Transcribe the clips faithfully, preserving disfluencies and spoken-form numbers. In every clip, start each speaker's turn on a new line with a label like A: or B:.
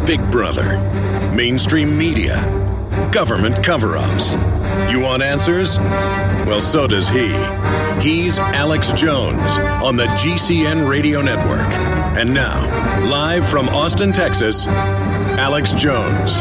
A: Big Brother, mainstream media, government cover-ups. You want answers? Well, so does he. He's Alex Jones on the G C N Radio Network. And now, live from Austin, Texas, Alex Jones.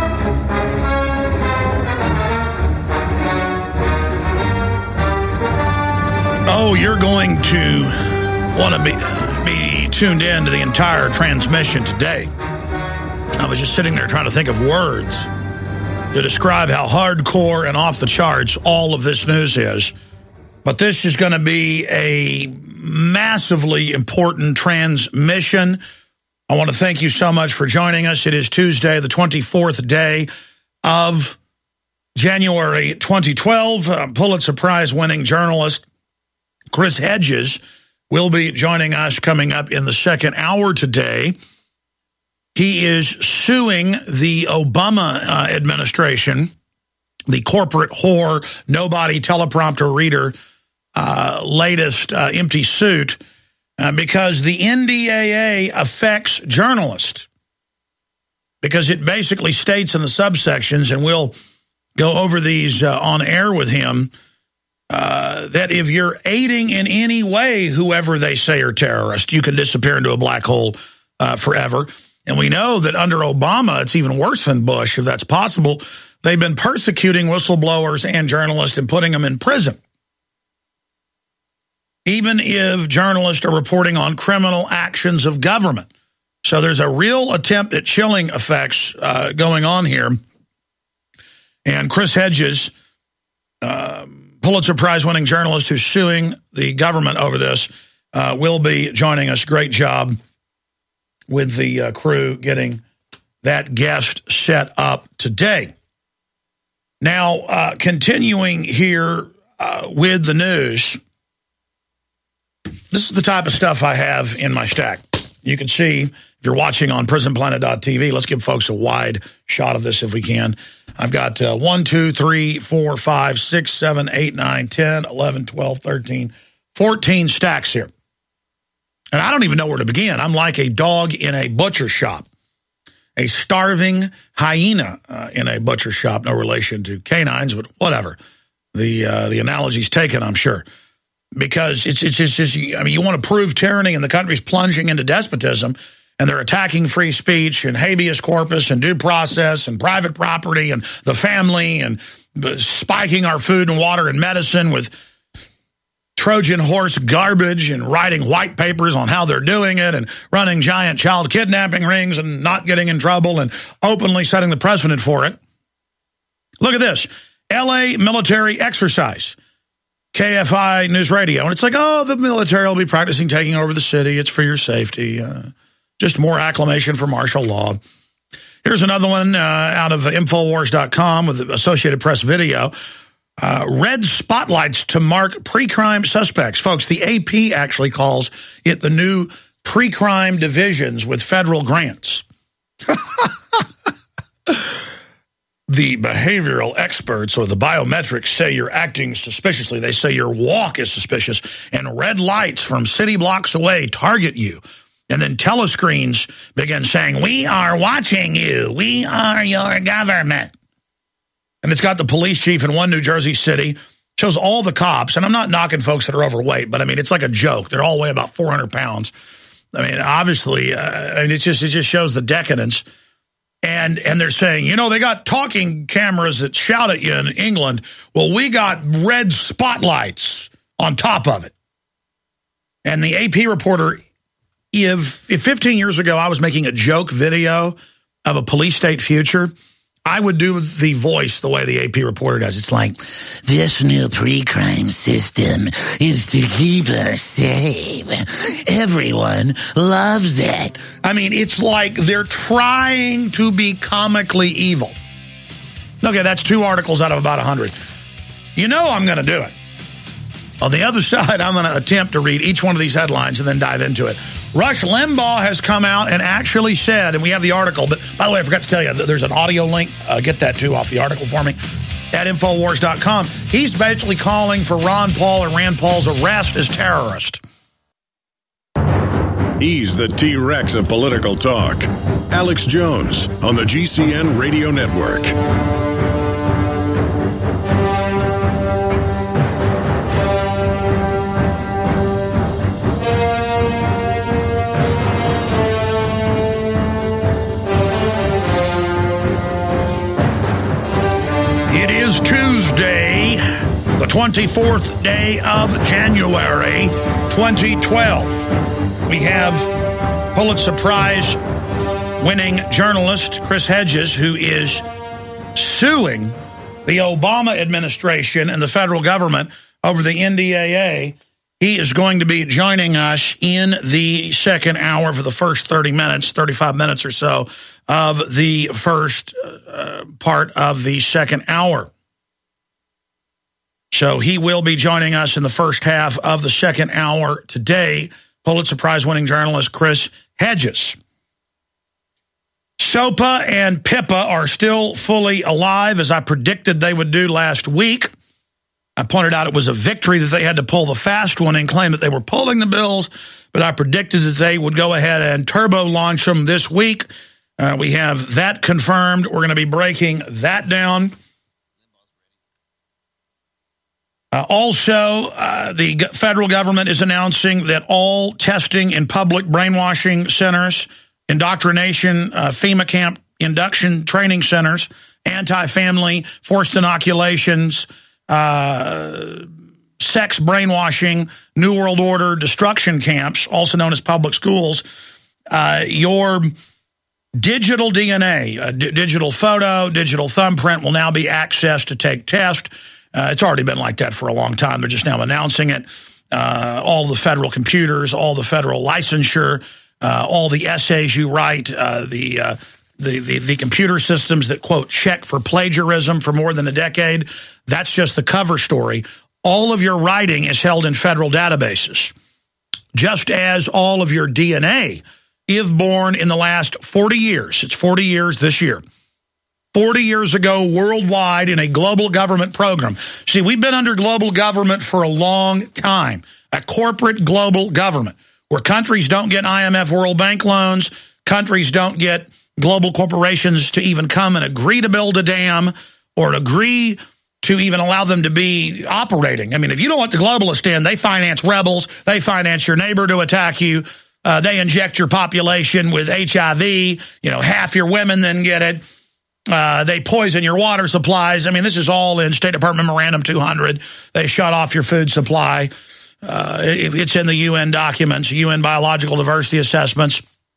B: Oh, you're going to want to be, be tuned in to the entire transmission today. I was just sitting there trying to think of words to describe how hardcore and off the charts all of this news is. But this is going to be a massively important transmission. I want to thank you so much for joining us. It is Tuesday, the twenty-fourth day of January twenty twelve. Uh, Pulitzer Prize-winning journalist Chris Hedges will be joining us coming up in the second hour today. He is suing the Obama uh, administration, the corporate whore, nobody teleprompter reader, uh, latest uh, empty suit, uh, because the N D A A affects journalists. Because it basically states in the subsections, and we'll go over these uh, on air with him, uh, that if you're aiding in any way whoever they say are terrorists, you can disappear into a black hole uh, forever. And we know that under Obama, it's even worse than Bush, if that's possible. They've been persecuting whistleblowers and journalists and putting them in prison. Even if journalists are reporting on criminal actions of government. So there's a real attempt at chilling effects uh, going on here. And Chris Hedges, uh, Pulitzer Prize-winning journalist who's suing the government over this, uh, will be joining us. Great job with the uh, crew getting that guest set up today. Now, uh, continuing here uh, with the news, this is the type of stuff I have in my stack. You can see, if you're watching on prison planet dot t v, let's give folks a wide shot of this if we can. I've got uh, one, two, three, four, five, six, seven, eight, nine, ten, eleven, twelve, thirteen, fourteen stacks here. And I don't even know where to begin. I'm like a dog in a butcher shop, a starving hyena uh, in a butcher shop. No relation to canines, but whatever. The uh, the analogy's taken, I'm sure, because it's it's just, just I mean, you want to prove tyranny, and the country's plunging into despotism, and they're attacking free speech and habeas corpus and due process and private property and the family and spiking our food and water and medicine with Trojan horse garbage and writing white papers on how they're doing it and running giant child kidnapping rings and not getting in trouble and openly setting the precedent for it. Look at this. L A military exercise. K F I News Radio. And it's like, oh, the military will be practicing taking over the city. It's for your safety. Uh, just more acclamation for martial law. Here's another one uh, out of Infowars dot com with the Associated Press video. Uh, red spotlights to mark pre-crime suspects. Folks, the A P actually calls it the new pre-crime divisions with federal grants. The behavioral experts or the biometrics say you're acting suspiciously. They say your walk is suspicious, and red lights from city blocks away target you. And then telescreens begin saying, we are watching you. We are your government. And it's got the police chief in one New Jersey city, shows all the cops. And I'm not knocking folks that are overweight, but I mean, it's like a joke. They're all weigh about four hundred pounds. I mean, obviously, uh, I mean, it's just, it just shows the decadence. And, and they're saying, you know, they got talking cameras that shout at you in England. Well, we got red spotlights on top of it. And the A P reporter, if, if fifteen years ago I was making a joke video of a police state future, I would do the voice the way the A P reporter does. It's like, this new pre-crime system is to keep us safe. Everyone loves it. I mean, it's like they're trying to be comically evil. Okay, that's two articles out of about one hundred. You know I'm going to do it. On the other side, I'm going to attempt to read each one of these headlines and then dive into it. Rush Limbaugh has come out and actually said, and we have the article, but by the way, I forgot to tell you, there's an audio link. Uh, get that, too, off the article for me at Infowars dot com. He's basically calling for Ron Paul and Rand Paul's arrest as terrorist.
A: He's the T-Rex of political talk. Alex Jones on the G C N Radio Network.
B: It is Tuesday, the twenty-fourth day of January, twenty twelve. We have Pulitzer Prize winning journalist Chris Hedges, who is suing the Obama administration and the federal government over the N D A A. He is going to be joining us in the second hour for the first thirty minutes, thirty-five minutes or so of the first uh, part of the second hour. So he will be joining us in the first half of the second hour today, Pulitzer Prize winning journalist Chris Hedges. SOPA and PIPA are still fully alive, as I predicted they would do last week. I pointed out it was a victory that they had to pull the fast one and claim that they were pulling the bills, but I predicted that they would go ahead and turbo launch them this week. Uh, we have that confirmed. We're going to be breaking that down. Uh, also, uh, the federal government is announcing that all testing in public brainwashing centers, indoctrination, uh, FEMA camp induction training centers, anti-family, forced inoculations, uh, sex brainwashing, New World Order destruction camps, also known as public schools, uh, your digital D N A, a d- digital photo, digital thumbprint will now be accessed to take tests. Uh, it's already been like that for a long time. They're just now announcing it. Uh, all the federal computers, all the federal licensure, uh, all the essays you write, uh, the, uh, the the the computer systems that, quote, check for plagiarism for more than a decade. That's just the cover story. All of your writing is held in federal databases, just as all of your D N A, if born in the last forty years. It's forty years this year. forty years ago, worldwide, in a global government program. See, we've been under global government for a long time, a corporate global government, where countries don't get I M F World Bank loans, countries don't get global corporations to even come and agree to build a dam or agree to even allow them to be operating. I mean, if you don't let the globalists in, they finance rebels, they finance your neighbor to attack you, uh, they inject your population with H I V, you know, half your women then get it. Uh, they poison your water supplies. I mean, this is all in State Department Memorandum two hundred. They shut off your food supply. Uh, it, it's in the U N documents, U N Biological Diversity Assessments.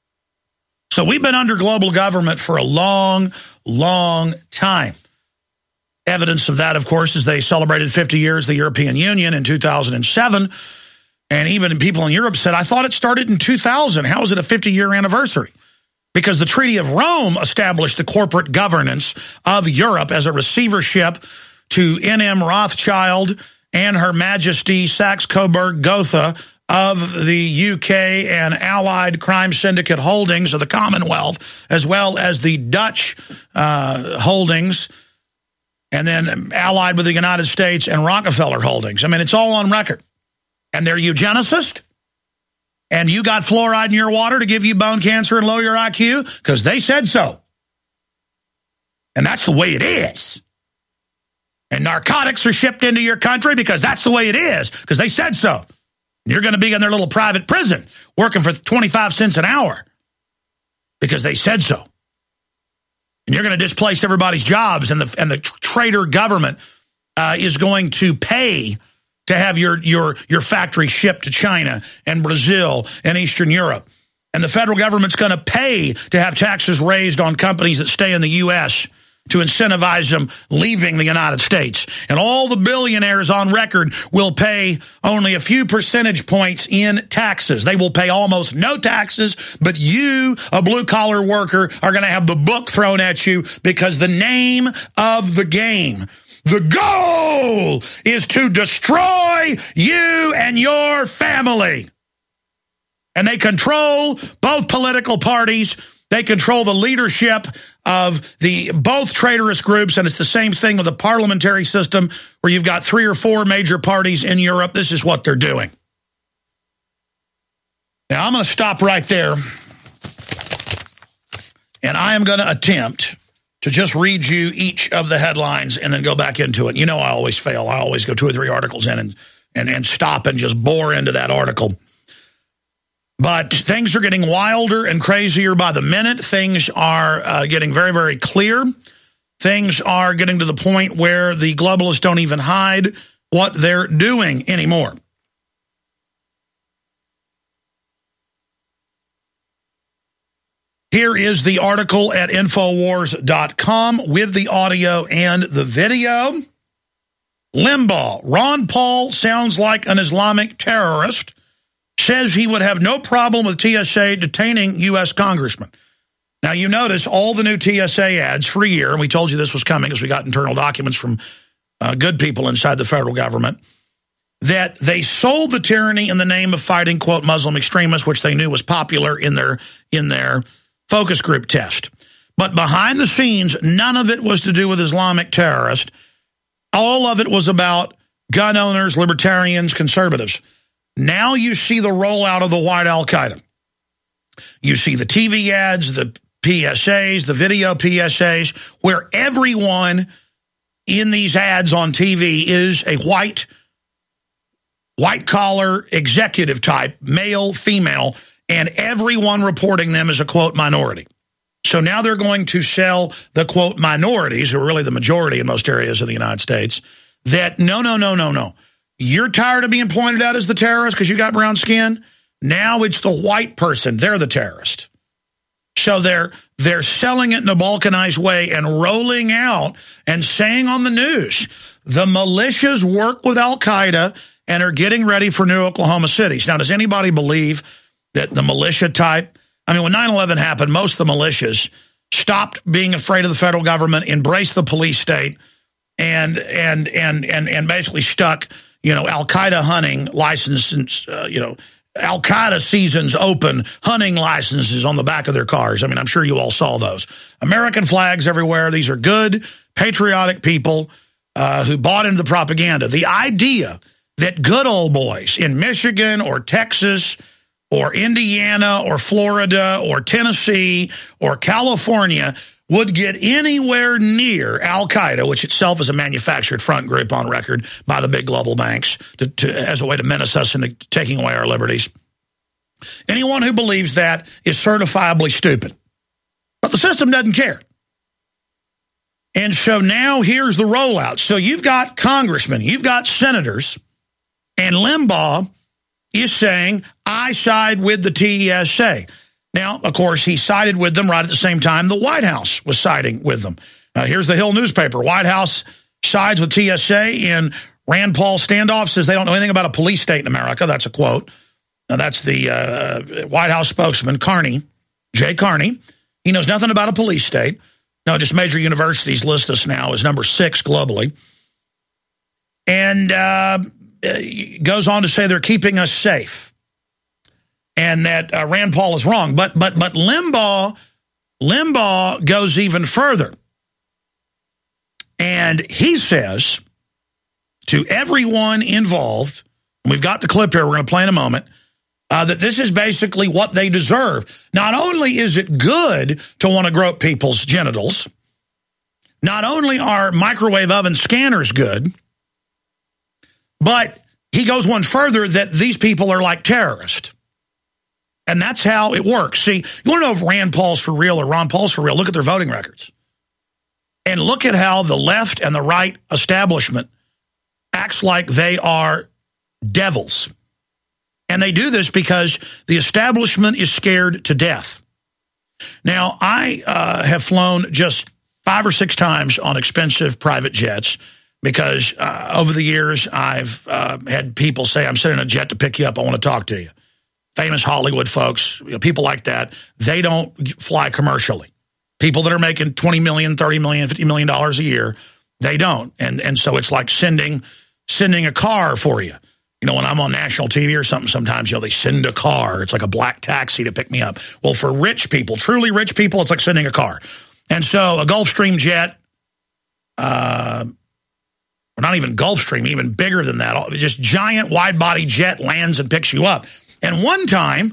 B: So we've been under global government for a long, long time. Evidence of that, of course, is they celebrated fifty years of the European Union in two thousand seven. And even people in Europe said, I thought it started in two thousand. How is it a fifty-year anniversary? Because the Treaty of Rome established the corporate governance of Europe as a receivership to N M Rothschild and Her Majesty Saxe-Coburg-Gotha of the U K and allied crime syndicate holdings of the Commonwealth, as well as the Dutch uh, holdings, and then allied with the United States and Rockefeller holdings. I mean, it's all on record. And they're eugenicists? And you got fluoride in your water to give you bone cancer and lower your I Q? Because they said so. And that's the way it is. And narcotics are shipped into your country because that's the way it is, because they said so. And you're going to be in their little private prison working for twenty-five cents an hour because they said so. And you're going to displace everybody's jobs, and the, and the traitor government uh, is going to pay to have your, your, your factory shipped to China and Brazil and Eastern Europe. And the federal government's going to pay to have taxes raised on companies that stay in the U S to incentivize them leaving the United States. And all the billionaires on record will pay only a few percentage points in taxes. They will pay almost no taxes, but you, a blue-collar worker, are going to have the book thrown at you because the name of the game, the goal, is to destroy you and your family. And they control both political parties. They control the leadership of the both traitorous groups, and it's the same thing with the parliamentary system where you've got three or four major parties in Europe. This is what they're doing. Now, I'm going to stop right there, and I am going to attempt to just read you each of the headlines and then go back into it. You know I always fail. I always go two or three articles in and, and, and stop and just bore into that article. But things are getting wilder and crazier by the minute. Things are uh, getting very, very clear. Things are getting to the point where the globalists don't even hide what they're doing anymore. Here is the article at Infowars dot com with the audio and the video. Limbaugh, Ron Paul sounds like an Islamic terrorist, says he would have no problem with T S A detaining U S congressmen. Now, you notice all the new T S A ads for a year, and we told you this was coming as we got internal documents from uh, good people inside the federal government, that they sold the tyranny in the name of fighting, quote, Muslim extremists, which they knew was popular in their in their focus group test. But behind the scenes, none of it was to do with Islamic terrorists. All of it was about gun owners, libertarians, conservatives. Now you see the rollout of the white Al-Qaeda. You see the T V ads, the P S As, the video P S As, where everyone in these ads on T V is a white, white-collar executive type, male, female, and everyone reporting them as a, quote, minority. So now they're going to sell the, quote, minorities, who are really the majority in most areas of the United States, that no, no, no, no, no. You're tired of being pointed out as the terrorist because you got brown skin? Now it's the white person. They're the terrorist. So they're they're selling it in a balkanized way and rolling out and saying on the news, the militias work with Al-Qaeda and are getting ready for new Oklahoma cities. Now, does anybody believe that the militia type, I mean, when nine eleven happened, most of the militias stopped being afraid of the federal government, embraced the police state, and and and and and basically stuck, you know, Al-Qaeda hunting licenses, uh, you know, Al-Qaeda seasons open hunting licenses on the back of their cars. I mean, I'm sure you all saw those. American flags everywhere. These are good, patriotic people uh, who bought into the propaganda. The idea that good old boys in Michigan or Texas or Indiana or Florida or Tennessee or California would get anywhere near Al-Qaeda, which itself is a manufactured front group on record by the big global banks to, to, as a way to menace us into taking away our liberties. Anyone who believes that is certifiably stupid. But the system doesn't care. And so now here's the rollout. So you've got congressmen, you've got senators, and Limbaugh is saying, I side with the T S A. Now, of course, he sided with them right at the same time the White House was siding with them. Uh, here's the Hill newspaper. White House sides with T S A in Rand Paul standoff, says they don't know anything about a police state in America. That's a quote. Now, that's the uh, White House spokesman, Carney, Jay Carney. He knows nothing about a police state. No, just major universities list us now as number six globally. And uh, goes on to say they're keeping us safe. And that uh, Rand Paul is wrong. But but but Limbaugh, Limbaugh goes even further. And he says to everyone involved, and we've got the clip here, we're going to play in a moment, uh, that this is basically what they deserve. Not only is it good to want to grope people's genitals, not only are microwave oven scanners good, but he goes one further that these people are like terrorists. And that's how it works. See, you want to know if Rand Paul's for real or Ron Paul's for real? Look at their voting records. And look at how the left and the right establishment acts like they are devils. And they do this because the establishment is scared to death. Now, I uh, have flown just five or six times on expensive private jets because uh, over the years I've uh, had people say, I'm sending a jet to pick you up. I want to talk to you. Famous Hollywood folks, you know, people like that, they don't fly commercially. People that are making twenty million dollars, thirty million dollars, fifty million dollars a year, they don't. And and so it's like sending sending a car for you. You know, when I'm on national T V or something, sometimes, you know, they send a car. It's like a black taxi to pick me up. Well, for rich people, truly rich people, it's like sending a car. And so a Gulfstream jet, uh, or not even Gulfstream, even bigger than that, just giant wide-body jet lands and picks you up. And one time,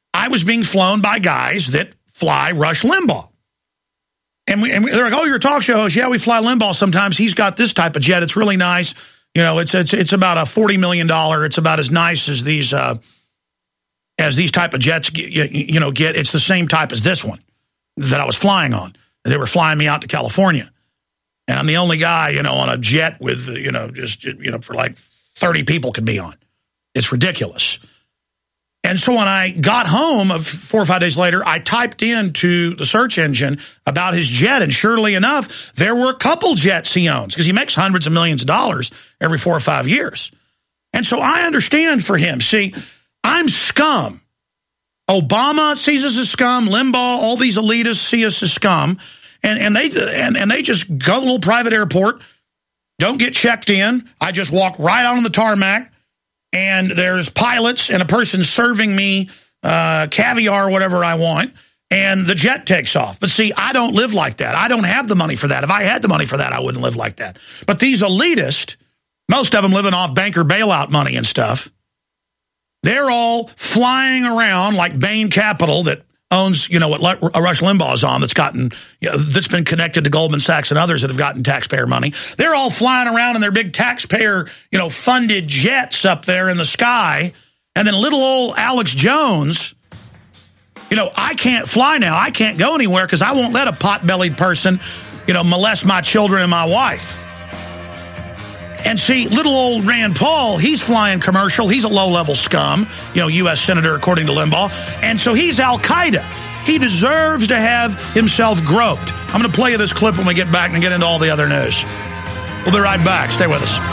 B: I was being flown by guys that fly Rush Limbaugh. And, we, and they're like, oh, you're a talk show host. Yeah, we fly Limbaugh sometimes. He's got this type of jet. It's really nice. You know, it's it's it's about a forty million dollars. It's about as nice as these uh, as these type of jets, you, you know, get. It's the same type as this one that I was flying on. They were flying me out to California. And I'm the only guy, you know, on a jet with, you know, just, you know, for like thirty people could be on. It's ridiculous. And so when I got home of four or five days later, I typed into the search engine about his jet. And surely enough, there were a couple jets he owns because he makes hundreds of millions of dollars every four or five years. And so I understand for him. See, I'm scum. Obama sees us as scum. Limbaugh, all these elitists see us as scum. And, and they and, and they just go to a little private airport, don't get checked in. I just walk right out on the tarmac, and there's pilots and a person serving me uh, caviar or whatever I want, and the jet takes off. But see, I don't live like that. I don't have the money for that. If I had the money for that, I wouldn't live like that. But these elitists, most of them living off banker bailout money and stuff, they're all flying around like Bain Capital that owns, you know, what Rush Limbaugh is on, that's gotten, you know, that's been connected to Goldman Sachs and others that have gotten taxpayer money. They're all flying around in their big taxpayer, you know, funded jets up there in the sky. And then little old Alex Jones, you know, I can't fly now. I can't go anywhere because I won't let a pot-bellied person, you know, molest my children and my wife. And see, little old Rand Paul, he's flying commercial. He's a low-level scum, you know, U S senator, according to Limbaugh. And so he's Al-Qaeda. He deserves to have himself groped. I'm going to play you this clip when we get back and get into all the other news. We'll be right back. Stay with us.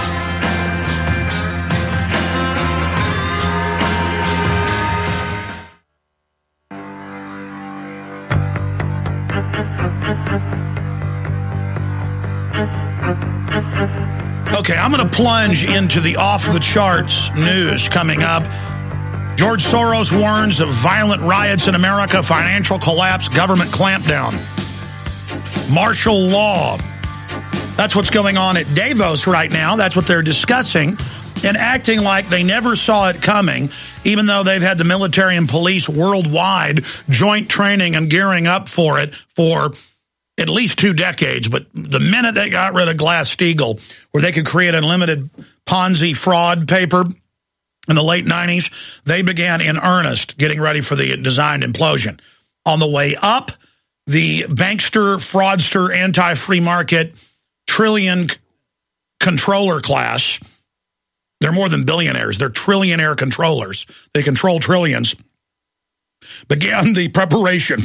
B: Okay, I'm going to plunge into the off-the-charts news coming up. George Soros warns of violent riots in America, financial collapse, government clampdown. Martial law. That's what's going on at Davos right now. That's what they're discussing and acting like they never saw it coming, even though they've had the military and police worldwide joint training and gearing up for it for at least two decades. But the minute they got rid of Glass-Steagall, where they could create unlimited Ponzi fraud paper in the late nineties, they began in earnest getting ready for the designed implosion. On the way up, the bankster, fraudster, anti-free market, trillion controller class, they're more than billionaires, they're trillionaire controllers, they control trillions, began the preparation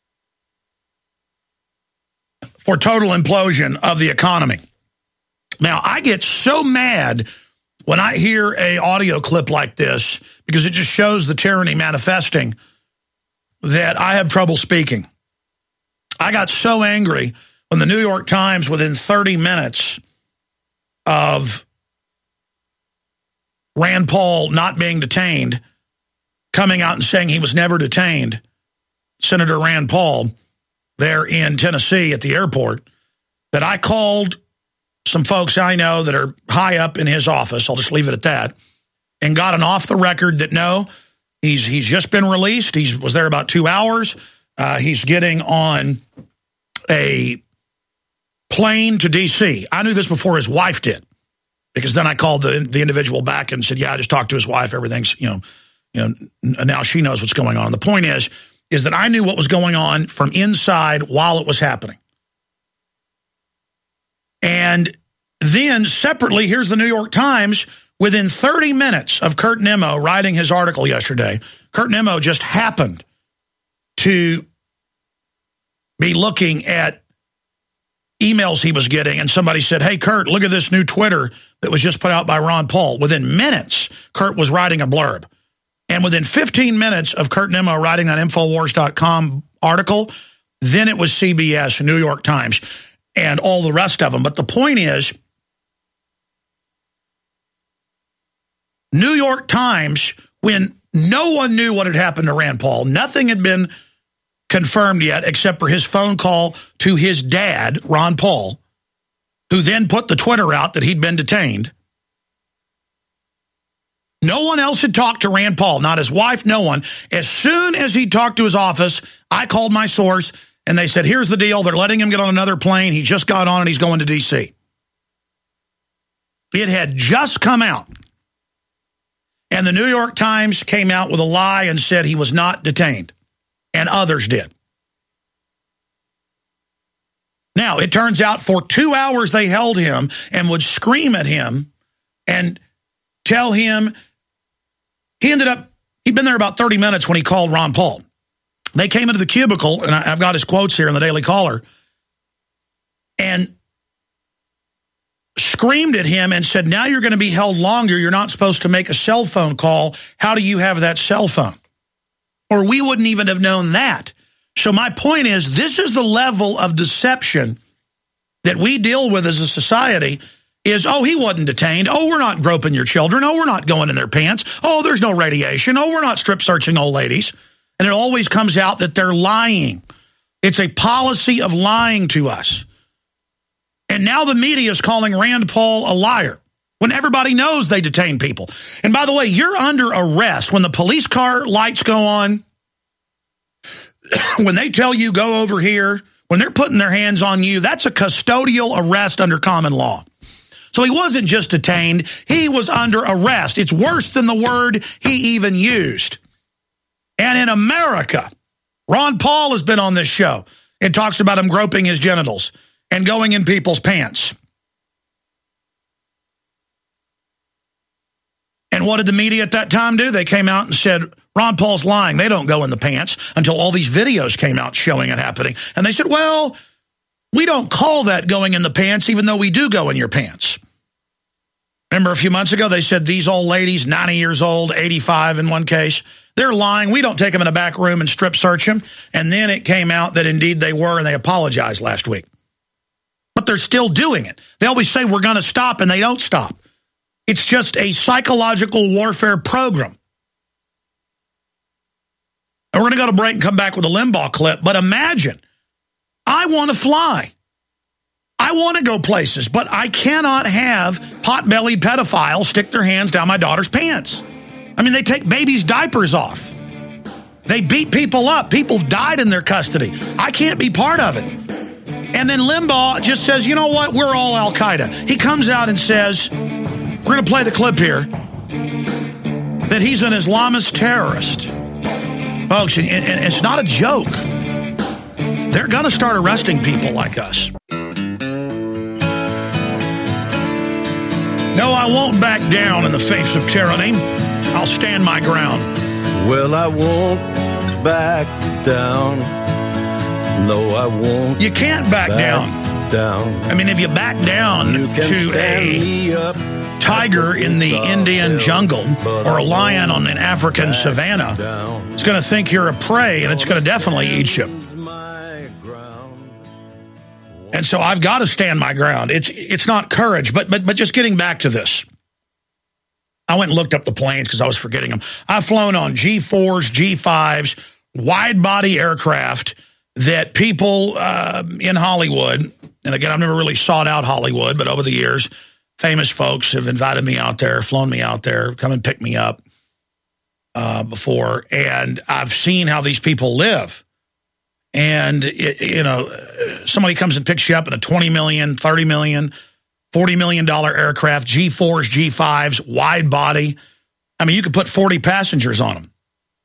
B: for total implosion of the economy. Now, I get so mad when I hear a audio clip like this because it just shows the tyranny manifesting that I have trouble speaking. I got so angry when the New York Times, within thirty minutes of Rand Paul not being detained, coming out and saying he was never detained, Senator Rand Paul, there in Tennessee at the airport, that I called some folks I know that are high up in his office, I'll just leave it at that, and got an off the record that no, he's he's just been released. He was there about two hours. Uh, he's getting on a plane to D C I knew this before his wife did, because then I called the the individual back and said, yeah, I just talked to his wife. Everything's, you know, you know, now she knows what's going on. The point is, is that I knew what was going on from inside while it was happening. And then separately, here's the New York Times. Within thirty minutes of Kurt Nimmo writing his article yesterday, Kurt Nimmo just happened to be looking at emails he was getting, and somebody said, hey, Kurt, look at this new Twitter that was just put out by Ron Paul. Within minutes, Kurt was writing a blurb. And within fifteen minutes of Kurt Nimmo writing that Infowars dot com article, then it was C B S, New York Times, and all the rest of them. But the point is, New York Times, when no one knew what had happened to Rand Paul, nothing had been confirmed yet except for his phone call to his dad, Ron Paul, who then put the Twitter out that he'd been detained. No one else had talked to Rand Paul, not his wife, no one. As soon as he talked to his office, I called my source, and they said, here's the deal. They're letting him get on another plane. He just got on, and he's going to D C It had just come out. And the New York Times came out with a lie and said he was not detained. And others did. Now, it turns out for two hours they held him and would scream at him and tell him, he ended up, he'd been there about thirty minutes when he called Ron Paul. They came into the cubicle, and I've got his quotes here in the Daily Caller, and screamed at him and said, now you're going to be held longer. You're not supposed to make a cell phone call. How do you have that cell phone? Or we wouldn't even have known that. So my point is, this is the level of deception that we deal with as a society is, oh, he wasn't detained. Oh, we're not groping your children. Oh, we're not going in their pants. Oh, there's no radiation. Oh, we're not strip searching old ladies. And it always comes out that they're lying. It's a policy of lying to us. And now the media is calling Rand Paul a liar when everybody knows they detain people. And by the way, you're under arrest when the police car lights go on, when they tell you go over here, when they're putting their hands on you. That's a custodial arrest under common law. So he wasn't just detained, he was under arrest. It's worse than the word he even used. And in America, Ron Paul has been on this show and talks about him groping his genitals and going in people's pants. And what did the media at that time do? They came out and said, Ron Paul's lying. They don't go in the pants, until all these videos came out showing it happening. And they said, well, we don't call that going in the pants, even though we do go in your pants. Remember a few months ago, they said these old ladies, ninety years old, eighty-five in one case, they're lying. We don't take them in a back room and strip search them. And then it came out that indeed they were, and they apologized last week. But they're still doing it. They always say we're going to stop, and they don't stop. It's just a psychological warfare program. And we're going to go to break and come back with a Limbaugh clip. But imagine, I want to fly. I want to go places, but I cannot have pot-bellied pedophiles stick their hands down my daughter's pants. I mean, they take babies' diapers off. They beat people up. People have died in their custody. I can't be part of it. And then Limbaugh just says, you know what, we're all Al-Qaeda. He comes out and says, we're going to play the clip here, that he's an Islamist terrorist. Folks, and, and it's not a joke. They're going to start arresting people like us. No, I won't back down in the face of tyranny. I'll stand my ground.
C: Well, I won't back down. No, I won't.
B: You can't back, back down.
C: down.
B: I mean, if you back down
C: you
B: to a tiger in the Indian jungle or a lion on an African savanna, down. It's going to think you're a prey, and it's going to definitely eat you. And so I've got to stand my ground. It's it's not courage, but but but just getting back to this. I went and looked up the planes because I was forgetting them. I've flown on G fours, G fives, wide-body aircraft that people uh, in Hollywood, and again, I've never really sought out Hollywood, but over the years, famous folks have invited me out there, flown me out there, come and pick me up uh, before, and I've seen how these people live. And, it, you know, somebody comes and picks you up in a twenty million dollars, thirty million dollars, forty million dollars aircraft, G fours, G fives, wide body. I mean, you could put forty passengers on them.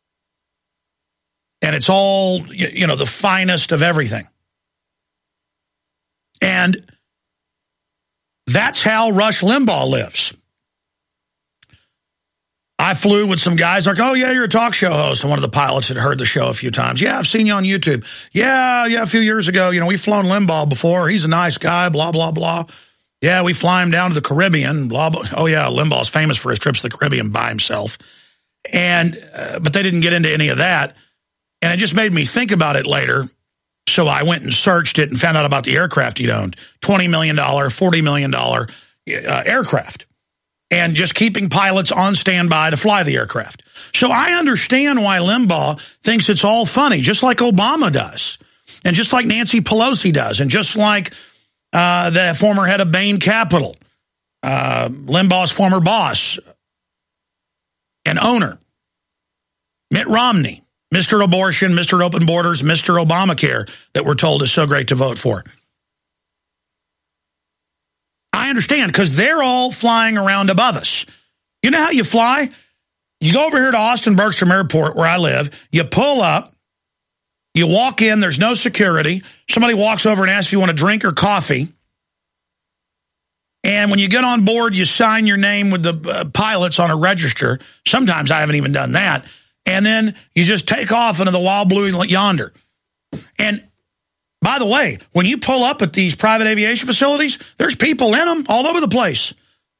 B: And it's all, you know, the finest of everything. And that's how Rush Limbaugh lives. I flew with some guys like, oh, yeah, you're a talk show host. And one of the pilots had heard the show a few times. Yeah, I've seen you on YouTube. Yeah, yeah, a few years ago, you know, we've flown Limbaugh before. He's a nice guy, blah, blah, blah. Yeah, we fly him down to the Caribbean, blah, blah. Oh, yeah, Limbaugh's famous for his trips to the Caribbean by himself. And, uh, but they didn't get into any of that. And it just made me think about it later. So I went and searched it and found out about the aircraft he'd owned. twenty million dollars, forty million dollars uh, aircraft. And just keeping pilots on standby to fly the aircraft. So I understand why Limbaugh thinks it's all funny, just like Obama does. And just like Nancy Pelosi does. And just like uh, the former head of Bain Capital, uh, Limbaugh's former boss, and owner. Mitt Romney, Mister Abortion, Mister Open Borders, Mister Obamacare that we're told is so great to vote for. I understand, because they're all flying around above us. You know how you fly? You go over here to Austin Bergstrom Airport, where I live. You pull up. You walk in. There's no security. Somebody walks over and asks if you want a drink or coffee. And when you get on board, you sign your name with the uh, pilots on a register. Sometimes I haven't even done that. And then you just take off into the wild blue yonder. And by the way, when you pull up at these private aviation facilities, there's people in them all over the place.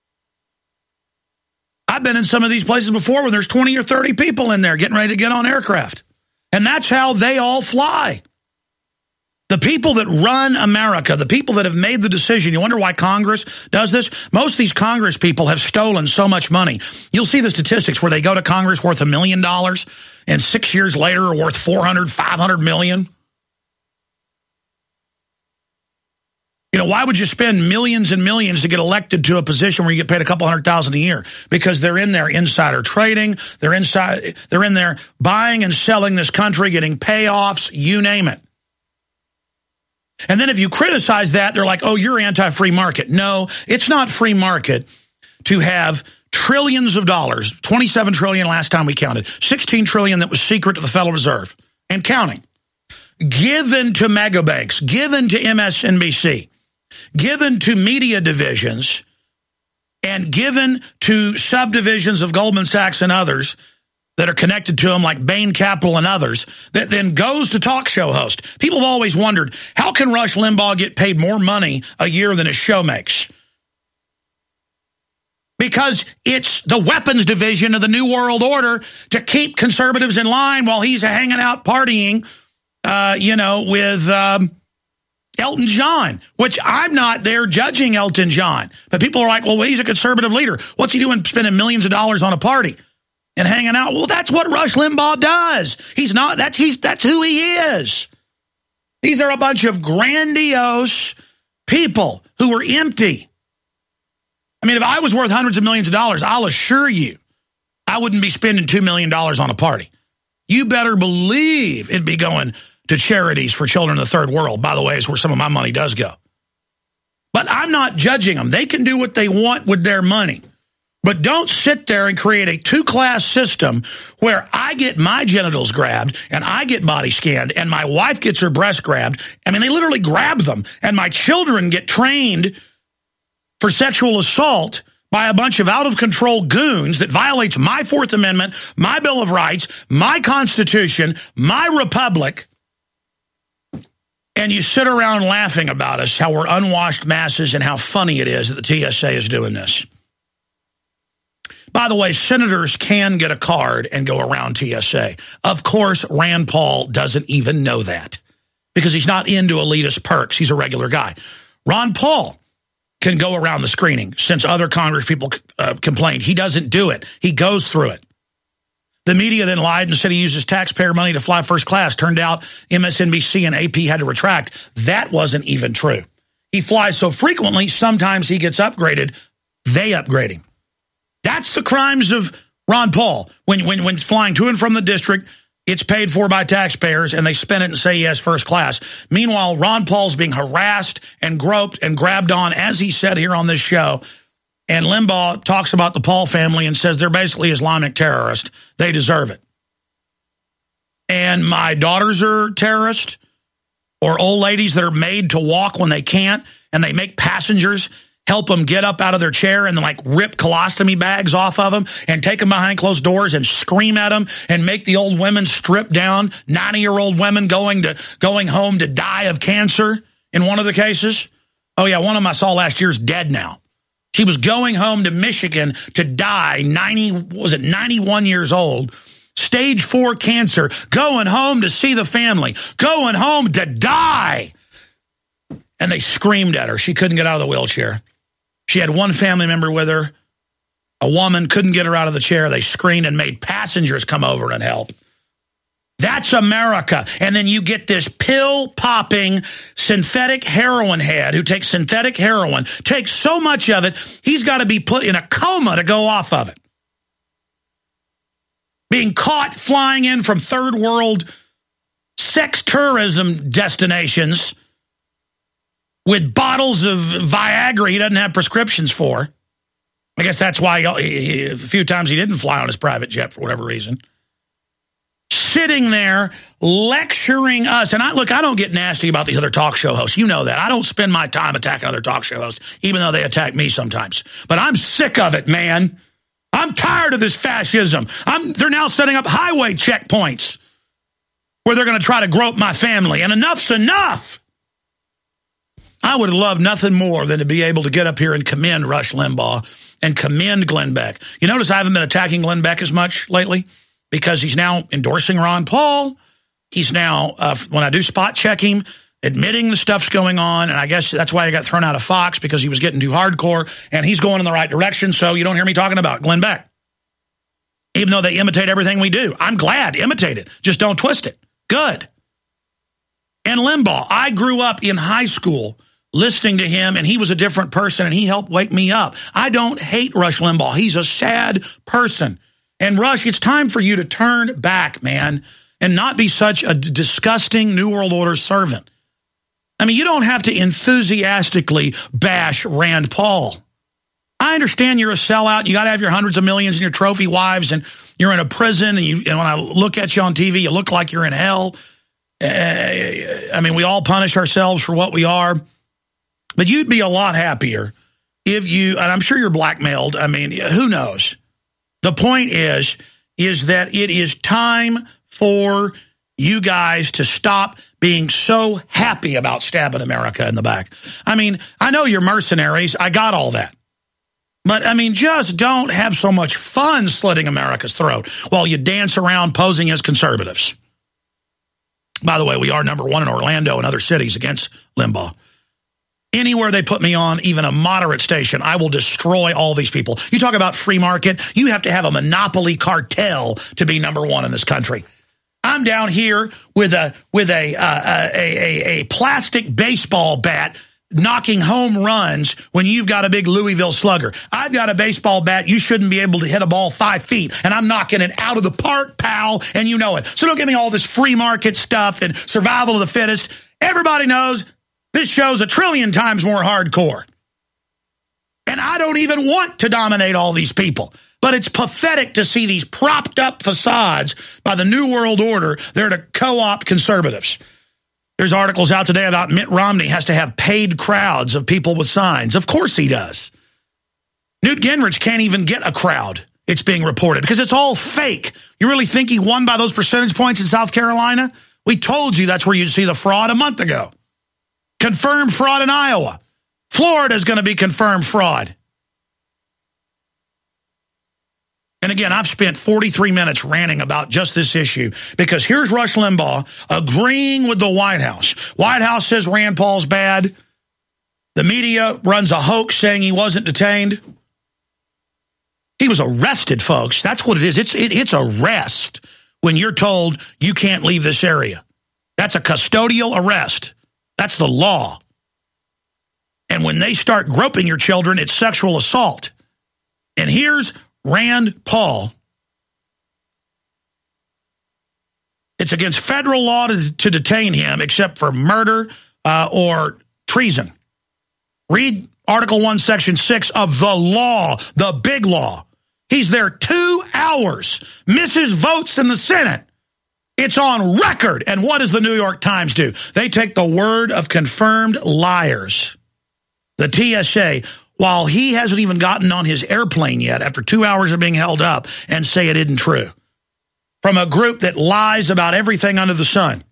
B: I've been in some of these places before where there's twenty or thirty people in there getting ready to get on aircraft. And that's how they all fly. The people that run America, the people that have made the decision, you wonder why Congress does this? Most of these Congress people have stolen so much money. You'll see the statistics where they go to Congress worth a million dollars and six years later are worth four hundred, five hundred million. You know, why would you spend millions and millions to get elected to a position where you get paid a couple hundred thousand a year? Because they're in there insider trading, they're inside, they're in there buying and selling this country, getting payoffs, you name it. And then if you criticize that, they're like, oh, you're anti-free market. No, it's not free market to have trillions of dollars, twenty-seven trillion last time we counted, sixteen trillion that was secret to the Federal Reserve and counting, given to mega banks, given to M S N B C, given to media divisions, and given to subdivisions of Goldman Sachs and others that are connected to them, like Bain Capital and others, that then goes to talk show host. People have always wondered, how can Rush Limbaugh get paid more money a year than his show makes? Because it's the weapons division of the New World Order to keep conservatives in line while he's hanging out partying, uh, you know, with um, Elton John, which I'm not there judging Elton John. But people are like, well, he's a conservative leader. What's he doing spending millions of dollars on a party and hanging out? Well, that's what Rush Limbaugh does. He's not, that's, he's, that's who he is. These are a bunch of grandiose people who are empty. I mean, if I was worth hundreds of millions of dollars, I'll assure you, I wouldn't be spending two million dollars on a party. You better believe it'd be going to charities for children in the third world. By the way, is where some of my money does go. But I'm not judging them. They can do what they want with their money. But don't sit there and create a two-class system where I get my genitals grabbed and I get body scanned and my wife gets her breast grabbed. I mean, they literally grab them. And my children get trained for sexual assault by a bunch of out-of-control goons that violates my Fourth Amendment, my Bill of Rights, my Constitution, my republic. And you sit around laughing about us, how we're unwashed masses and how funny it is that the T S A is doing this. By the way, senators can get a card and go around T S A. Of course, Rand Paul doesn't even know that because he's not into elitist perks. He's a regular guy. Ron Paul can go around the screening since other Congress people uh, complained. He doesn't do it. He goes through it. The media then lied and said he uses taxpayer money to fly first class. Turned out M S N B C and A P had to retract. That wasn't even true. He flies so frequently, sometimes he gets upgraded. They upgrade him. That's the crimes of Ron Paul. When, when, when flying to and from the district, it's paid for by taxpayers, and they spend it and say he has first class. Meanwhile, Ron Paul's being harassed and groped and grabbed on, as he said here on this show. And Limbaugh talks about the Paul family and says they're basically Islamic terrorists. They deserve it. And my daughters are terrorists or old ladies that are made to walk when they can't, and they make passengers help them get up out of their chair and then like rip colostomy bags off of them and take them behind closed doors and scream at them and make the old women strip down, ninety-year-old women going to going home to die of cancer in one of the cases. Oh, yeah, one of them I saw last year is dead now. She was going home to Michigan to die, ninety, was it ninety-one years old, stage four cancer, going home to see the family, going home to die. And they screamed at her. She couldn't get out of the wheelchair. She had one family member with her. A woman couldn't get her out of the chair. They screamed and made passengers come over and help. That's America. And then you get this pill-popping synthetic heroin head who takes synthetic heroin, takes so much of it, he's got to be put in a coma to go off of it. being caught flying in from third world sex tourism destinations with bottles of Viagra he doesn't have prescriptions for. I guess that's why he, he, a few times he didn't fly on his private jet for whatever reason. Sitting there lecturing us. And I look, I don't get nasty about these other talk show hosts. You know that. I don't spend my time attacking other talk show hosts, even though they attack me sometimes. But I'm sick of it, man. I'm tired of this fascism. I'm, they're now setting up highway checkpoints where they're going to try to grope my family. And enough's enough. I would love nothing more than to be able to get up here and commend Rush Limbaugh and commend Glenn Beck. You notice I haven't been attacking Glenn Beck as much lately because he's now endorsing Ron Paul. He's now, uh, when I do spot check him, admitting the stuff's going on, and I guess that's why he got thrown out of Fox, because he was getting too hardcore, and he's going in the right direction, so you don't hear me talking about Glenn Beck. Even though they imitate everything we do. I'm glad, imitate it. Just don't twist it. Good. And Limbaugh, I grew up in high school listening to him, and he was a different person, and he helped wake me up. I don't hate Rush Limbaugh. He's a sad person. And Rush, it's time for you to turn back, man, and not be such a disgusting New World Order servant. I mean, you don't have to enthusiastically bash Rand Paul. I understand you're a sellout. You got to have your hundreds of millions and your trophy wives, and you're in a prison, and, you, and when I look at you on T V, you look like you're in hell. Uh, I mean, we all punish ourselves for what we are. But you'd be a lot happier if you, and I'm sure you're blackmailed. I mean, who knows? The point is, is that it is time for you guys to stop being so happy about stabbing America in the back. I mean, I know you're mercenaries. I got all that. But, I mean, just don't have so much fun slitting America's throat while you dance around posing as conservatives. By the way, we are number one in Orlando and other cities against Limbaugh. Anywhere they put me on, even a moderate station, I will destroy all these people. You talk about free market, you have to have a monopoly cartel to be number one in this country. I'm down here with a with a uh, a, a, a plastic baseball bat knocking home runs when you've got a big Louisville Slugger. I've got a baseball bat. You shouldn't be able to hit a ball five feet, and I'm knocking it out of the park, pal, and you know it. So don't give me all this free market stuff and survival of the fittest. Everybody knows this show's a trillion times more hardcore. And I don't even want to dominate all these people. But it's pathetic to see these propped up facades by the New World Order there to co-opt conservatives. There's articles out today about Mitt Romney has to have paid crowds of people with signs. Of course he does. Newt Gingrich can't even get a crowd, it's being reported, because it's all fake. You really think he won by those percentage points in South Carolina? We told you that's where you'd see the fraud a month ago. Confirmed fraud in Iowa. Florida's going to be confirmed fraud. And again, I've spent forty-three minutes ranting about just this issue because here's Rush Limbaugh agreeing with the White House. White House says Rand Paul's bad. The media runs a hoax saying he wasn't detained. He was arrested, folks. That's what it is. It's, it, it's arrest when you're told you can't leave this area. That's a custodial arrest. That's the law. And when they start groping your children, it's sexual assault. And here's Rand Paul. It's against federal law to, to detain him except for murder uh, or treason. Read Article one, Section six of the law, the big law. He's there two hours, misses votes in the Senate. It's on record. And what does the New York Times do? They take the word of confirmed liars. The T S A, while he hasn't even gotten on his airplane yet after two hours of being held up, and say it isn't true. From a group that lies about everything under the sun.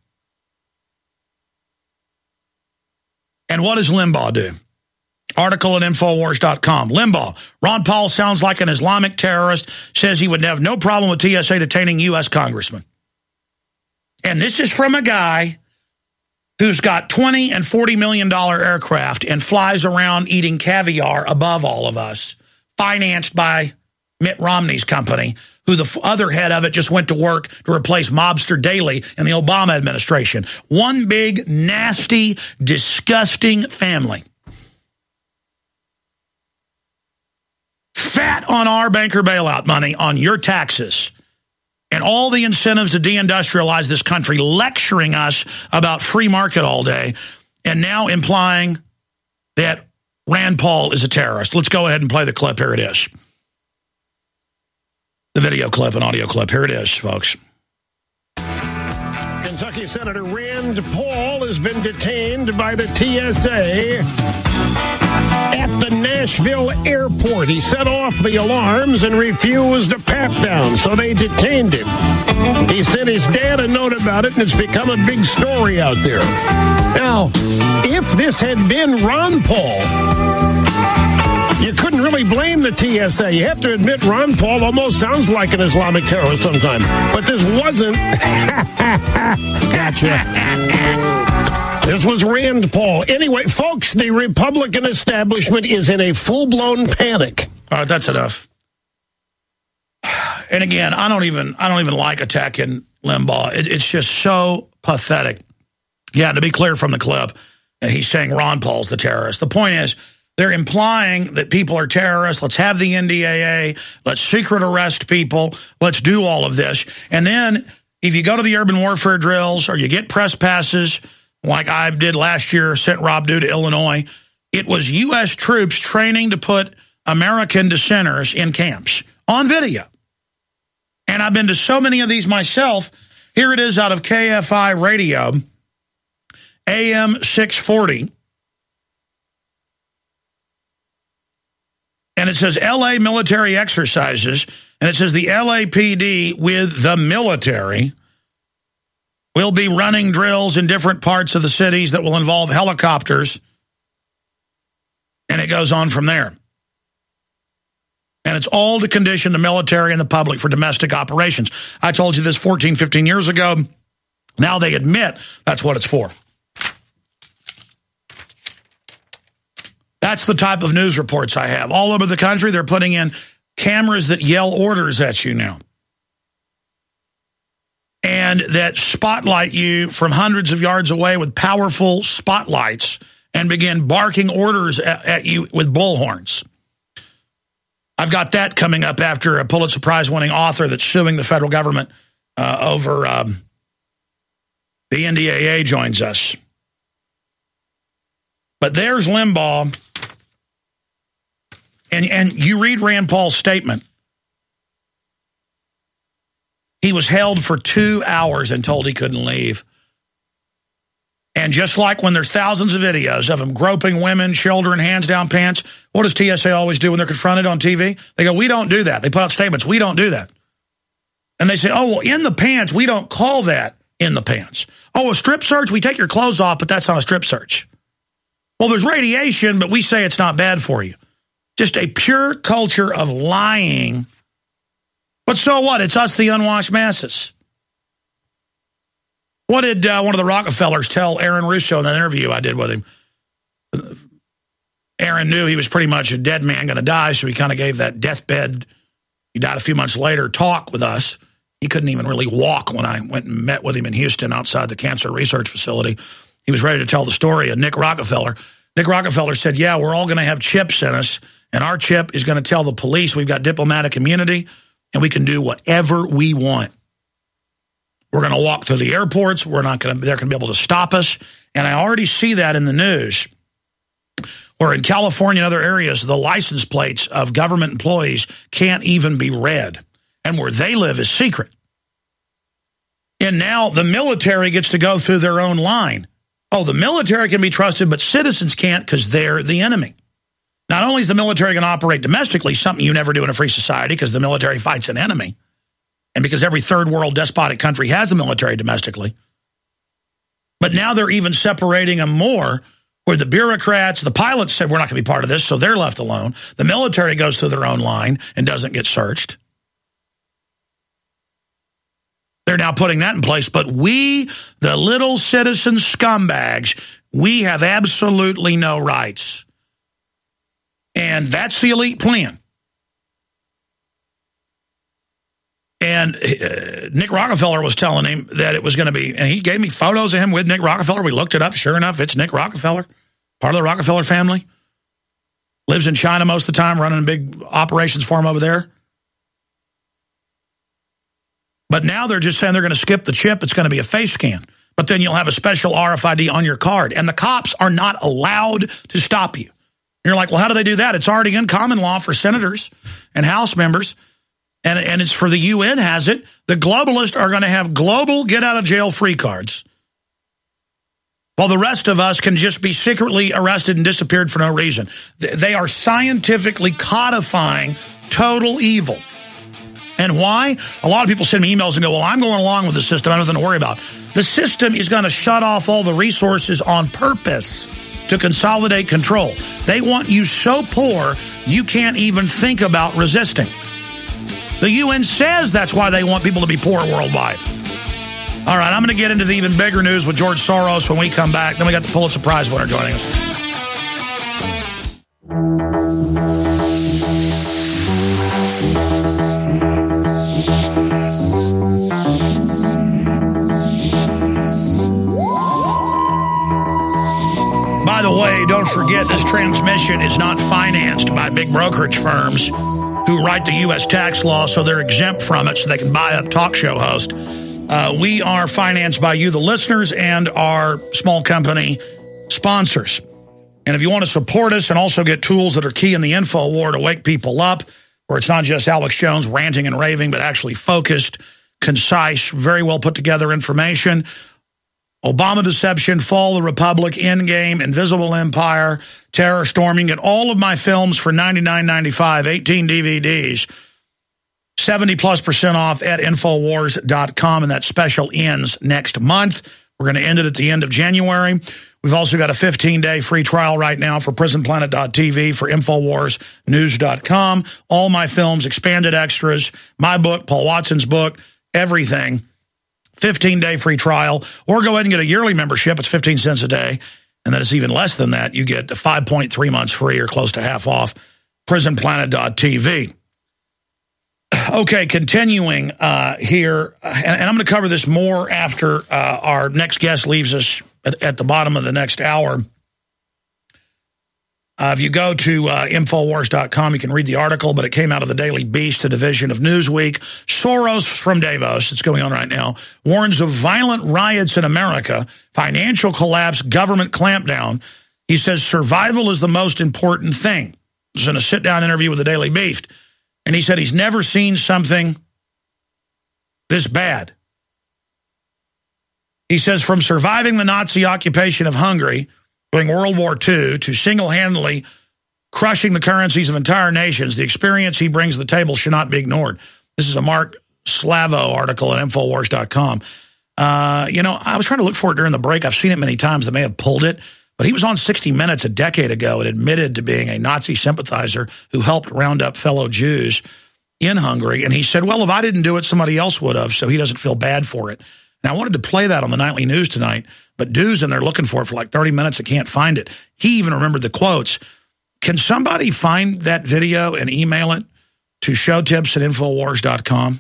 B: And what does Limbaugh do? Article at Infowars dot com. Limbaugh, Ron Paul sounds like an Islamic terrorist, says he would have no problem with T S A detaining U S congressmen. And this is from a guy who's got twenty and forty million dollar aircraft and flies around eating caviar above all of us, financed by Mitt Romney's company, who the other head of it just went to work to replace Mobster Daley in the Obama administration. One big, nasty, disgusting family. Fat on our banker bailout money, on your taxes. and all the incentives to deindustrialize this country, lecturing us about free market all day, and now implying that Rand Paul is a terrorist. Let's go ahead and play the clip. Here it is. The video clip and audio clip. Here it is, folks.
D: Kentucky Senator Rand Paul has been detained by the T S A at the Nashville airport. He set off the alarms and refused a pat down, so they detained him. He sent his dad a note about it, and it's become a big story out there. Now, if this had been Ron Paul, you couldn't really blame the T S A. You have to admit, Ron Paul almost sounds like an Islamic terrorist sometimes. But this wasn't. Gotcha. This was Rand Paul. Anyway, folks, the Republican establishment is in a full-blown panic.
B: All right, that's enough. And again, I don't even I don't even like attacking Limbaugh. It, it's just so pathetic. Yeah, to be clear from the clip, he's saying Ron Paul's the terrorist. The point is, they're implying that people are terrorists. Let's have the N D A A. Let's secret arrest people. Let's do all of this. And then if you go to the urban warfare drills or you get press passes, like I did last year, sent Rob Dew to Illinois, it was U S troops training to put American dissenters in camps on video. And I've been to so many of these myself. Here it is out of K F I radio, A M six forty. And it says L A military exercises, and it says the L A P D with the military will be running drills in different parts of the cities that will involve helicopters, and it goes on from there. And it's all to condition the military and the public for domestic operations. I told you this fourteen, fifteen years ago. Now they admit that's what it's for. That's the type of news reports I have. All over the country, they're putting in cameras that yell orders at you now. And that spotlight you from hundreds of yards away with powerful spotlights and begin barking orders at, at you with bullhorns. I've got that coming up after a Pulitzer Prize-winning author that's suing the federal government uh, over um, the N D A A joins us. But there's Limbaugh. And, and you read Rand Paul's statement. He was held for two hours and told he couldn't leave. And just like when there's thousands of videos of him groping women, children, hands down pants, what does T S A always do when they're confronted on T V? They go, we don't do that. They put out statements, we don't do that. And they say, oh, well, in the pants, we don't call that in the pants. Oh, a strip search, we take your clothes off, but that's not a strip search. Well, there's radiation, but we say it's not bad for you. Just a pure culture of lying. But so what? It's us, the unwashed masses. What did uh, one of the Rockefellers tell Aaron Russo in that interview I did with him? Aaron knew he was pretty much a dead man going to die, so he kind of gave that deathbed, he died a few months later, talk with us. He couldn't even really walk when I went and met with him in Houston outside the cancer research facility. He was ready to tell the story of Nick Rockefeller. Nick Rockefeller said, yeah, we're all going to have chips in us, and our chip is going to tell the police we've got diplomatic immunity, and we can do whatever we want. We're going to walk through the airports. We're not going to, they're going to be able to stop us. And I already see that in the news, where in California and other areas, the license plates of government employees can't even be read. And where they live is secret. And now the military gets to go through their own line. Oh, the military can be trusted, but citizens can't because they're the enemy. Not only is the military going to operate domestically, something you never do in a free society because the military fights an enemy, and because every third world despotic country has a military domestically, but now they're even separating them more, where the bureaucrats, the pilots said we're not going to be part of this, so they're left alone. The military goes through their own line and doesn't get searched. They're now putting that in place, but we, the little citizen scumbags, we have absolutely no rights. And that's the elite plan. And uh, Nick Rockefeller was telling him that it was going to be, and he gave me photos of him with Nick Rockefeller. We looked it up. Sure enough, it's Nick Rockefeller, part of the Rockefeller family. Lives in China most of the time, running big operations for him over there. But now they're just saying they're going to skip the chip. It's going to be a face scan. But then you'll have a special R F I D on your card. And the cops are not allowed to stop you. You're like, well, how do they do that? It's already in common law for senators and House members. And, and it's for the U N has it. The globalists are going to have global get-out-of-jail-free cards, while the rest of us can just be secretly arrested and disappeared for no reason. They are scientifically codifying total evil. And why? A lot of people send me emails and go, well, I'm going along with the system. I have nothing to worry about. The system is going to shut off all the resources on purpose to consolidate control. They want you so poor, you can't even think about resisting. The U N says that's why they want people to be poor worldwide. All right, I'm going to get into the even bigger news with George Soros when we come back. Then we got the Pulitzer Prize winner joining us. By the way, don't forget this transmission is not financed by big brokerage firms who write the U S tax law so they're exempt from it so they can buy up talk show hosts. Uh, we are financed by you, the listeners, and our small company sponsors. And if you want to support us and also get tools that are key in the info war to wake people up, where it's not just Alex Jones ranting and raving, but actually focused, concise, very well put together information, Obama deception, Fall of the Republic, Endgame, Invisible Empire, Terror Storming, and all of my films for ninety-nine ninety-five, eighteen D V Ds, seventy plus percent off at Infowars dot com, and that special ends next month. We're going to end it at the end of January. We've also got a fifteen day free trial right now for prison planet dot t v, for Infowars News dot com. All my films, expanded extras, my book, Paul Watson's book, everything. fifteen day free trial, or go ahead and get a yearly membership. It's fifteen cents a day, and then it's even less than that. You get five point three months free or close to half off, prison planet dot t v. Okay, continuing uh, here, and, and I'm going to cover this more after uh, our next guest leaves us at, at the bottom of the next hour. Uh, if you go to uh, Infowars dot com, you can read the article, but it came out of the Daily Beast, a division of Newsweek. Soros from Davos, it's going on right now, warns of violent riots in America, financial collapse, government clampdown. He says survival is the most important thing. This is in a sit-down interview with the Daily Beast. And he said he's never seen something this bad. He says from surviving the Nazi occupation of Hungary during World War Two to single-handedly crushing the currencies of entire nations, the experience he brings to the table should not be ignored. This is a Mark Slavo article at Infowars dot com. Uh, you know, I was trying to look for it during the break. I've seen it many times. They may have pulled it. But he was on sixty minutes a decade ago and admitted to being a Nazi sympathizer who helped round up fellow Jews in Hungary. And he said, well, if I didn't do it, somebody else would have, so he doesn't feel bad for it. And I wanted to play that on the nightly news tonight, but Dude's in there looking for it for like thirty minutes. I can't find it. He even remembered the quotes. Can somebody find that video and email it to showtips at Infowars dot com?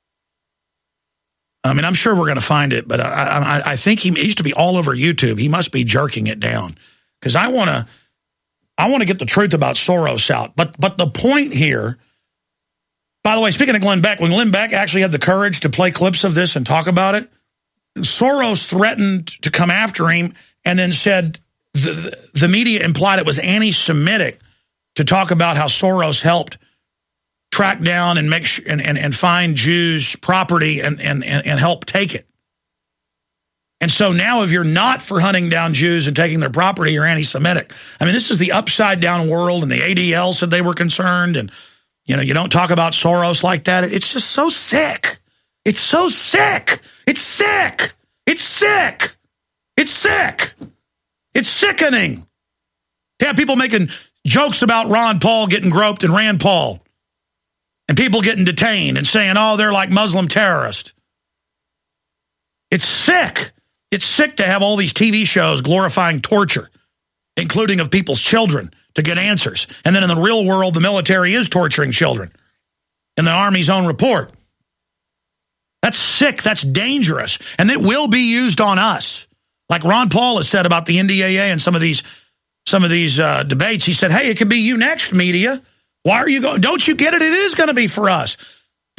B: I mean, I'm sure we're going to find it, but I, I, I think he used to be all over YouTube. He must be jerking it down because I want to, I want to get the truth about Soros out. But, but the point here, by the way, speaking of Glenn Beck, when Glenn Beck actually had the courage to play clips of this and talk about it, Soros threatened to come after him and then said the, the media implied it was anti-Semitic to talk about how Soros helped track down and make sh and, and and find Jews' property and, and and and help take it. And so now, if you're not for hunting down Jews and taking their property, you're anti-Semitic. I mean, this is the upside down world, and the A D L said they were concerned. And you know, you don't talk about Soros like that. It's just so sick. It's so sick. It's sick. It's sick. It's sick. It's sickening. To have people making jokes about Ron Paul getting groped and Rand Paul. And people getting detained and saying, oh, they're like Muslim terrorists. It's sick. It's sick to have all these T V shows glorifying torture, including of people's children, to get answers. And then in the real world, the military is torturing children in the Army's own report. That's sick. That's dangerous. And it will be used on us. Like Ron Paul has said about the N D A A and some of these, some of these uh, debates. He said, hey, it could be you next, media. Why are you going? Don't you get it? It is going to be for us.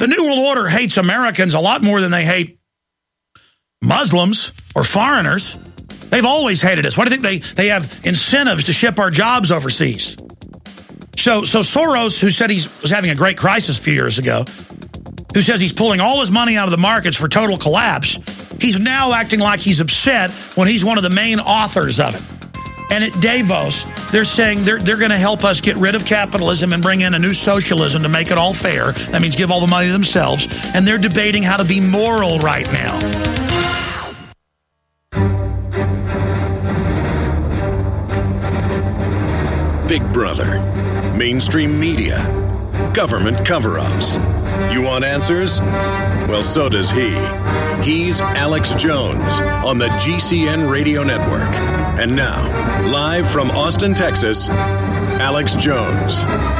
B: The New World Order hates Americans a lot more than they hate Muslims or foreigners. They've always hated us. Why do you think they, they have incentives to ship our jobs overseas? So, so Soros, who said he was having a great crisis a few years ago, who says he's pulling all his money out of the markets for total collapse, he's now acting like he's upset when he's one of the main authors of it. And at Davos, they're saying they're, they're going to help us get rid of capitalism and bring in a new socialism to make it all fair. That means give all the money to themselves. And they're debating how to be moral right now.
A: Big Brother, mainstream media, government cover-ups. You want answers? Well, so does he. He's Alex Jones on the G C N Radio Network. And now, live from Austin, Texas, Alex Jones.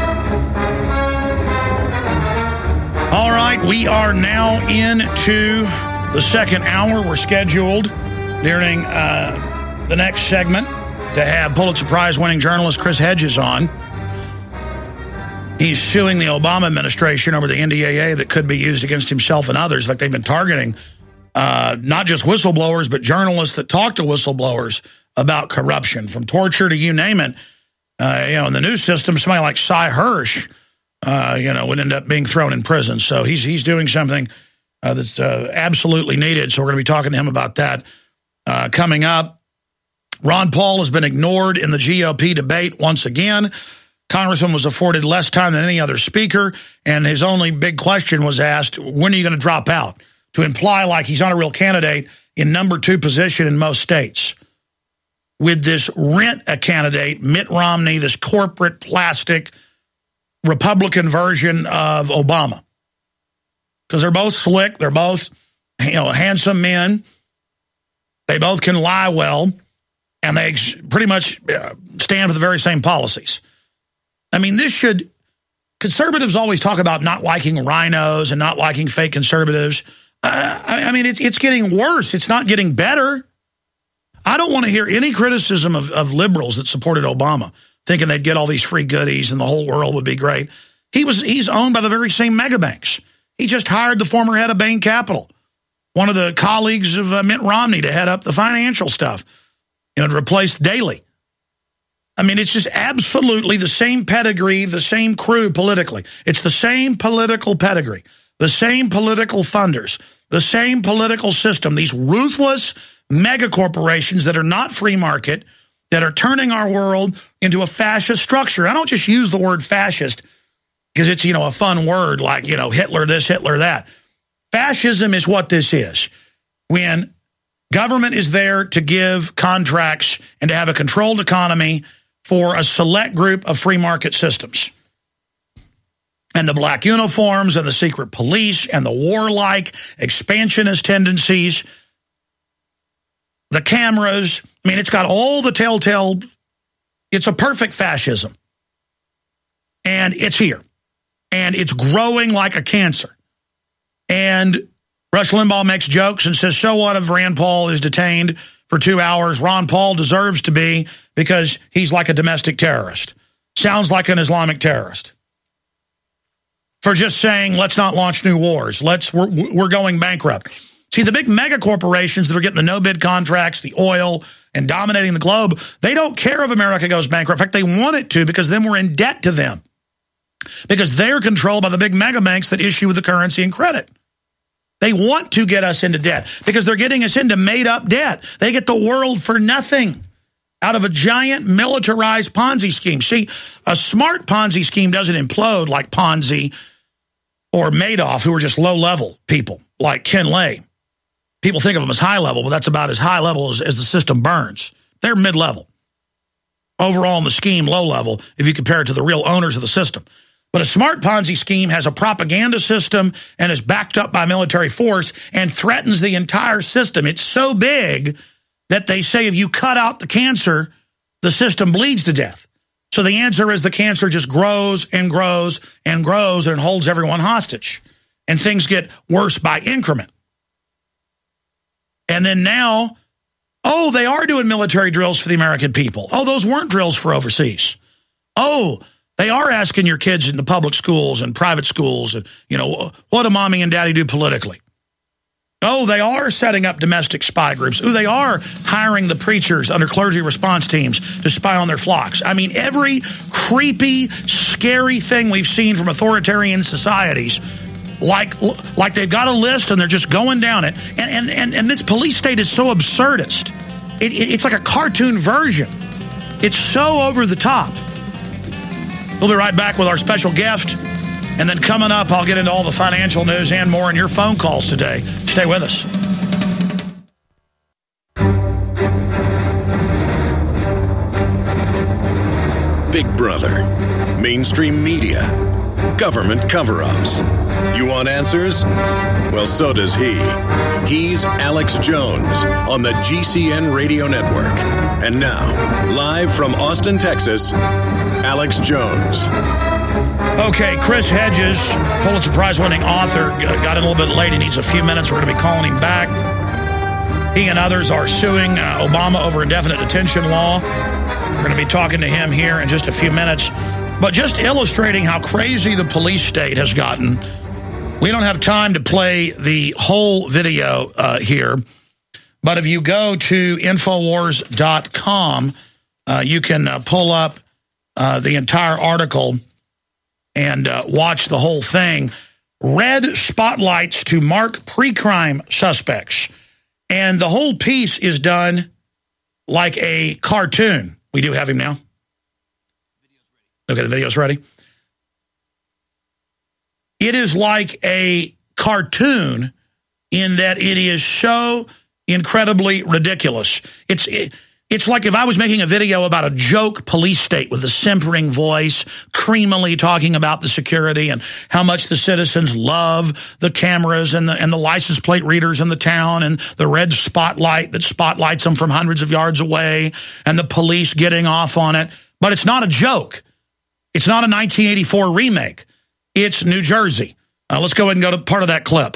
B: All right, we are now into the second hour. We're scheduled during uh, the next segment to have Pulitzer Prize-winning journalist Chris Hedges on. He's suing the Obama administration over the N D A A that could be used against himself and others. In fact, they've been targeting uh, not just whistleblowers, but journalists that talk to whistleblowers about corruption, from torture to you name it. Uh, you know, in the news system, somebody like Cy Hirsch, uh, you know, would end up being thrown in prison. So he's he's doing something uh, that's uh, absolutely needed. So we're going to be talking to him about that uh, coming up. Ron Paul has been ignored in the G O P debate once again. Congressman was afforded less time than any other speaker, and his only big question was asked, when are you going to drop out? To imply like he's not a real candidate in number two position in most states. With this rent a candidate, Mitt Romney, this corporate plastic Republican version of Obama. Because they're both slick, they're both, you know, handsome men. They both can lie well, and they pretty much stand for the very same policies. I mean, this should, conservatives always talk about not liking rhinos and not liking fake conservatives. Uh, I, I mean, it's, it's getting worse. It's not getting better. I don't want to hear any criticism of, of liberals that supported Obama, thinking they'd get all these free goodies and the whole world would be great. He was He's owned by the very same mega banks. He just hired the former head of Bain Capital, one of the colleagues of uh, Mitt Romney, to head up the financial stuff, you know, to replace Daley. I mean, it's just absolutely the same pedigree, the same crew politically. It's the same political pedigree, the same political funders, the same political system. These ruthless mega corporations that are not free market, that are turning our world into a fascist structure. I don't just use the word fascist because it's, you know, a fun word like, you know, Hitler this, Hitler that. Fascism is what this is. When government is there to give contracts and to have a controlled economy for a select group of free market systems. And the black uniforms and the secret police and the warlike expansionist tendencies, the cameras. I mean, it's got all the telltale, it's a perfect fascism. And it's here. And it's growing like a cancer. And Rush Limbaugh makes jokes and says, so what if Rand Paul is detained for two hours? Ron Paul deserves to be because he's like a domestic terrorist. Sounds like an Islamic terrorist. For just saying, let's not launch new wars. Let's we're, we're going bankrupt. See, the big mega corporations that are getting the no-bid contracts, the oil, and dominating the globe, they don't care if America goes bankrupt. In fact, they want it to, because then we're in debt to them. Because they're controlled by the big mega banks that issue the currency and credit. They want to get us into debt because they're getting us into made-up debt. They get the world for nothing out of a giant militarized Ponzi scheme. See, a smart Ponzi scheme doesn't implode like Ponzi or Madoff, who are just low-level people, like Ken Lay. People think of them as high-level, but that's about as high level as, as the system burns. They're mid-level. Overall in the scheme, low-level, if you compare it to the real owners of the system. But a smart Ponzi scheme has a propaganda system and is backed up by military force and threatens the entire system. It's so big that they say if you cut out the cancer, the system bleeds to death. So the answer is the cancer just grows and grows and grows and holds everyone hostage. And things get worse by increment. And then now, oh, they are doing military drills for the American people. Oh, those weren't drills for overseas. Oh, They are asking your kids in the public schools and private schools, and you know, what do mommy and daddy do politically? Oh, they are setting up domestic spy groups. Oh, they are hiring the preachers under clergy response teams to spy on their flocks. I mean, every creepy, scary thing we've seen from authoritarian societies, like like they've got a list and they're just going down it. And and and, and this police state is so absurdist. It, it, it's like a cartoon version. It's so over the top. We'll be right back with our special guest. And then coming up, I'll get into all the financial news and more in your phone calls today. Stay with us.
A: Big Brother, mainstream media, government cover-ups. You want answers? Well, so does he. He's Alex Jones on the G C N Radio Network. And now, live from Austin, Texas, Alex Jones.
B: Okay, Chris Hedges, Pulitzer Prize-winning author, got in a little bit late. He needs a few minutes. We're going to be calling him back. He and others are suing uh, Obama over indefinite detention law. We're going to be talking to him here in just a few minutes. But just illustrating how crazy the police state has gotten, we don't have time to play the whole video uh, here. But if you go to Infowars dot com, uh, you can uh, pull up uh, the entire article and uh, watch the whole thing. Red spotlights to mark pre-crime suspects. And the whole piece is done like a cartoon. We do have him now. Okay, the video's ready. It is like a cartoon in that it is so incredibly ridiculous. It's... It, It's like if I was making a video about a joke police state with a simpering voice, creamily talking about the security and how much the citizens love the cameras and the and the license plate readers in the town and the red spotlight that spotlights them from hundreds of yards away and the police getting off on it. But it's not a joke. It's not a nineteen eighty-four remake. It's New Jersey. Uh, let's go ahead and go to part of that clip.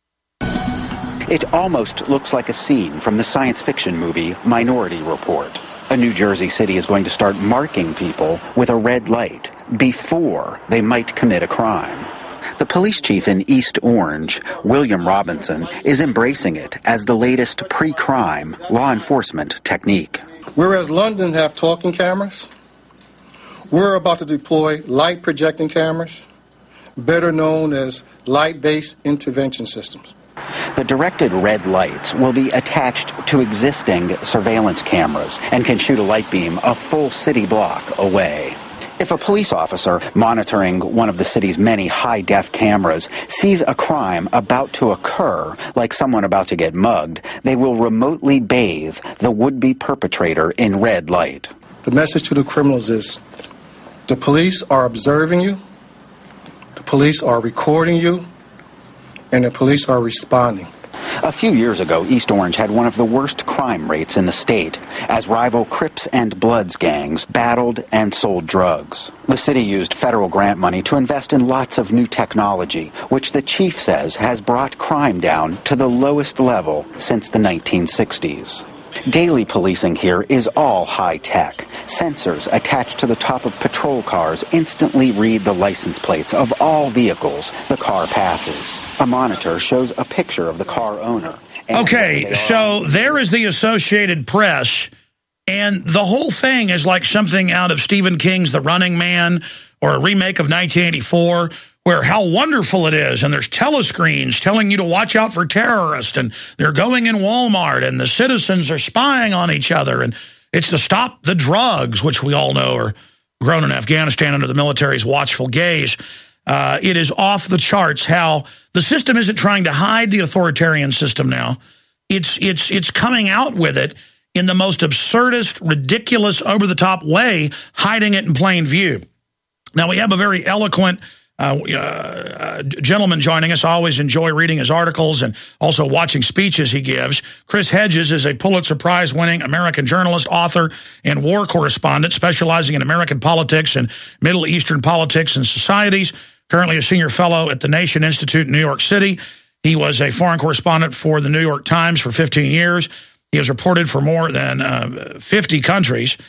E: It almost looks like a scene from the science fiction movie Minority Report. A New Jersey city is going to start marking people with a red light before they might commit a crime. The police chief in East Orange, William Robinson, is embracing it as the latest pre-crime law enforcement technique.
F: Whereas London have talking cameras, we're about to deploy light projecting cameras, better known as light-based intervention systems.
E: The directed red lights will be attached to existing surveillance cameras and can shoot a light beam a full city block away. If a police officer monitoring one of the city's many high-def cameras sees a crime about to occur, like someone about to get mugged, they will remotely bathe the would-be perpetrator in red light.
F: The message to the criminals is, the police are observing you, the police are recording you, and the police are responding.
E: A few years ago, East Orange had one of the worst crime rates in the state, as rival Crips and Bloods gangs battled and sold drugs. The city used federal grant money to invest in lots of new technology, which the chief says has brought crime down to the lowest level since the nineteen sixties. Daily policing here is all high-tech. Sensors attached to the top of patrol cars instantly read the license plates of all vehicles the car passes. A monitor shows a picture of the car owner.
B: Okay, so there is the Associated Press, and the whole thing is like something out of Stephen King's The Running Man or a remake of nineteen eighty-four, where how wonderful it is, and there's telescreens telling you to watch out for terrorists, and they're going in Walmart, and the citizens are spying on each other, and it's to stop the drugs, which we all know are grown in Afghanistan under the military's watchful gaze. Uh, it is off the charts how the system isn't trying to hide the authoritarian system now. It's, it's, it's coming out with it in the most absurdist, ridiculous, over-the-top way, hiding it in plain view. Now, we have a very eloquent Uh, uh, gentleman joining us. I always enjoy reading his articles and also watching speeches he gives. Chris Hedges is a Pulitzer Prize-winning American journalist, author, and war correspondent specializing in American politics and Middle Eastern politics and societies. Currently a senior fellow at the Nation Institute in New York City. He was a foreign correspondent for the New York Times for fifteen years. He has reported for more than uh, fifty countries.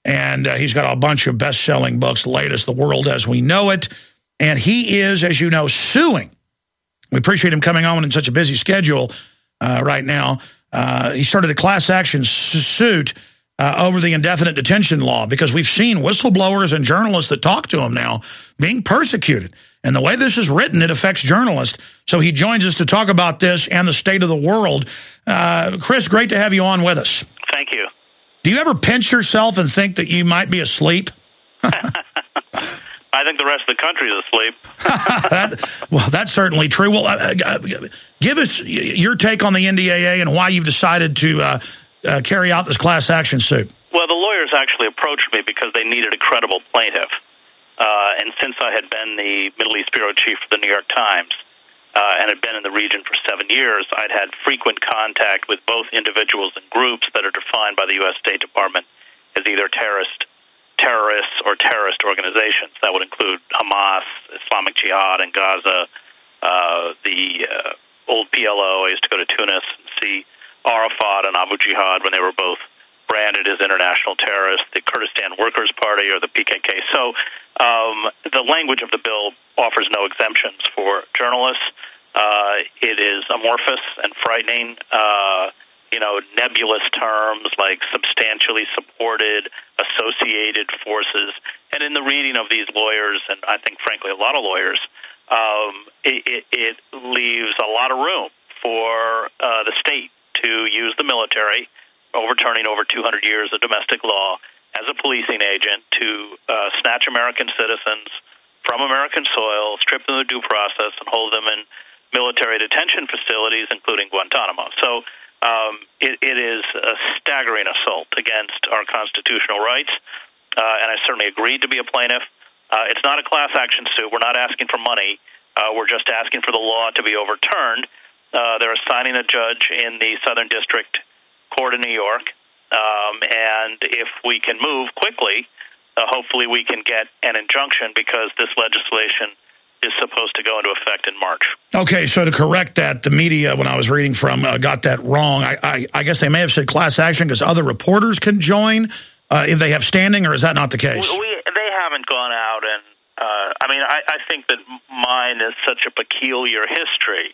B: and uh, he's got a bunch of best-selling books, the latest, The World as We Know It, and he is, as you know, suing. We appreciate him coming on in such a busy schedule uh, right now. Uh, he started a class action suit uh, over the indefinite detention law because we've seen whistleblowers and journalists that talk to him now being persecuted. And the way this is written, it affects journalists. So he joins us to talk about this and the state of the world. Uh, Chris, great to have you on with us.
G: Thank you.
B: Do you ever pinch yourself and think that you might be asleep?
G: I think the rest of the country is asleep.
B: that, well, that's certainly true. Well, uh, uh, give us your take on the N D A A and why you've decided to uh, uh, carry out this class action suit.
G: Well, the lawyers actually approached me because they needed a credible plaintiff. Uh, and since I had been the Middle East bureau chief for the New York Times uh, and had been in the region for seven years, I'd had frequent contact with both individuals and groups that are defined by the U S State Department as either terrorist terrorists or terrorist organizations. That would include Hamas, Islamic Jihad in Gaza, uh, the uh, old P L O. I used to go to Tunis and see Arafat and Abu Jihad when they were both branded as international terrorists, the Kurdistan Workers' Party or the P K K. So um, the language of the bill offers no exemptions for journalists. Uh, it is amorphous and frightening. Uh, you know, nebulous terms like substantially supported, associated forces. And in the reading of these lawyers, and I think, frankly, a lot of lawyers, um, it, it, it leaves a lot of room for uh, the state to use the military, overturning over two hundred years of domestic law, as a policing agent to uh, snatch American citizens from American soil, strip them of due process, and hold them in military detention facilities, including Guantanamo. So um, it, it is a staggering assault against our constitutional rights, uh, and I certainly agreed to be a plaintiff. Uh, it's not a class action suit. We're not asking for money. Uh, we're just asking for the law to be overturned. Uh, they're assigning a judge in the Southern District Court in New York, um, and if we can move quickly, uh, hopefully we can get an injunction because this legislation is supposed to go into effect in March.
B: Okay, so to correct that, the media, when I was reading from, uh, got that wrong. I, I, I guess they may have said class action because other reporters can join uh, if they have standing, or is that not the case?
G: We, we, they haven't gone out and, uh, I mean, I, I think that mine is such a peculiar history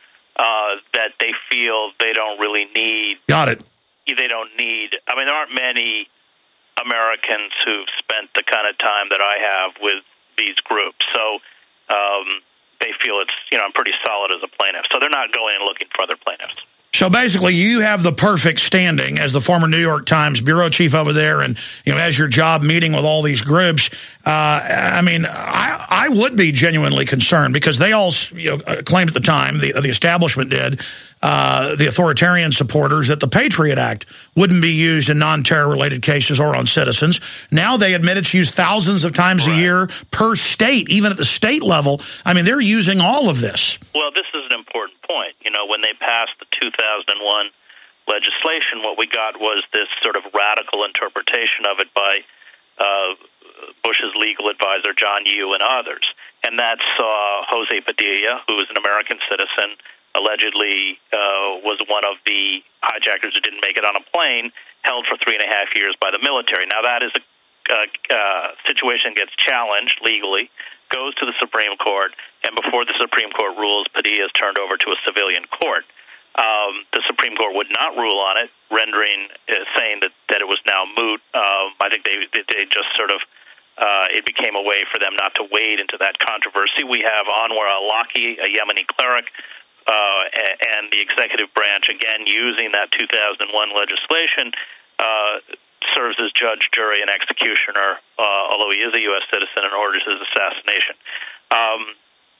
G: uh, that they feel they don't really need.
B: Got it.
G: They don't need, I mean, there aren't many Americans who've spent the kind of time that I have with these groups. So um, they feel it's, you know, I'm pretty solid as a plaintiff. So they're not going and looking for other plaintiffs.
B: So basically, you have the perfect standing as the former New York Times bureau chief over there, and you know, as your job meeting with all these groups. Uh, I mean, I, I would be genuinely concerned because they all, you know, claimed at the time, the the establishment did, uh, the authoritarian supporters, that the Patriot Act wouldn't be used in non-terror related cases or on citizens. Now they admit it's used thousands of times right. a year per state, even at the state level. I mean, they're using all of this.
G: Well, this is an important point. You know, when they passed the two thousand one legislation, what we got was this sort of radical interpretation of it by uh, Bush's legal advisor, John Yoo, and others. And that saw Jose Padilla, who was an American citizen, allegedly uh, was one of the hijackers who didn't make it on a plane, held for three and a half years by the military. Now, that is a uh, uh, situation gets challenged legally, goes to the Supreme Court, and before the Supreme Court rules, Padilla is turned over to a civilian court. Um, the Supreme Court would not rule on it, rendering, uh, saying that, that it was now moot. Um, I think they they just sort of, uh, it became a way for them not to wade into that controversy. We have Anwar al-Awlaki, a Yemeni cleric, uh, and the executive branch, again, using that two thousand one legislation, uh, serves as judge, jury, and executioner, uh, although he is a U S citizen, and orders his assassination. Um,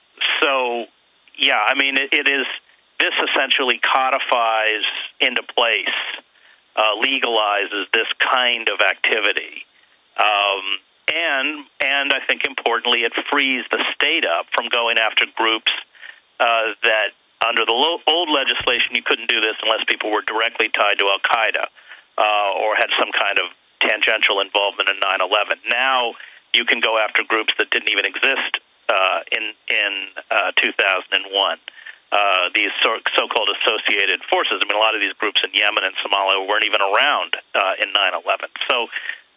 G: so, yeah, I mean, it, it is... This essentially codifies into place, uh, legalizes this kind of activity, um, and and I think importantly, it frees the state up from going after groups uh, that under the lo- old legislation you couldn't do this unless people were directly tied to Al Qaeda uh, or had some kind of tangential involvement in nine eleven. Now you can go after groups that didn't even exist uh, in in uh, two thousand one. Uh, these so- so-called associated forces. I mean, a lot of these groups in Yemen and Somalia weren't even around uh, in nine eleven. So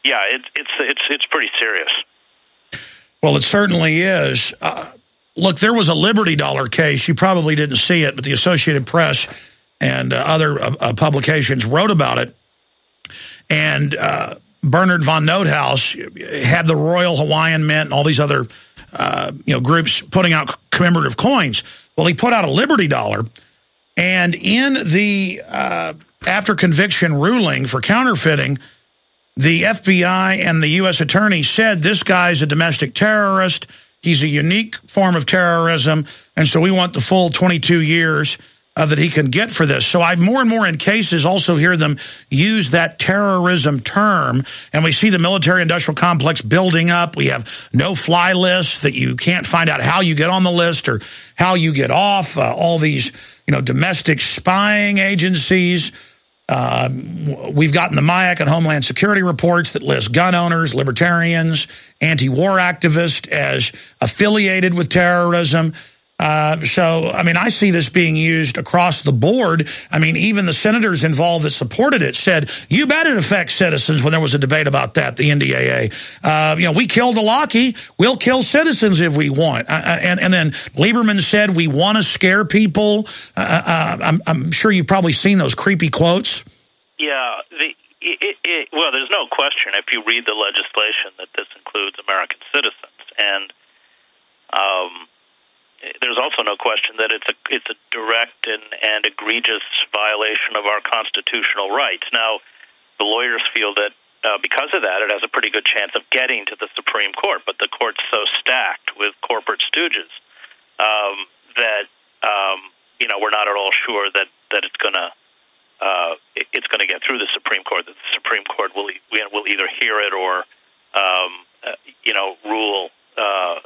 G: yeah, it's it's it's it's pretty serious.
B: Well, it certainly is. Uh, look, there was a Liberty Dollar case. You probably didn't see it, but the Associated Press and uh, other uh, uh, publications wrote about it. And uh, Bernard von Noothaus had the Royal Hawaiian Mint and all these other uh, you know groups putting out commemorative coins. Well, he put out a Liberty Dollar, and in the uh, after conviction ruling for counterfeiting, the F B I and the U S attorney said this guy's a domestic terrorist. He's a unique form of terrorism, and so we want the full twenty-two years uh, that he can get for this. So I more and more in cases also hear them use that terrorism term, and we see the military-industrial complex building up. We have no-fly lists that you can't find out how you get on the list or how you get off. Uh, all these, you know, domestic spying agencies. Uh, we've gotten the MIAC and Homeland Security reports that list gun owners, libertarians, anti-war activists as affiliated with terrorism. Uh, so, I mean, I see this being used across the board. I mean, even the senators involved that supported it said, you bet it affects citizens when there was a debate about that, the N D A A. Uh, you know, we killed Alaki. We'll kill citizens if we want. Uh, and, and then Lieberman said, we want to scare people. Uh, uh, I'm, I'm sure you've probably seen those creepy quotes.
G: Yeah. The, it, it, well, there's no question if you read the legislation that this includes American citizens. And, um, there's also no question that it's a it's a direct and, and egregious violation of our constitutional rights. Now, the lawyers feel that uh, because of that, it has a pretty good chance of getting to the Supreme Court, but the court's so stacked with corporate stooges um, that um, you know we're not at all sure that, that it's going to uh, it, it's going to get through the Supreme Court. That the Supreme Court will will either hear it or um, uh, you know rule. Uh,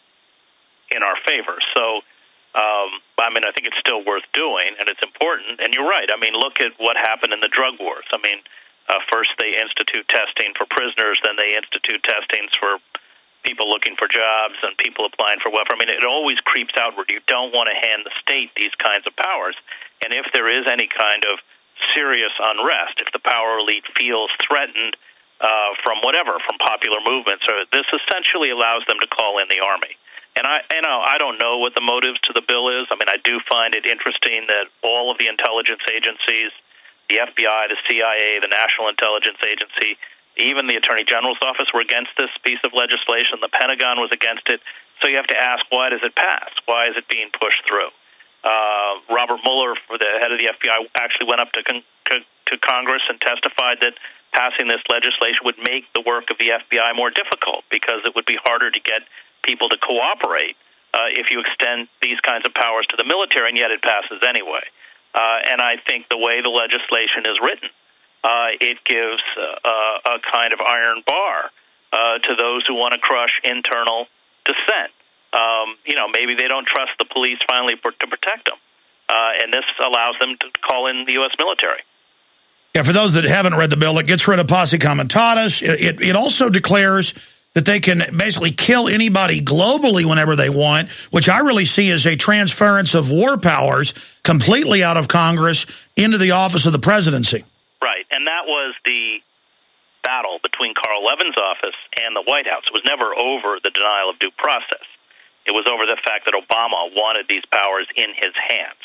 G: in our favor. So, um, I mean, I think it's still worth doing, and it's important. And you're right. I mean, look at what happened in the drug wars. I mean, uh, first they institute testing for prisoners, then they institute testings for people looking for jobs and people applying for welfare. I mean, it always creeps outward. You don't want to hand the state these kinds of powers. And if there is any kind of serious unrest, if the power elite feels threatened uh, from whatever, from popular movements, or this essentially allows them to call in the army. And I, you know, I don't know what the motives to the bill is. I mean, I do find it interesting that all of the intelligence agencies, the F B I, the C I A, the National Intelligence Agency, even the Attorney General's office were against this piece of legislation. The Pentagon was against it. So you have to ask, why does it pass? Why is it being pushed through? Uh, Robert Mueller, for the head of the F B I, actually went up to, con- to Congress and testified that passing this legislation would make the work of the F B I more difficult because it would be harder to get people to cooperate uh, if you extend these kinds of powers to the military, and yet it passes anyway. Uh, and I think the way the legislation is written, uh, it gives uh, a kind of iron bar uh, to those who want to crush internal dissent. Um, you know, maybe they don't trust the police finally for, to protect them, uh, and this allows them to call in the U S military.
B: Yeah, for those that haven't read the bill, it gets rid of posse comitatus. It, it, it also declares that they can basically kill anybody globally whenever they want, which I really see as a transference of war powers completely out of Congress into the office of the presidency.
G: Right, and that was the battle between Carl Levin's office and the White House. It was never over the denial of due process. It was over the fact that Obama wanted these powers in his hands,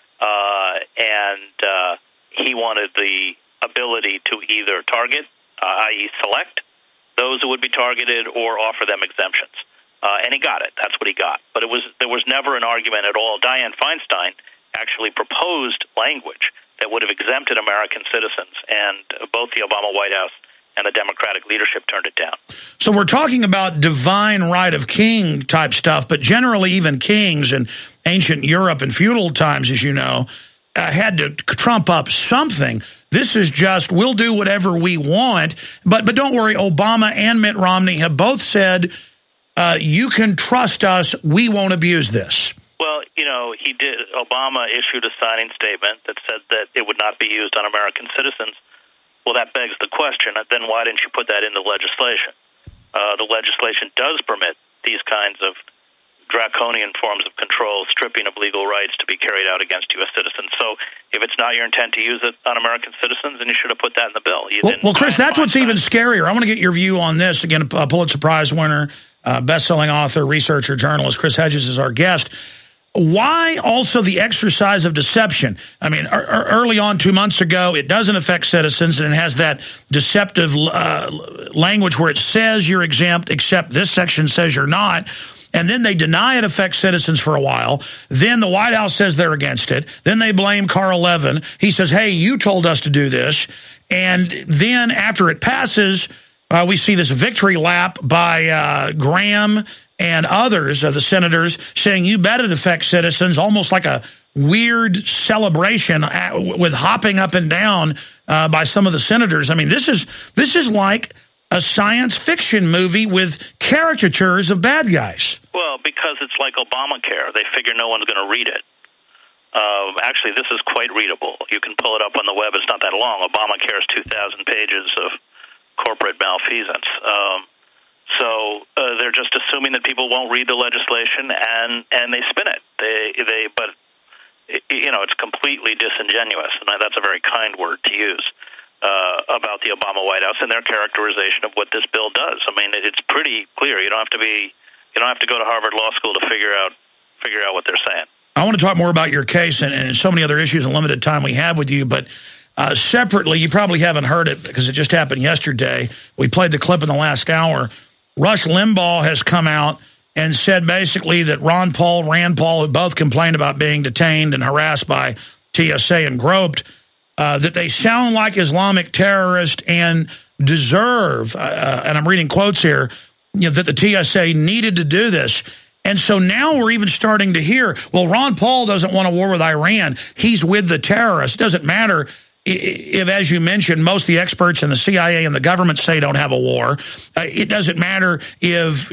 G: uh, and uh, he wanted the ability to either target, uh, that is select, those who would be targeted or offer them exemptions. Uh, and he got it. That's what he got. But it was there was never an argument at all. Dianne Feinstein actually proposed language that would have exempted American citizens, and both the Obama White House and the Democratic leadership turned it down.
B: So we're talking about divine right of king type stuff, but generally even kings in ancient Europe and feudal times, as you know, uh, had to trump up something. This is just, we'll do whatever we want. But but don't worry, Obama and Mitt Romney have both said, uh, you can trust us, we won't abuse this.
G: Well, you know, he did. Obama issued a signing statement that said that it would not be used on American citizens. Well, that begs the question, then why didn't you put that in the legislation? Uh, the legislation does permit these kinds of draconian forms of control, stripping of legal rights to be carried out against U S citizens. So if it's not your intent to use it on American citizens, then you should have put that in the bill. You
B: well, well, Chris, that's what's even scarier. I want to get your view on this. Again, a Pulitzer Prize winner, uh, best-selling author, researcher, journalist, Chris Hedges is our guest. Why also the exercise of deception? I mean, early on, two months ago, it doesn't affect citizens, and it has that deceptive uh, language where it says you're exempt, except this section says you're not. And then they deny it affects citizens for a while. Then the White House says they're against it. Then they blame Carl Levin. He says, hey, you told us to do this. And then after it passes, uh, we see this victory lap by uh, Graham and others of the senators saying, you bet it affects citizens, almost like a weird celebration at, with hopping up and down uh, by some of the senators. I mean, this is this is like a science fiction movie with caricatures of bad guys.
G: Well, because it's like Obamacare. They figure no one's going to read it. Uh, actually, this is quite readable. You can pull it up on the web. It's not that long. Obamacare is two thousand pages of corporate malfeasance. Um, so uh, they're just assuming that people won't read the legislation, and, and they spin it. They they, but it, you know, it's completely disingenuous, and that's a very kind word to use uh, about the Obama White House and their characterization of what this bill does. I mean, it, it's pretty clear. You don't have to be you don't have to go to Harvard Law School to figure out figure out what they're saying.
B: I want to talk more about your case and, and so many other issues and limited time we have with you, but uh, separately, you probably haven't heard it because it just happened yesterday. We played the clip in the last hour. Rush Limbaugh has come out and said basically that Ron Paul, Rand Paul, who both complained about being detained and harassed by T S A and groped, uh, that they sound like Islamic terrorists and deserve, uh, and I'm reading quotes here, you know, that the T S A needed to do this. And so now we're even starting to hear, well, Ron Paul doesn't want a war with Iran. He's with the terrorists. It doesn't matter if, as you mentioned, most of the experts in the C I A and the government say don't have a war. Uh, it doesn't matter if,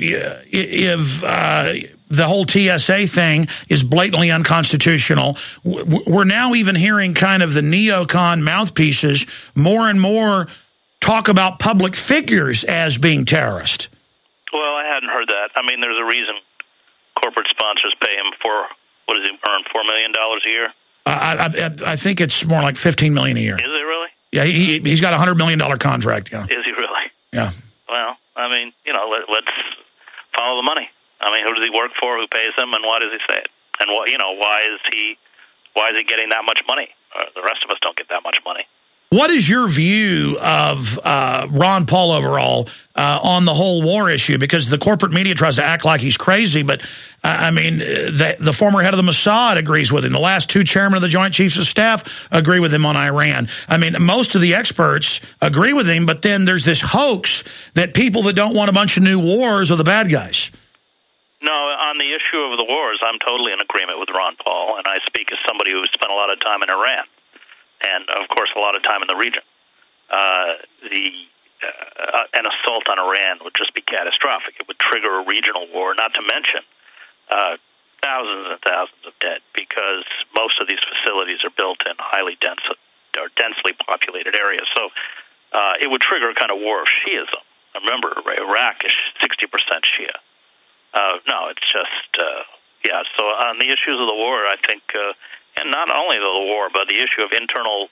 B: if uh, the whole T S A thing is blatantly unconstitutional. We're now even hearing kind of the neocon mouthpieces more and more talk about public figures as being terrorists.
G: Well, I hadn't heard that. I mean, there's a reason corporate sponsors pay him for, what does he earn, four million dollars a year?
B: Uh, I, I think it's more like fifteen million dollars a year.
G: Is it really?
B: Yeah, he, he's got a one hundred million dollars contract, yeah.
G: Is he really?
B: Yeah.
G: Well, I mean, you know, let, let's follow the money. I mean, who does he work for, who pays him, and why does he say it? And, what, you know, why is he why is he getting that much money? Uh, the rest of us don't get that much money.
B: What is your view of uh, Ron Paul overall uh, on the whole war issue? Because the corporate media tries to act like he's crazy, but, uh, I mean, the, the former head of the Mossad agrees with him. The last two chairmen of the Joint Chiefs of Staff agree with him on Iran. I mean, most of the experts agree with him, but then there's this hoax that people that don't want a bunch of new wars are the bad guys.
G: No, on the issue of the wars, I'm totally in agreement with Ron Paul, and I speak as somebody who spent a lot of time in Iran. And, of course, a lot of time in the region. Uh, the uh, an assault on Iran would just be catastrophic. It would trigger a regional war, not to mention uh, thousands and thousands of dead, because most of these facilities are built in highly dense or densely populated areas. So uh, it would trigger a kind of war of Shiism. Remember, Iraq is sixty percent Shia. Uh, no, it's just, uh, yeah. So on the issues of the war, I think... Uh, And not only the war, but the issue of internal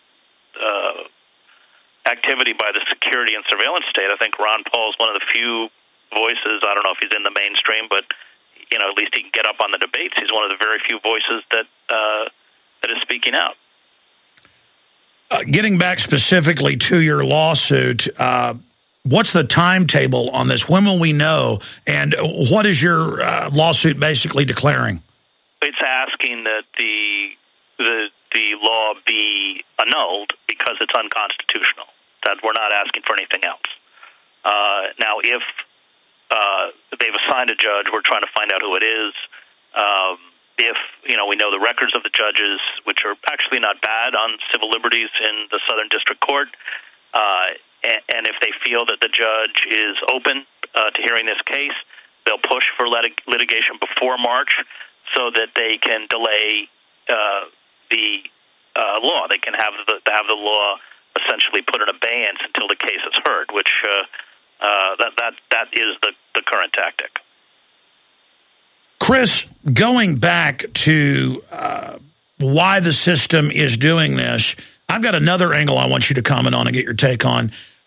G: uh, activity by the security and surveillance state. I think Ron Paul is one of the few voices, I don't know if he's in the mainstream, but you know, at least he can get up on the debates. He's one of the very few voices that uh, that is speaking out.
B: Uh, getting back specifically to your lawsuit, uh, what's the timetable on this? When will we know? And what is your uh, lawsuit basically declaring?
G: It's asking that the the the law be annulled because it's unconstitutional. That we're not asking for anything else. Uh, now, if uh, they've assigned a judge, we're trying to find out who it is. Um, if you know, we know the records of the judges, which are actually not bad on civil liberties in the Southern District Court, uh, and, and if they feel that the judge is open uh, to hearing this case, they'll push for lit- litigation before March, so that they can delay uh, the uh, law. They can have the have the law essentially put in abeyance until the case is heard, which uh, uh, that that that is the, the current tactic.
B: Chris, going back to uh, why the system is doing this, I've got another angle I want you to comment on and get your take on.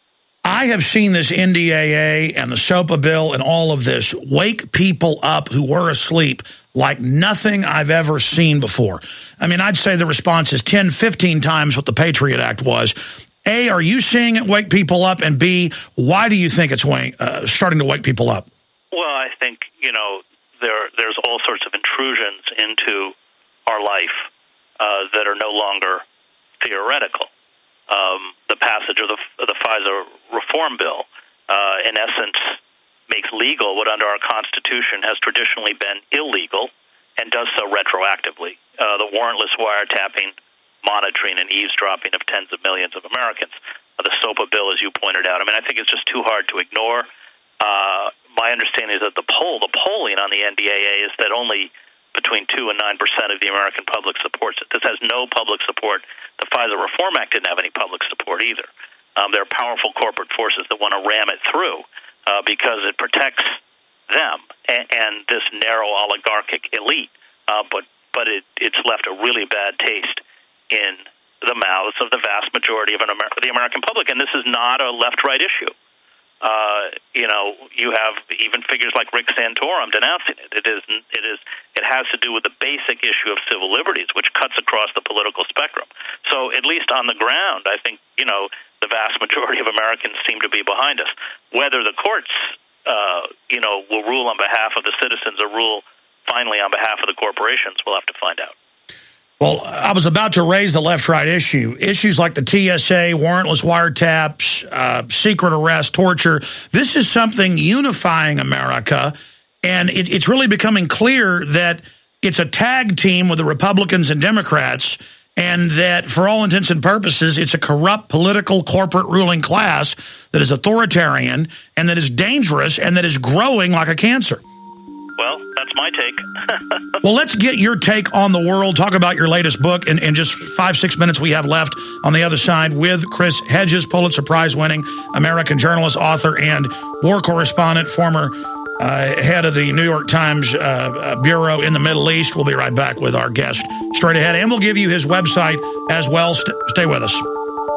B: I have seen this N D A A and the SOPA bill and all of this wake people up who were asleep like nothing I've ever seen before. I mean, I'd say the response is ten, fifteen times what the Patriot Act was. A, are you seeing it wake people up? And B, why do you think it's wake, uh, starting to wake people up?
G: Well, I think, you know, there there's all sorts of intrusions into our life uh, that are no longer theoretical. Um, the passage of the, of the FISA reform bill, uh, in essence, makes legal what under our Constitution has traditionally been illegal and does so retroactively. Uh, the warrantless wiretapping, monitoring, and eavesdropping of tens of millions of Americans. Uh, the SOPA bill, as you pointed out. I mean, I think it's just too hard to ignore. Uh, my understanding is that the poll, the polling on the N D A A is that only between two and nine percent of the American public supports it. This has no public support. The FISA Reform Act didn't have any public support either. Um, there are powerful corporate forces that want to ram it through uh, because it protects them and, and this narrow oligarchic elite. Uh, but but it, it's left a really bad taste in the mouths of the vast majority of an Amer- the American public. And this is not a left-right issue. Uh, you know, you have even figures like Rick Santorum denouncing it. It is, it is, it has to do with the basic issue of civil liberties, which cuts across the political spectrum. So, at least on the ground, I think, you know, the vast majority of Americans seem to be behind us. Whether the courts, uh, you know, will rule on behalf of the citizens or rule finally on behalf of the corporations, we'll have to find out.
B: Well, I was about to raise the left-right issue. Issues like the T S A, warrantless wiretaps, uh, secret arrest, torture. This is something unifying America, and it, it's really becoming clear that it's a tag team with the Republicans and Democrats, and that for all intents and purposes, it's a corrupt political corporate ruling class that is authoritarian and that is dangerous and that is growing like a cancer.
G: Well, that's my take.
B: Well, let's get your take on the world. Talk about your latest book in, in just five, six minutes we have left on the other side with Chris Hedges, Pulitzer Prize-winning American journalist, author, and war correspondent, former uh, head of the New York Times uh, uh, Bureau in the Middle East. We'll be right back with our guest straight ahead, and we'll give you his website as well. St- stay with us.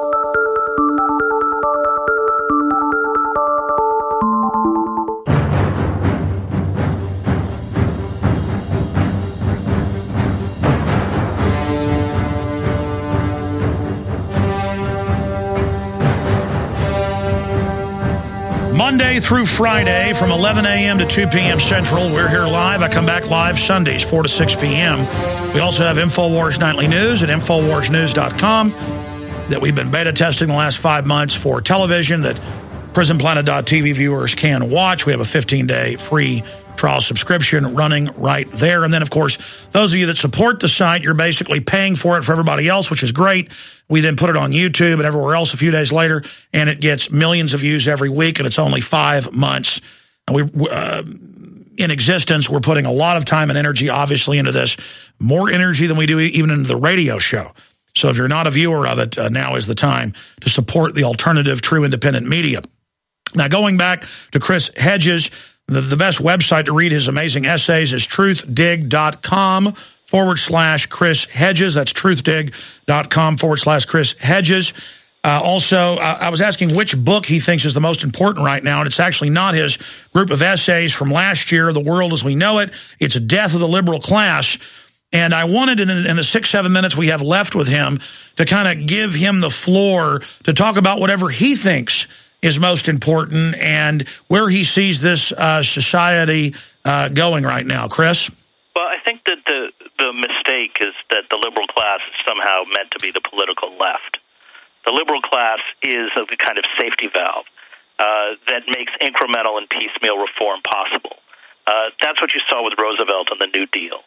B: Monday through Friday from eleven a.m. to two p.m. Central. We're here live. I come back live Sundays, four to six p.m. We also have InfoWars Nightly News at Infowars News dot com that we've been beta testing the last five months for television that Prison Planet dot T V viewers can watch. We have a fifteen-day free trial subscription running right there. And then, of course, those of you that support the site, you're basically paying for it for everybody else, which is great. We then put it on YouTube and everywhere else a few days later, and it gets millions of views every week, and it's only five months and we uh, in existence. We're putting a lot of time and energy, obviously, into this, more energy than we do even into the radio show. So if you're not a viewer of it, uh, now is the time to support the alternative, true independent media. Now, going back to Chris Hedges, the, the best website to read his amazing essays is truthdig.com forward slash Chris Hedges. That's truthdig.com forward slash Chris Hedges. Uh, also, uh, I was asking which book he thinks is the most important right now, and it's actually not his group of essays from last year, The World as We Know It. It's Death of the Liberal Class. And I wanted, in the, in the six, seven minutes we have left with him, to kind of give him the floor to talk about whatever he thinks is most important and where he sees this uh, society uh, going right now. Chris?
G: Well, I think that the, the mistake is that the liberal class is somehow meant to be the political left. The liberal class is a kind of safety valve uh, that makes incremental and piecemeal reform possible. Uh, that's what you saw with Roosevelt and the New Deal.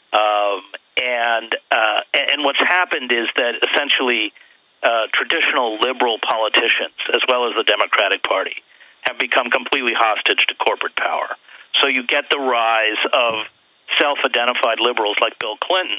G: Um, and uh, and what's happened is that essentially uh, traditional liberal politicians, as well as the Democratic Party, have become completely hostage to corporate power. So you get the rise of self-identified liberals like Bill Clinton,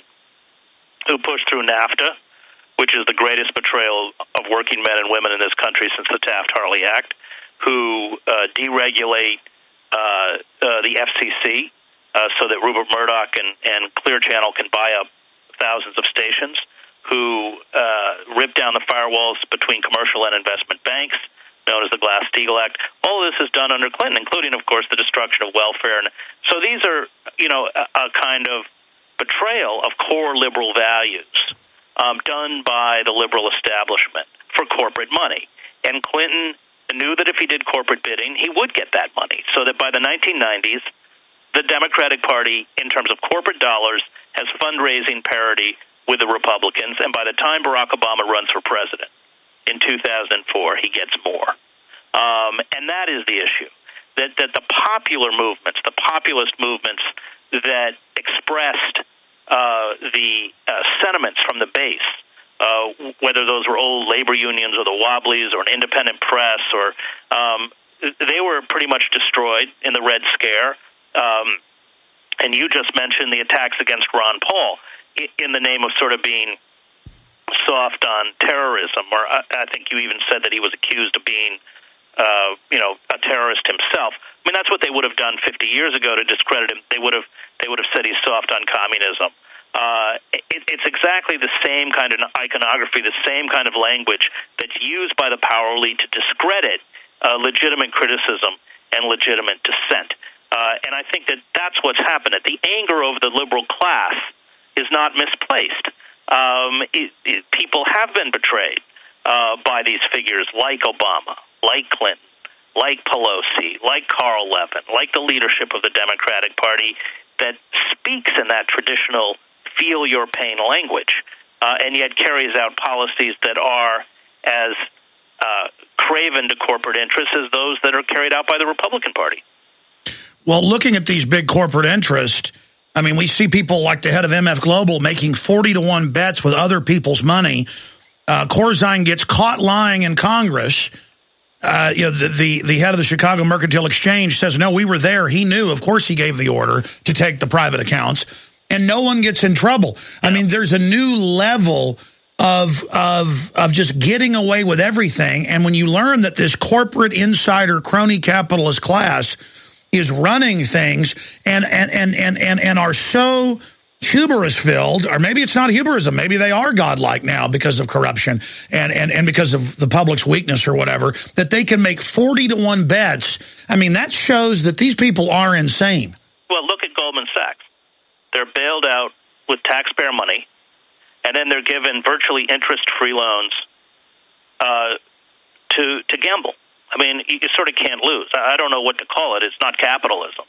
G: who pushed through NAFTA, which is the greatest betrayal of working men and women in this country since the Taft-Hartley Act, who uh, deregulate uh, uh, the F C C, uh, so that Rupert Murdoch and, and Clear Channel can buy up thousands of stations, who uh, ripped down the firewalls between commercial and investment banks, known as the Glass-Steagall Act. All this is done under Clinton, including, of course, the destruction of welfare. And so these are, you know, a, a kind of betrayal of core liberal values um, done by the liberal establishment for corporate money. And Clinton knew that if he did corporate bidding, he would get that money, so that by the nineteen nineties, the Democratic Party, in terms of corporate dollars, has fundraising parity with the Republicans, and by the time Barack Obama runs for president in two thousand four, he gets more. Um, and that is the issue, that, that the popular movements, the populist movements that expressed uh, the uh, sentiments from the base, uh, whether those were old labor unions or the Wobblies or an independent press, or um, they were pretty much destroyed in the Red Scare. Um, and you just mentioned the attacks against Ron Paul in the name of sort of being soft on terrorism, or I, I think you even said that he was accused of being, uh, you know, a terrorist himself. I mean, that's what they would have done fifty years ago to discredit him. They would have they would have said he's soft on communism. Uh, it, it's exactly the same kind of iconography, the same kind of language that's used by the power elite to discredit uh, legitimate criticism and legitimate dissent. Uh, and I think that that's what's happened. The anger over the liberal class is not misplaced. Um, it, it, people have been betrayed uh, by these figures like Obama, like Clinton, like Pelosi, like Carl Levin, like the leadership of the Democratic Party that speaks in that traditional feel your pain language, uh, and yet carries out policies that are as uh, craven to corporate interests as those that are carried out by the Republican Party.
B: Well, looking at these big corporate interests, I mean, we see people like the head of M F Global making forty to one bets with other people's money. Uh, Corzine gets caught lying in Congress. Uh, you know, the, the, the head of the Chicago Mercantile Exchange says, no, we were there. He knew. Of course, he gave the order to take the private accounts. And no one gets in trouble. I mean, there's a new level of, of, of just getting away with everything. And when you learn that this corporate insider crony capitalist class is running things and and and and and, and are so hubris filled, or maybe it's not hubrism, maybe they are godlike now because of corruption and, and, and because of the public's weakness or whatever, that they can make forty to one bets. I mean, that shows that these people are insane.
G: Well, look at Goldman Sachs. They're bailed out with taxpayer money, and then they're given virtually interest-free loans uh, to to gamble. I mean, you sort of can't lose. I don't know what to call it. It's not capitalism.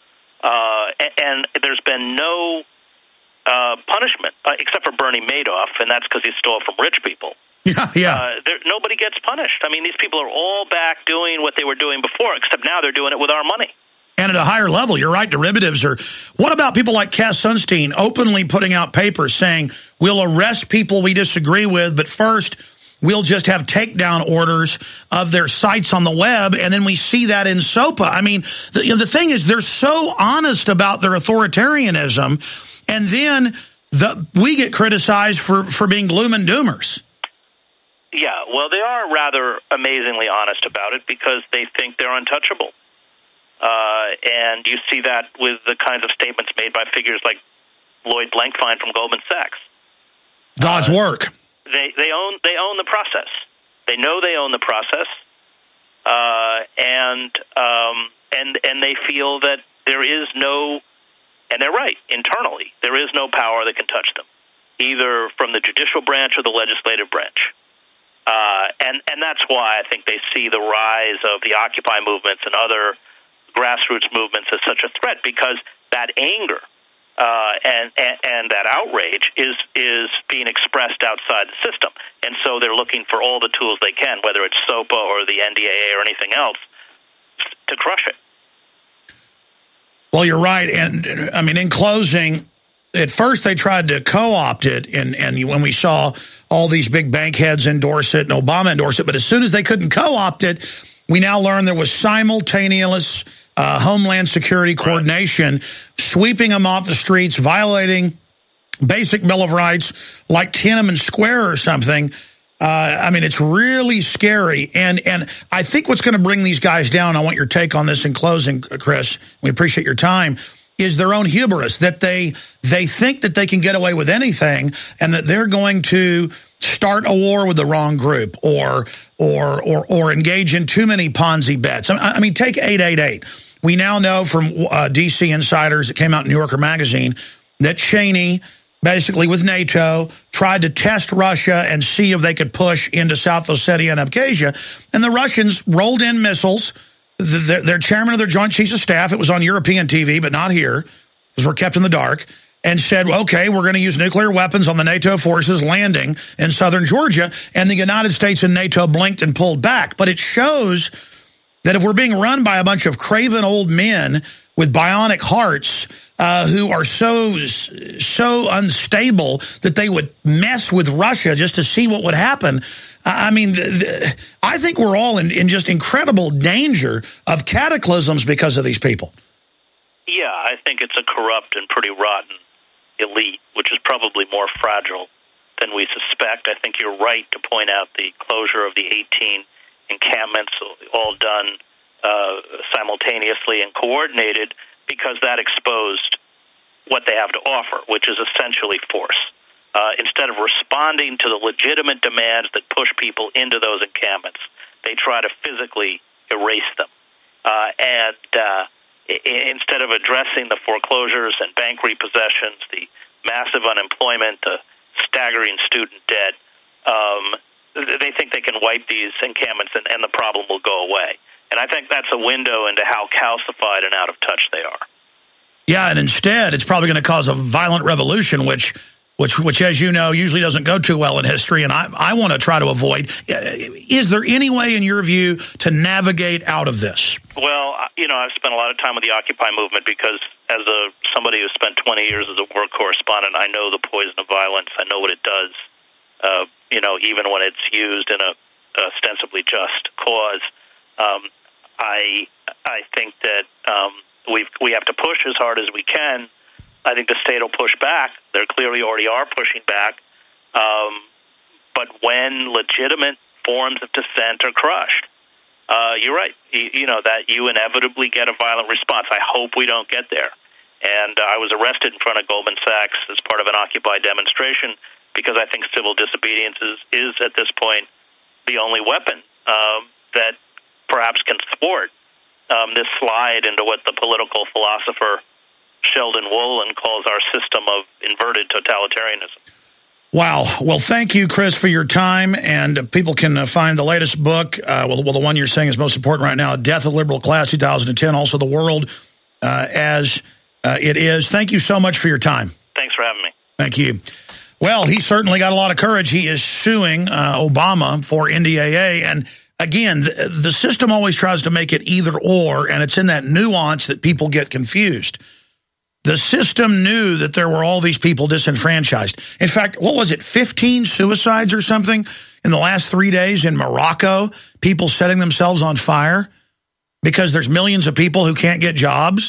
G: Uh, and there's been no uh, punishment, uh, except for Bernie Madoff, and that's because he stole from rich people.
B: Yeah, yeah.
G: Uh, there, nobody gets punished. I mean, these people are all back doing what they were doing before, except now they're doing it with our money.
B: And at a higher level, you're right, derivatives are... What about people like Cass Sunstein openly putting out papers saying, we'll arrest people we disagree with, but first... we'll just have takedown orders of their sites on the web, and then we see that in SOPA. I mean, the, you know, the thing is, they're so honest about their authoritarianism, and then the, we get criticized for, for being gloom and doomers.
G: Yeah, well, they are rather amazingly honest about it because they think they're untouchable. Uh, and you see that with the kinds of statements made by figures like Lloyd Blankfein from Goldman Sachs.
B: God's uh, work.
G: They they own they own the process. They know they own the process, uh, and um, and and they feel that there is no, and they're right internally. There is no power that can touch them, either from the judicial branch or the legislative branch. Uh, and and that's why I think they see the rise of the Occupy movements and other grassroots movements as such a threat, because that anger. Uh, and, and and that outrage is is being expressed outside the system, and so they're looking for all the tools they can, whether it's SOPA or the N D A A or anything else, to crush it.
B: Well, you're right, and I mean, in closing, at first they tried to co-opt it, and and when we saw all these big bank heads endorse it and Obama endorse it, but as soon as they couldn't co-opt it, we now learn there was simultaneous uh, Homeland Security coordination. Right. Sweeping them off the streets, violating basic Bill of Rights like Tiananmen Square or something. Uh, I mean, it's really scary. And and I think what's going to bring these guys down, I want your take on this in closing, Chris. We appreciate your time. is their own hubris, that they they think that they can get away with anything and that they're going to start a war with the wrong group or or or, or engage in too many Ponzi bets. I, I mean, take eight eight eight. We now know from uh, D C insiders that came out in New Yorker magazine that Cheney, basically with NATO, tried to test Russia and see if they could push into South Ossetia and Abkhazia. And the Russians rolled in missiles. The, their chairman of their Joint Chiefs of Staff, it was on European T V, but not here, because we're kept in the dark, and said, okay, we're going to use nuclear weapons on the NATO forces landing in southern Georgia, and the United States and NATO blinked and pulled back. But it shows that if we're being run by a bunch of craven old men with bionic hearts uh, who are so, so unstable that they would mess with Russia just to see what would happen, I mean, the, the, I think we're all in, in just incredible danger of cataclysms because of these people.
G: Yeah, I think it's a corrupt and pretty rotten elite, which is probably more fragile than we suspect. I think you're right to point out the closure of the eighteen encampments, all done uh, simultaneously and coordinated, because that exposed what they have to offer, which is essentially force. Uh, instead of responding to the legitimate demands that push people into those encampments, they try to physically erase them. Uh, and uh, I- instead of addressing the foreclosures and bank repossessions, the massive unemployment, the staggering student debt, um, they think they can wipe these encampments and, and the problem will go away. And I think that's a window into how calcified and out of touch they are.
B: Yeah, and instead, it's probably going to cause a violent revolution, which... Which, which, as you know, usually doesn't go too well in history, and I, I want to try to avoid. Is there any way, in your view, to navigate out of this?
G: Well, you know, I've spent a lot of time with the Occupy movement because, as a somebody who spent twenty years as a war correspondent, I know the poison of violence. I know what it does. Uh, you know, even when it's used in a ostensibly just cause, um, I I think that um, we we have to push as hard as we can. I think the state will push back. They clearly already are pushing back. Um, but when legitimate forms of dissent are crushed, uh, you're right. You, you know, that you inevitably get a violent response. I hope we don't get there. And uh, I was arrested in front of Goldman Sachs as part of an Occupy demonstration because I think civil disobedience is, is at this point, the only weapon um, that perhaps can thwart um, this slide into what the political philosopher Sheldon Wolin calls our system of inverted totalitarianism.
B: Wow. Well, thank you, Chris, for your time. And people can uh, find the latest book. Uh, well, well, the one you're saying is most important right now, Death of the Liberal Class, two thousand ten. Also, The World uh, as uh, It Is. Thank you so much for your time.
G: Thanks for having me.
B: Thank you. Well, he certainly got a lot of courage. He is suing uh, Obama for N D A A. And again, the, the system always tries to make it either or, and it's in that nuance that people get confused. The system knew that there were all these people disenfranchised. In fact, what was it, fifteen suicides or something in the last three days in Morocco? People setting themselves on fire because there's millions of people who can't get jobs.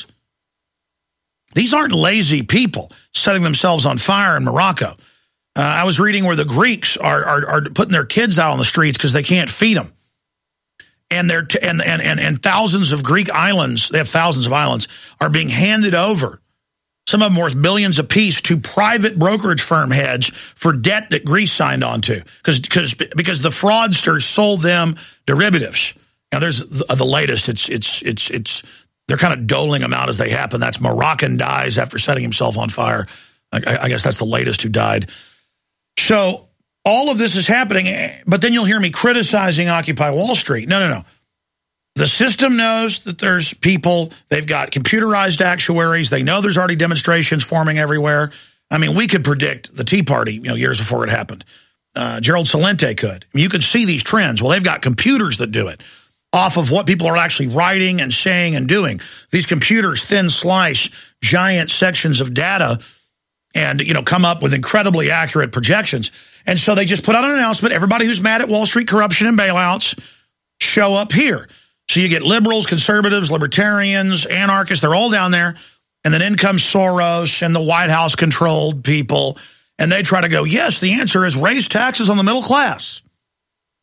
B: These aren't lazy people setting themselves on fire in Morocco. Uh, I was reading where the Greeks are, are, are putting their kids out on the streets because they can't feed them. And, they're t and, and, and, and thousands of Greek islands, they have thousands of islands, are being handed over. Some of them worth billions apiece to private brokerage firm heads for debt that Greece signed on to because because because the fraudsters sold them derivatives. Now there's the, the latest. It's it's it's it's they're kind of doling them out as they happen. That's Moroccan dies after setting himself on fire. I, I guess that's the latest who died. So all of this is happening, but then you'll hear me criticizing Occupy Wall Street. No, no, no. The system knows that there's people, they've got computerized actuaries, they know there's already demonstrations forming everywhere. I mean, we could predict the Tea Party, you know, years before it happened. Uh, Gerald Celente could. I mean, you could see these trends. Well, they've got computers that do it off of what people are actually writing and saying and doing. These computers thin slice giant sections of data and, you know, come up with incredibly accurate projections. And so they just put out an announcement. Everybody who's mad at Wall Street corruption and bailouts, show up here. So you get liberals, conservatives, libertarians, anarchists, they're all down there. And then in comes Soros and the White House-controlled people. And they try to go, yes, the answer is raise taxes on the middle class.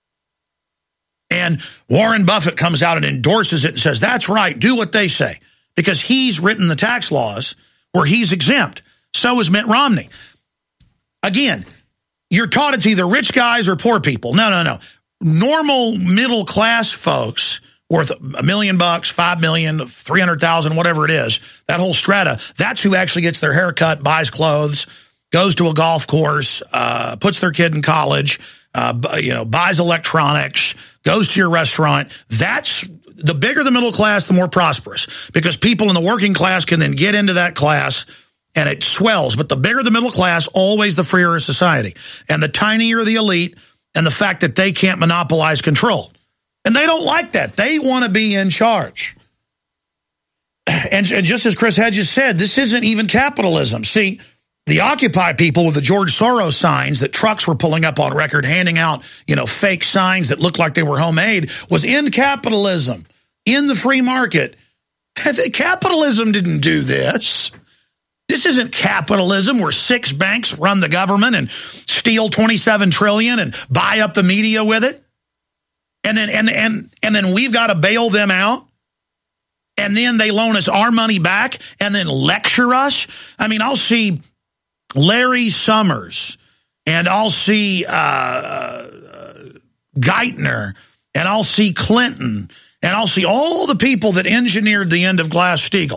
B: And Warren Buffett comes out and endorses it and says, that's right, do what they say. because he's written the tax laws where he's exempt. So is Mitt Romney. Again, you're taught it's either rich guys or poor people. No, no, no. Normal middle class folks worth a million bucks, five million, three hundred thousand, whatever it is, that whole strata, that's who actually gets their hair cut, buys clothes, goes to a golf course, uh, puts their kid in college, uh, you know, buys electronics, goes to your restaurant. That's the bigger the middle class, the more prosperous, because people in the working class can then get into that class and it swells. But the bigger the middle class, always the freer society. And the tinier the elite, and the fact that they can't monopolize control. And they don't like that. They want to be in charge. And, and just as Chris Hedges said, this isn't even capitalism. See, the Occupy people with the George Soros signs that trucks were pulling up on record, handing out, you know, fake signs that looked like they were homemade, was in capitalism, in the free market. Capitalism didn't do this. This isn't capitalism where six banks run the government and steal twenty-seven trillion dollars and buy up the media with it. And then and and and then we've got to bail them out. And then they loan us our money back and then lecture us. I mean, I'll see Larry Summers and I'll see uh, uh, Geithner and I'll see Clinton and I'll see all the people that engineered the end of Glass-Steagall.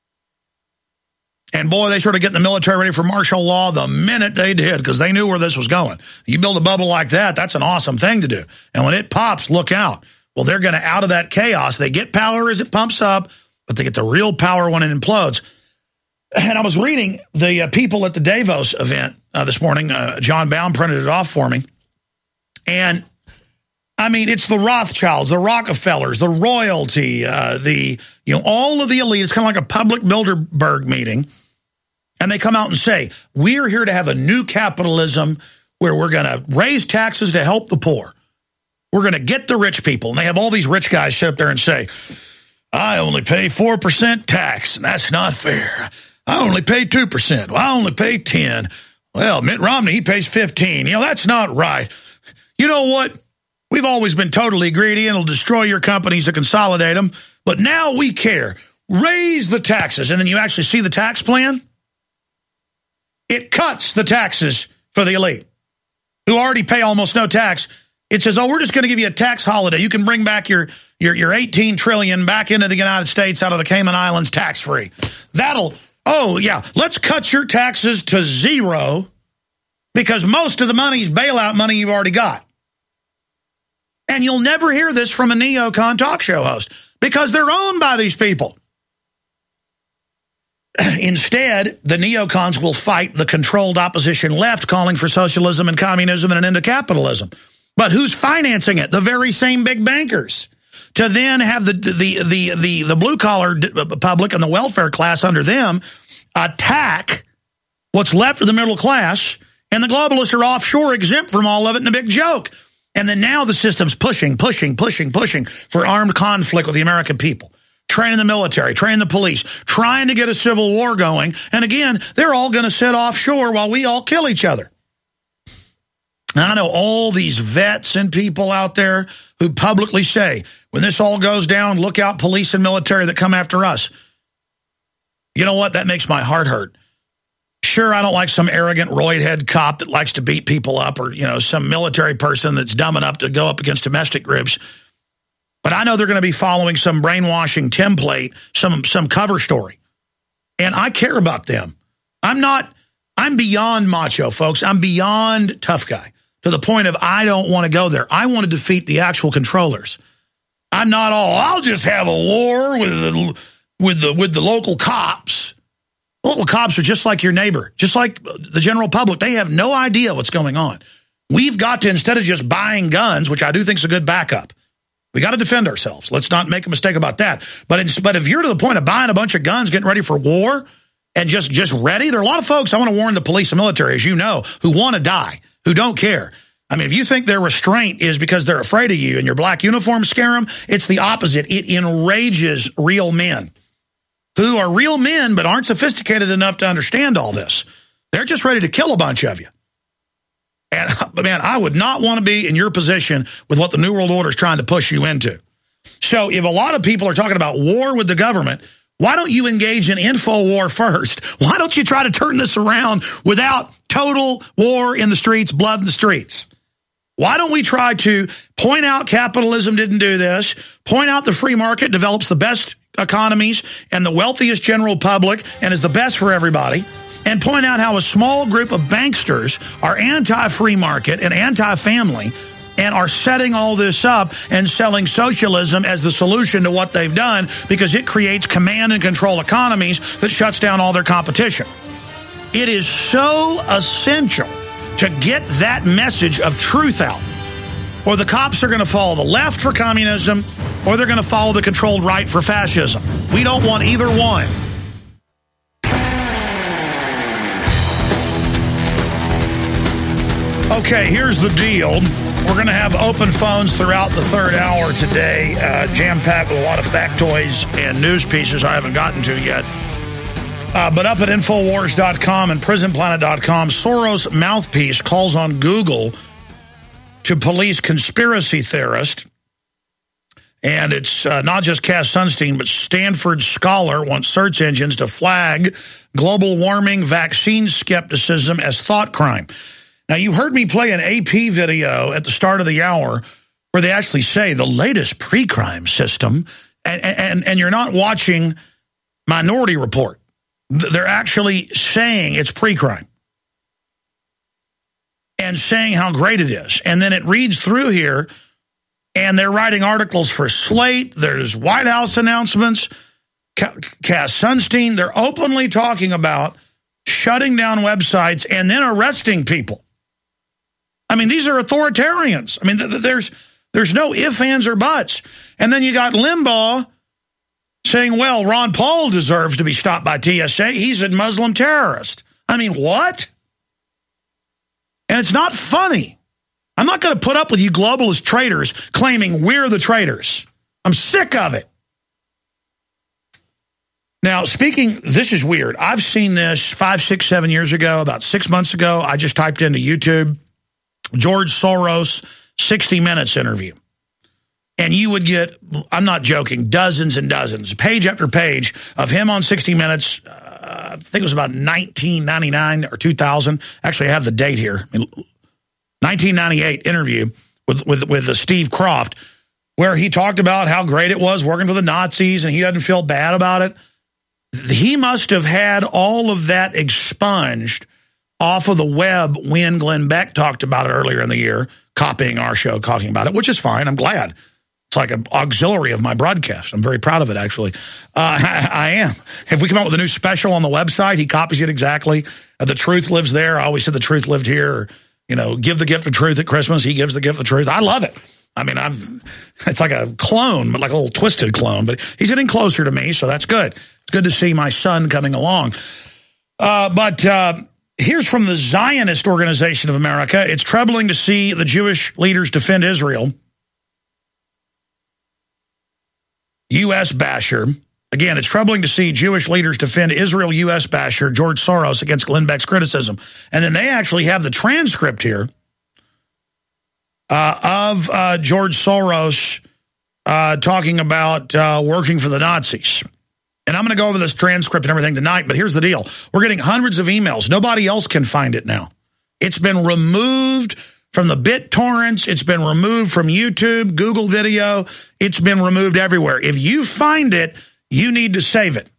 B: And boy, they sort of get the military ready for martial law the minute they did, because they knew where this was going. You build a bubble like that, that's an awesome thing to do. And when it pops, look out. Well, they're going to, out of that chaos, they get power as it pumps up, but they get the real power when it implodes. And I was reading the uh, people at the Davos event uh, this morning. Uh, John Baum printed it off for me. And, I mean, it's the Rothschilds, the Rockefellers, the royalty, uh, the, you know, all of the elite. It's kind of like a public Bilderberg meeting. And they come out and say, we're here to have a new capitalism where we're going to raise taxes to help the poor. We're going to get the rich people. And they have all these rich guys sit up there and say, I only pay four percent tax, and that's not fair. I only pay two percent. Well, I only pay ten. Well, Mitt Romney, he pays fifteen. You know, that's not right. You know what? We've always been totally greedy, and it'll destroy your companies to consolidate them. But now we care. Raise the taxes. And then you actually see the tax plan. It cuts the taxes for the elite, who already pay almost no tax. It says, oh, we're just going to give you a tax holiday. You can bring back your, your, your eighteen trillion dollars back into the United States out of the Cayman Islands tax-free. That'll, oh, yeah, let's cut your taxes to zero because most of the money is bailout money you've already got. And you'll never hear this from a neocon talk show host because they're owned by these people. Instead, the neocons will fight the controlled opposition left, calling for socialism and communism and an end to capitalism. But who's financing it? The very same big bankers. To then have the the the the, the blue-collar public and the welfare class under them attack what's left of the middle class, and the globalists are offshore exempt from all of it in a big joke. And then now the system's pushing, pushing, pushing, pushing for armed conflict with the American people. Training the military, training the police, trying to get a civil war going. And again, they're all going to sit offshore while we all kill each other. Now, I know all these vets and people out there who publicly say, when this all goes down, look out police and military that come after us. You know what? That makes my heart hurt. Sure, I don't like some arrogant roidhead cop that likes to beat people up, or, you know, some military person that's dumb enough to go up against domestic groups. But I know they're going to be following some brainwashing template, some some cover story. And I care about them. I'm not, I'm beyond macho, folks. I'm beyond tough guy, to the point of I don't want to go there. I want to defeat the actual controllers. I'm not all, I'll just have a war with the, with the, with the local cops. Local cops are just like your neighbor, just like the general public. They have no idea what's going on. We've got to, instead of just buying guns, which I do think is a good backup, we got to defend ourselves. Let's not make a mistake about that. But, in, but if you're to the point of buying a bunch of guns, getting ready for war, and just, just ready, there are a lot of folks, I want to warn the police and military, as you know, who want to die, who don't care. I mean, if you think their restraint is because they're afraid of you and your black uniforms scare them, it's the opposite. It enrages real men who are real men but aren't sophisticated enough to understand all this. They're just ready to kill a bunch of you. And, man, I would not want to be in your position with what the New World Order is trying to push you into. So if a lot of people are talking about war with the government, Why don't you engage in info war first? Why don't you try to turn this around without total war in the streets, blood in the streets? Why don't we try to point out capitalism didn't do this, point out the free market develops the best economies and the wealthiest general public and is the best for everybody, and point out how a small group of banksters are anti-free market and anti-family and are setting all this up and selling socialism as the solution to what they've done because it creates command and control economies that shuts down all their competition. It is so essential to get that message of truth out, or the cops are going to follow the left for communism, or they're going to follow the controlled right for fascism. We don't want either one. Okay, here's the deal. We're going to have open phones throughout the third hour today, uh, jam-packed with a lot of factoids and news pieces I haven't gotten to yet. Uh, but up at Infowars dot com and Prison Planet dot com, Soros mouthpiece calls on Google to police conspiracy theorists. And it's uh, not just Cass Sunstein, but Stanford scholar wants search engines to flag global warming vaccine skepticism as thought crime. Now, you heard me play an A P video at the start of the hour where they actually say the latest pre-crime system, and, and, and you're not watching Minority Report. They're actually saying it's pre-crime and saying how great it is. And then it reads through here, and they're writing articles for Slate. There's White House announcements. Cass Sunstein, they're openly talking about shutting down websites and then arresting people. I mean, these are authoritarians. I mean, th- th- there's there's no ifs, ands, or buts. And then you got Limbaugh saying, well, Ron Paul deserves to be stopped by T S A. He's a Muslim terrorist. I mean, what? And it's not funny. I'm not going to put up with you globalist traitors claiming we're the traitors. I'm sick of it. Now, speaking, this is weird. I've seen this five, six, seven years ago, about six months ago. I just typed into YouTube, George Soros sixty minutes interview. And you would get, I'm not joking, dozens and dozens, page after page of him on sixty minutes. Uh, I think it was about nineteen ninety-nine or two thousand. Actually, I have the date here. nineteen ninety-eight interview with, with, with Steve Kroft, where he talked about how great it was working for the Nazis and he doesn't feel bad about it. He must have had all of that expunged off of the web when Glenn Beck talked about it earlier in the year, copying our show, talking about it, which is fine. I'm glad. It's like an auxiliary of my broadcast. I'm very proud of it, actually. Uh, I, I am. If we come out with a new special on the website, he copies it exactly. Uh, the truth lives there. I always said the truth lived here. Or, you know, give the gift of truth at Christmas. He gives the gift of truth. I love it. I mean, I've, it's like a clone, but like a little twisted clone. But he's getting closer to me, so that's good. It's good to see my son coming along. Uh, but uh, here's from the Zionist Organization of America. It's troubling to see the Jewish leaders defend Israel. U S basher. Again, it's troubling to see Jewish leaders defend Israel U S basher George Soros against Glenn Beck's criticism. And then they actually have the transcript here uh, of uh, George Soros uh, talking about uh, working for the Nazis. And I'm going to go over this transcript and everything tonight, but here's the deal. We're getting hundreds of emails. Nobody else can find it now. It's been removed from the BitTorrents. It's been removed from YouTube, Google Video. It's been removed everywhere. If you find it, you need to save it.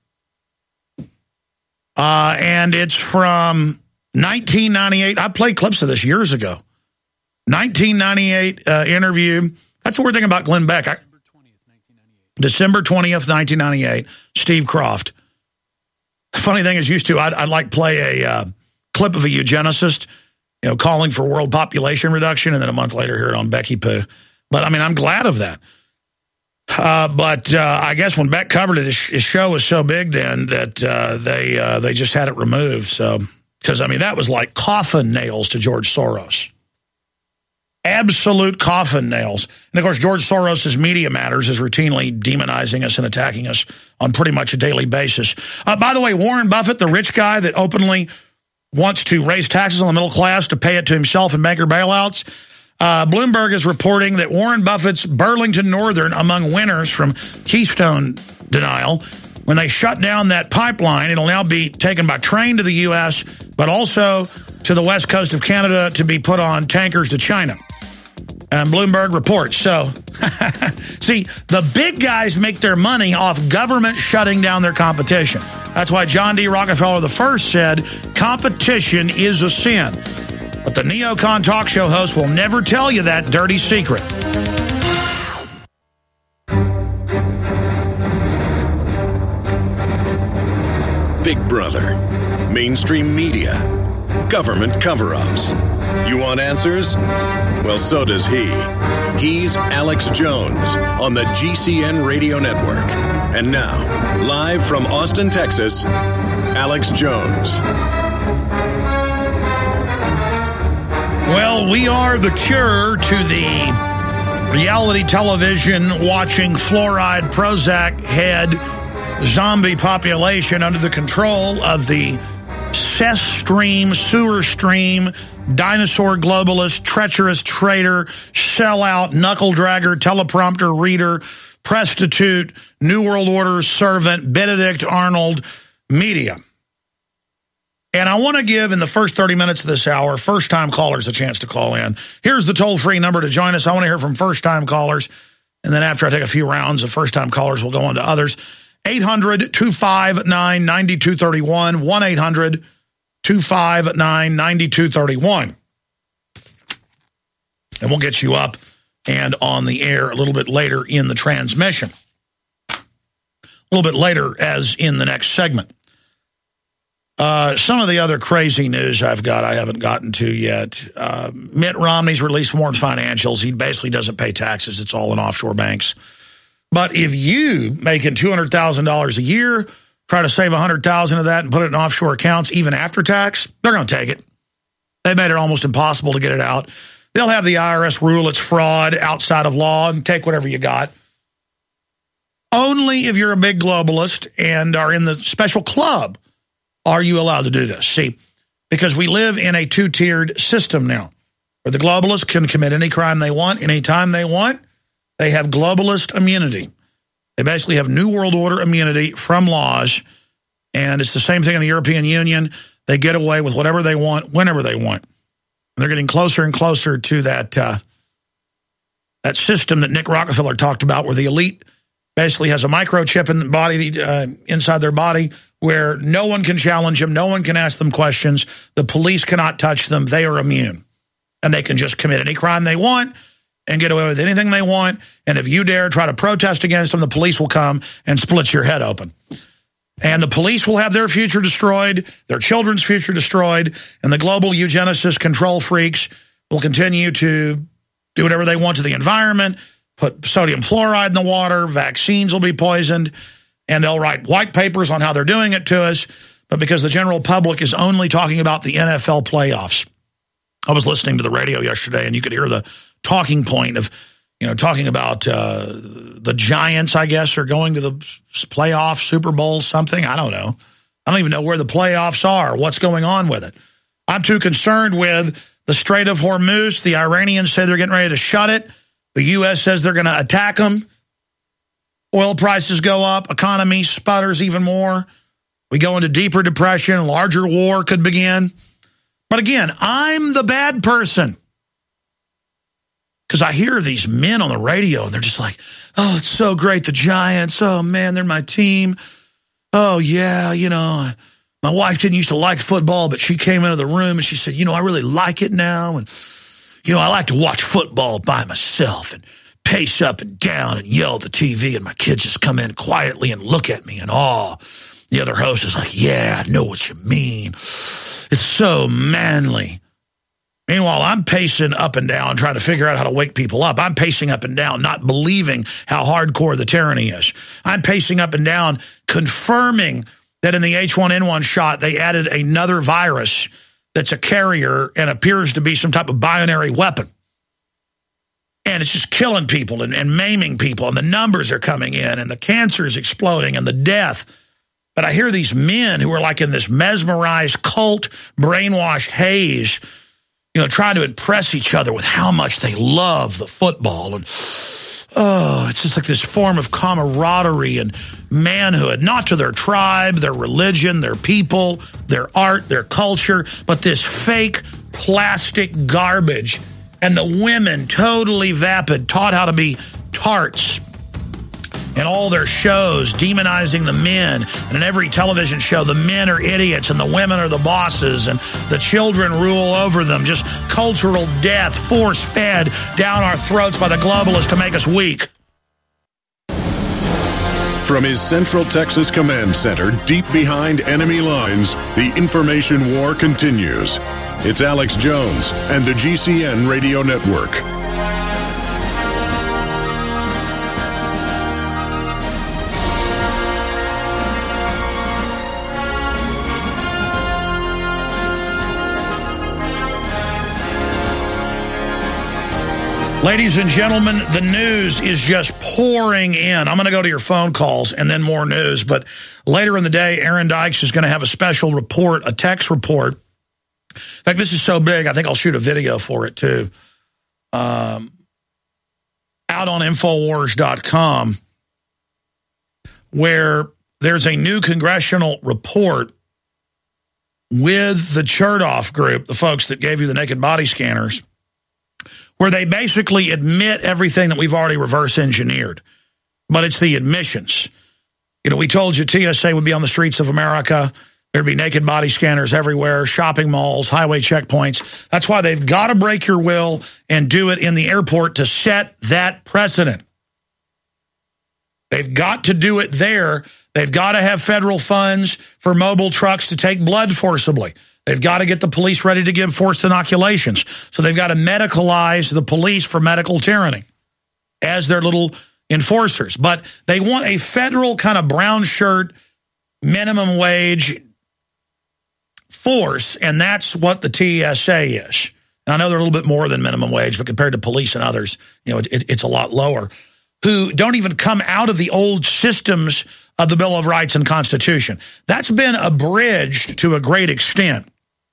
B: Uh, and it's from nineteen ninety-eight. I played clips of this years ago. nineteen ninety-eight uh, interview. That's the weird thing about Glenn Beck. I, December twentieth, nineteen ninety-eight, Steve Kroft. The funny thing is, used to, I'd, I'd like play a uh, clip of a eugenicist, you know, calling for world population reduction, and then a month later hear it on Becky Poo. But, I mean, I'm glad of that. Uh, but uh, I guess when Beck covered it, his, his show was so big then that uh, they uh, they just had it removed. So, because, I mean, that was like coffin nails to George Soros. Absolute coffin nails. And, of course, George Soros' Media Matters is routinely demonizing us and attacking us on pretty much a daily basis. Uh, by the way, Warren Buffett, the rich guy that openly wants to raise taxes on the middle class to pay it to himself and banker bailouts, uh, Bloomberg is reporting that Warren Buffett's Burlington Northern among winners from Keystone denial when they shut down that pipeline, it'll now be taken by train to the U S, but also to the west coast of Canada to be put on tankers to China. And Bloomberg reports. So, see, the big guys make their money off government shutting down their competition. That's why John D. Rockefeller the First said, competition is a sin. But the neocon talk show host will never tell you that dirty secret.
A: Big Brother, mainstream media, government cover-ups. You want answers? Well, so does he. He's Alex Jones on the G C N Radio Network. And now, live from Austin, Texas, Alex Jones.
B: Well, we are the cure to the reality television watching fluoride Prozac head zombie population under the control of the cess stream, sewer stream, dinosaur globalist, treacherous traitor, sellout, knuckle dragger, teleprompter reader, prostitute, New World Order servant, Benedict Arnold media. And I want to give, in the first thirty minutes of this hour, first-time callers a chance to call in. Here's the toll-free number to join us. I want to hear from first-time callers. And then after I take a few rounds of first-time callers, we'll go on to others. eight hundred, two five nine, nine two three one, one eight hundred, two five nine, nine two three one. And we'll get you up and on the air a little bit later in the transmission. A little bit later as in the next segment. Uh, some of the other crazy news I've got I haven't gotten to yet. Uh, Mitt Romney's released more financials. He basically doesn't pay taxes. It's all in offshore banks. But if you making two hundred thousand dollars a year, try to save one hundred thousand dollars of that and put it in offshore accounts, even after tax, they're going to take it. They made it almost impossible to get it out. They'll have the I R S rule it's fraud outside of law and take whatever you got. Only if you're a big globalist and are in the special club are you allowed to do this. See, because we live in a two-tiered system now where the globalists can commit any crime they want, anytime they want. They have globalist immunity. They basically have New World Order immunity from laws, and it's the same thing in the European Union. They get away with whatever they want, whenever they want. And they're getting closer and closer to that, uh, that system that Nick Rockefeller talked about where the elite basically has a microchip in the body, uh, inside their body where no one can challenge them, no one can ask them questions, the police cannot touch them, they are immune. And they can just commit any crime they want and get away with anything they want. And if you dare try to protest against them, the police will come and split your head open. And the police will have their future destroyed, their children's future destroyed, and the global eugenicist control freaks will continue to do whatever they want to the environment, put sodium fluoride in the water, vaccines will be poisoned, and they'll write white papers on how they're doing it to us. But because the general public is only talking about the N F L playoffs. I was listening to the radio yesterday, and you could hear the talking point of, you know, talking about uh, the Giants, I guess, are going to the playoff, Super Bowl, something. I don't know. I don't even know where the playoffs are, what's going on with it. I'm too concerned with the Strait of Hormuz. The Iranians say they're getting ready to shut it. The U S says they're going to attack them. Oil prices go up. Economy sputters even more. We go into deeper depression. Larger war could begin. But again, I'm the bad person. Because I hear these men on the radio, and they're just like, oh, it's so great, the Giants. Oh, man, they're my team. Oh, yeah, you know, my wife didn't used to like football, but she came into the room, and she said, you know, I really like it now. And, you know, I like to watch football by myself and pace up and down and yell at the T V, and my kids just come in quietly and look at me in awe. The other host is like, yeah, I know what you mean. It's so manly. Meanwhile, I'm pacing up and down, trying to figure out how to wake people up. I'm pacing up and down, not believing how hardcore the tyranny is. I'm pacing up and down, confirming that in the H one N one shot, they added another virus that's a carrier and appears to be some type of binary weapon. And it's just killing people and, and maiming people, and the numbers are coming in, and the cancer is exploding, and the death. But I hear these men who are like in this mesmerized cult, brainwashed haze, you know, trying to impress each other with how much they love the football. And, oh, it's just like this form of camaraderie and manhood, not to their tribe, their religion, their people, their art, their culture, but this fake plastic garbage. And the women, totally vapid, taught how to be tarts. And all their shows demonizing the men. And in every television show, the men are idiots and the women are the bosses and the children rule over them. Just cultural death, force-fed down our throats by the globalists to make us weak.
A: From his Central Texas Command Center, deep behind enemy lines, the information war continues. It's Alex Jones and the G C N Radio Network.
B: Ladies and gentlemen, the news is just pouring in. I'm going to go to your phone calls and then more news. But later in the day, Aaron Dykes is going to have a special report, a text report. In fact, this is so big, I think I'll shoot a video for it, too. Um, out on Infowars dot com, where there's a new congressional report with the Chertoff group, the folks that gave you the naked body scanners, where they basically admit everything that we've already reverse engineered. But it's the admissions. You know, we told you T S A would be on the streets of America. There'd be naked body scanners everywhere, shopping malls, highway checkpoints. That's why they've got to break your will and do it in the airport to set that precedent. They've got to do it there. They've got to have federal funds for mobile trucks to take blood forcibly. They've got to get the police ready to give forced inoculations. So they've got to medicalize the police for medical tyranny as their little enforcers. But they want a federal kind of brown shirt, minimum wage force, and that's what the T S A is. And I know they're a little bit more than minimum wage, but compared to police and others, you know, it, it, it's a lot lower, who don't even come out of the old systems of the Bill of Rights and Constitution. That's been abridged to a great extent.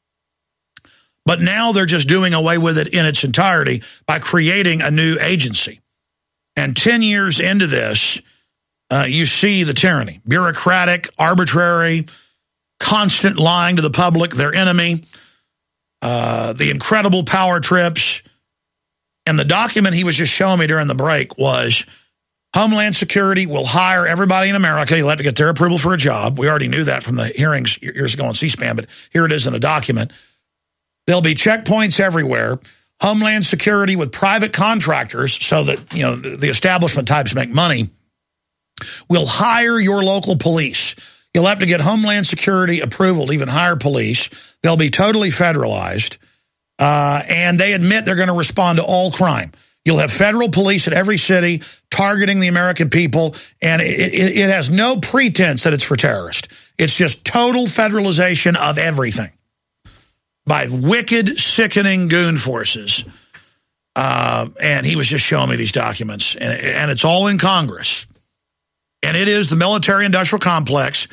B: But now they're just doing away with it in its entirety by creating a new agency. And ten years into this, uh, you see the tyranny. Bureaucratic, arbitrary, constant lying to the public, their enemy, uh, the incredible power trips. And the document he was just showing me during the break was Homeland Security will hire everybody in America. You'll have to get their approval for a job. We already knew that from the hearings years ago on C-SPAN, but here it is in a document. There'll be checkpoints everywhere. Homeland Security with private contractors so that, you know, the establishment types make money, will hire your local police. You'll have to get Homeland Security approval to even hire police. They'll be totally federalized. Uh, and they admit they're going to respond to all crime. You'll have federal police at every city targeting the American people, and it, it, it has no pretense that it's for terrorists. It's just total federalization of everything by wicked, sickening goon forces. Uh, and he was just showing me these documents, and, and it's all in Congress. And it is the military-industrial complex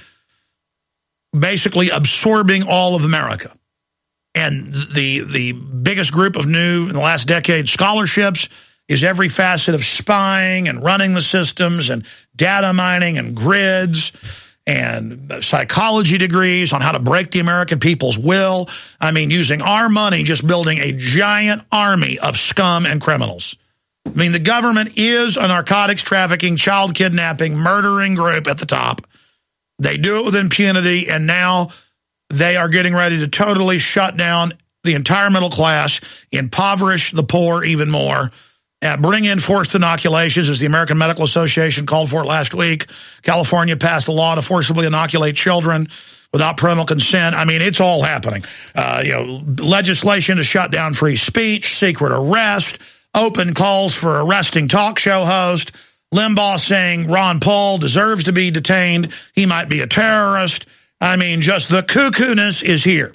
B: basically absorbing all of America. And the the biggest group of new, in the last decade, scholarships is every facet of spying and running the systems and data mining and grids and psychology degrees on how to break the American people's will. I mean, using our money, just building a giant army of scum and criminals. I mean, the government is a narcotics trafficking, child kidnapping, murdering group at the top. They do it with impunity, and now they are getting ready to totally shut down the entire middle class, impoverish the poor even more, and bring in forced inoculations, as the American Medical Association called for it last week. California passed a law to forcibly inoculate children without parental consent. I mean, it's all happening. Uh, you know, legislation to shut down free speech, secret arrest, open calls for arresting talk show host, Limbaugh saying Ron Paul deserves to be detained. He might be a terrorist. I mean, just the cuckoo-ness is here.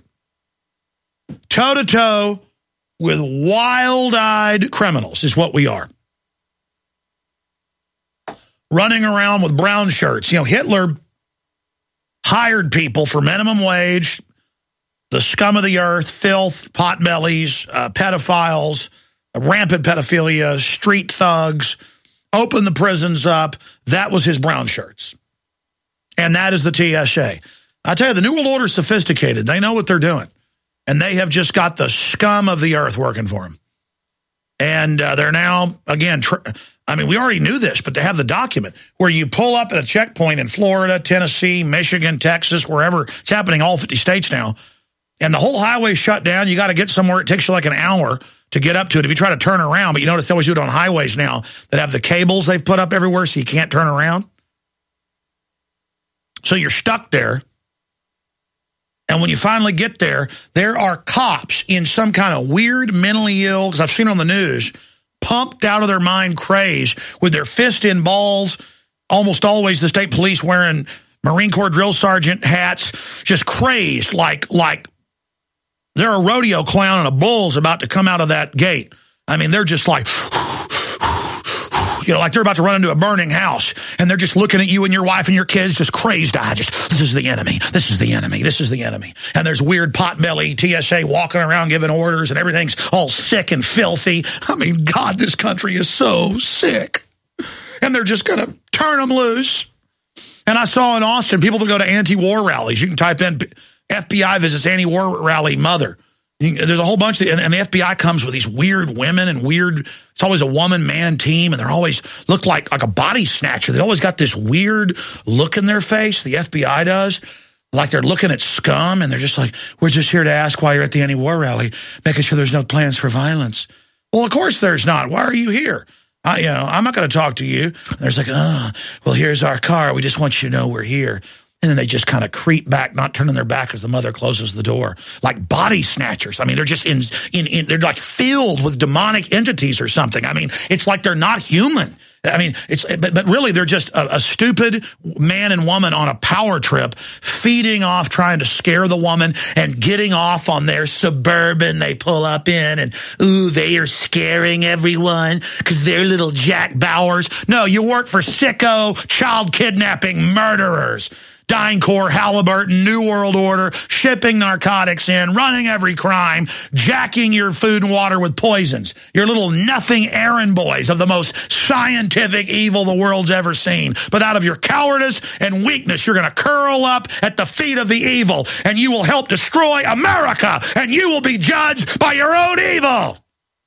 B: Toe-to-toe with wild-eyed criminals is what we are. Running around with brown shirts. You know, Hitler hired people for minimum wage, the scum of the earth, filth, potbellies, uh, pedophiles, rampant pedophilia, street thugs, opened the prisons up. That was his brown shirts. And that is the T S A. I tell you, the New World Order is sophisticated. They know what they're doing. And they have just got the scum of the earth working for them. And uh, they're now, again, tr I mean, we already knew this, but they have the document where you pull up at a checkpoint in Florida, Tennessee, Michigan, Texas, wherever. It's happening all fifty states now. And the whole highway's shut down. You got to get somewhere. It takes you like an hour to get up to it if you try to turn around. But you notice they always do it on highways now that have the cables they've put up everywhere so you can't turn around. So you're stuck there. And when you finally get there, there are cops in some kind of weird mentally ill, because I've seen on the news, pumped out of their mind craze with their fist in balls, almost always the state police wearing Marine Corps drill sergeant hats, just crazed like, like they're a rodeo clown and a bull's about to come out of that gate. I mean, they're just like, you know, like they're about to run into a burning house, and they're just looking at you and your wife and your kids just crazed-eyed. Just, this is the enemy. This is the enemy. This is the enemy. And there's weird potbelly T S A walking around giving orders, and everything's all sick and filthy. I mean, God, this country is so sick. And they're just going to turn them loose. And I saw in Austin, people that go to anti-war rallies, you can type in F B I visits anti-war rally mother. There's a whole bunch of, and the F B I comes with these weird women and weird, it's always a woman-man team, and they're always look like, like a body snatcher. They always got this weird look in their face, the F B I does, like they're looking at scum, and they're just like, we're just here to ask why you're at the anti-war rally, making sure there's no plans for violence. Well, of course there's not. Why are you here? I, you know, I'm not going to talk to you. And there's like, oh, well, here's our car. We just want you to know we're here. And then they just kind of creep back, not turning their back as the mother closes the door, like body snatchers. I mean, they're just in, in, in they're like filled with demonic entities or something. I mean, it's like they're not human. I mean, it's, but, but really they're just a, a stupid man and woman on a power trip, feeding off, trying to scare the woman and getting off on their Suburban they pull up in, and, ooh, they are scaring everyone because they're little Jack Bowers. No, you work for sicko, child kidnapping murderers. DynCorp, Halliburton, New World Order, shipping narcotics in, running every crime, jacking your food and water with poisons. Your little nothing errand boys of the most scientific evil the world's ever seen. But out of your cowardice and weakness, you're going to curl up at the feet of the evil, and you will help destroy America, and you will be judged by your own evil.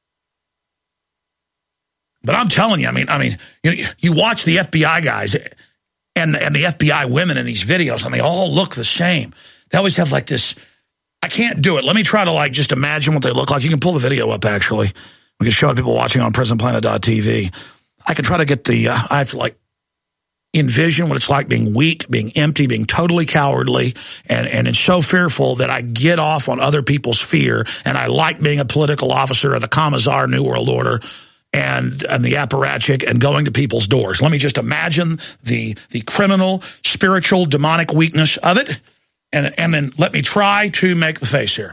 B: But I'm telling you, I mean, I mean, you know, you watch the F B I guys and the, and the F B I women in these videos, and they all look the same. They always have like this, I can't do it. Let me try to like just imagine what they look like. You can pull the video up, actually. We can show it to people watching on prison planet dot t v. I can try to get the, uh, I have to like envision what it's like being weak, being empty, being totally cowardly, and, and it's so fearful that I get off on other people's fear, and I like being a political officer of the Commissar New World Order, and and the apparatchik, and going to people's doors. Let me just imagine the the criminal, spiritual, demonic weakness of it, and, and then let me try to make the face here.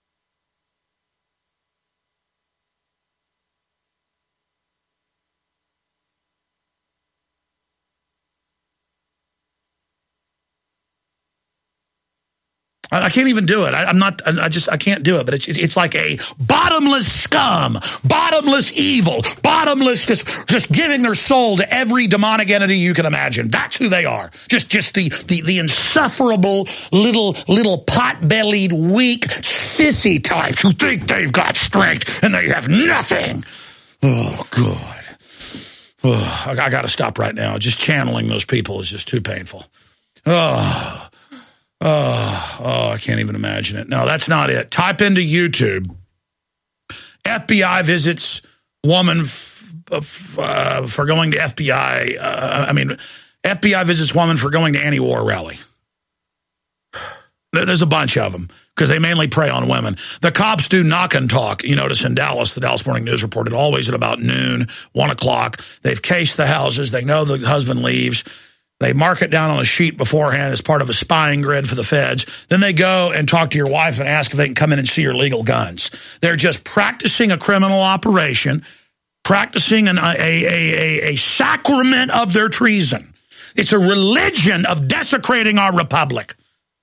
B: I can't even do it. I, I'm not, I just, I can't do it. But it's, it's like a bottomless scum, bottomless evil, bottomless, just, just giving their soul to every demonic entity you can imagine. That's who they are. Just, just the, the, the insufferable little, little pot-bellied, weak, sissy types who think they've got strength and they have nothing. Oh, God. Oh, I, I got to stop right now. Just channeling those people is just too painful. Oh. Oh, oh, I can't even imagine it. No, that's not it. Type into YouTube, F B I visits woman f f uh, for going to F B I. Uh, I mean, F B I visits woman for going to anti-war rally. There's a bunch of them because they mainly prey on women. The cops do knock and talk. You notice in Dallas, the Dallas Morning News reported always at about noon, one o'clock. They've cased the houses. They know the husband leaves. They mark it down on a sheet beforehand as part of a spying grid for the feds. Then they go and talk to your wife and ask if they can come in and see your legal guns. They're just practicing a criminal operation, practicing an, a, a, a, a sacrament of their treason. It's a religion of desecrating our republic.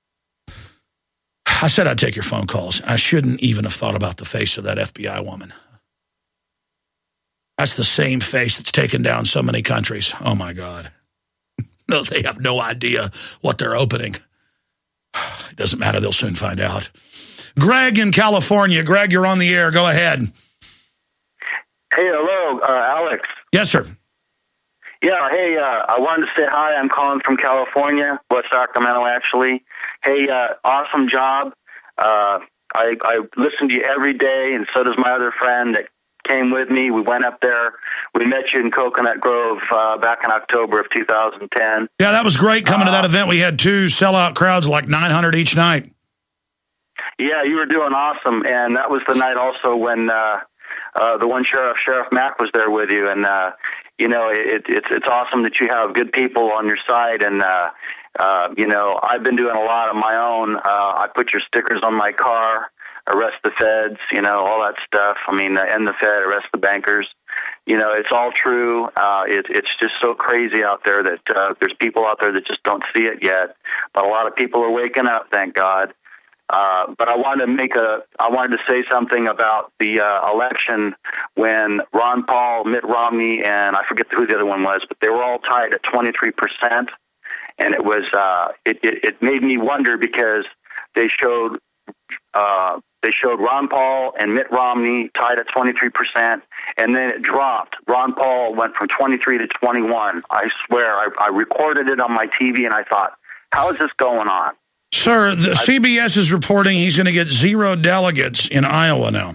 B: I said I'd take your phone calls. I shouldn't even have thought about the face of that F B I woman. That's the same face that's taken down so many countries. Oh, my God. No, they have no idea what they're opening. It doesn't matter. They'll soon find out. Greg in California. Greg, you're on the air. Go ahead.
H: Hey, hello, uh, Alex.
B: Yes, sir.
H: Yeah, hey, uh, I wanted to say hi. I'm calling from California, West Sacramento, actually. Hey, uh, awesome job. Uh, I, I listen to you every day, and so does my other friend that came with me. We went up there. We met you in Coconut Grove uh, back in October of two thousand ten.
B: Yeah, that was great coming uh, to that event. We had two sellout crowds, like nine hundred each night.
H: Yeah, you were doing awesome, and that was the night also when uh, uh, the one sheriff, Sheriff Mack, was there with you, and uh, you know, it, it's it's awesome that you have good people on your side, and uh, uh, you know, I've been doing a lot of my own. Uh, I put your stickers on my car. Arrest the feds, you know, all that stuff. I mean, uh, end the Fed, arrest the bankers. You know, it's all true. Uh, it, it's just so crazy out there that uh, there's people out there that just don't see it yet. But a lot of people are waking up, thank God. Uh, but I wanted to make a, I wanted to say something about the uh, election when Ron Paul, Mitt Romney, and I forget who the other one was, but they were all tied at twenty-three percent. And it was, uh, it, it, it made me wonder because they showed, uh, They showed Ron Paul and Mitt Romney tied at twenty-three percent, and then it dropped. Ron Paul went from twenty-three to twenty-one. I swear, I, I recorded it on my T V, and I thought, how is this going on?
B: Sir, the I, C B S is reporting he's going to get zero delegates in Iowa now.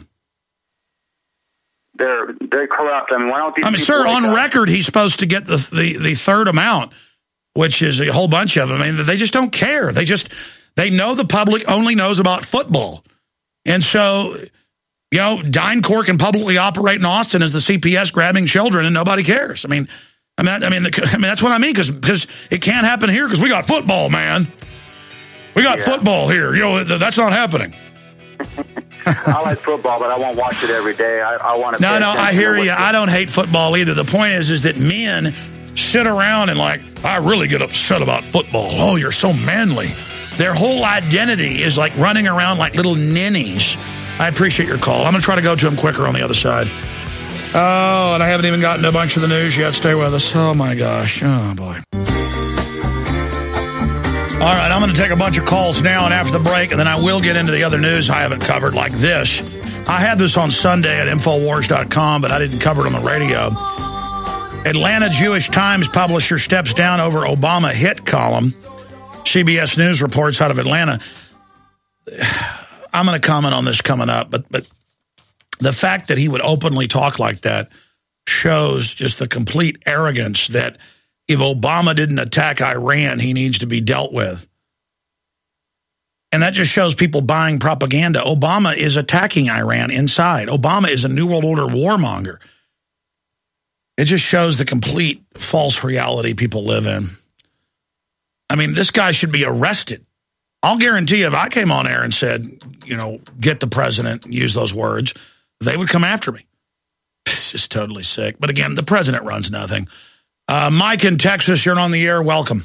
H: They're they're corrupt. I mean, why don't these
B: I mean, sir, on up? record, he's supposed to get the, the, the third amount, which is a whole bunch of them. I mean, they just don't care. They just, they know the public only knows about football. And so, you know, DynCorp can publicly operate in Austin as the C P S grabbing children, and nobody cares. I mean, I mean, I mean, the, I mean that's what I mean, because because it can't happen here because we got football, man. We got yeah. football here. You know, that's not happening.
H: I like football, but I won't watch it every day. I, I want to.
B: No, no, I hear you. I don't hate football either. The point is, is that men sit around and like, I really get upset about football. Oh, you're so manly. Their whole identity is like running around like little ninnies. I appreciate your call. I'm going to try to go to them quicker on the other side. Oh, and I haven't even gotten to a bunch of the news yet. Stay with us. Oh, my gosh. Oh, boy. All right, I'm going to take a bunch of calls now and after the break, and then I will get into the other news I haven't covered like this. I had this on Sunday at Infowars dot com, but I didn't cover it on the radio. Atlanta Jewish Times publisher steps down over Obama hit column. C B S News reports out of Atlanta. I'm going to comment on this coming up, but but the fact that he would openly talk like that shows just the complete arrogance that if Obama didn't attack Iran, he needs to be dealt with. And that just shows people buying propaganda. Obama is attacking Iran inside. Obama is a New World Order warmonger. It just shows the complete false reality people live in. I mean, this guy should be arrested. I'll guarantee you if I came on air and said, you know, get the president, use those words, they would come after me. It's just totally sick. But again, the president runs nothing. Uh, Mike in Texas, you're on the air. Welcome.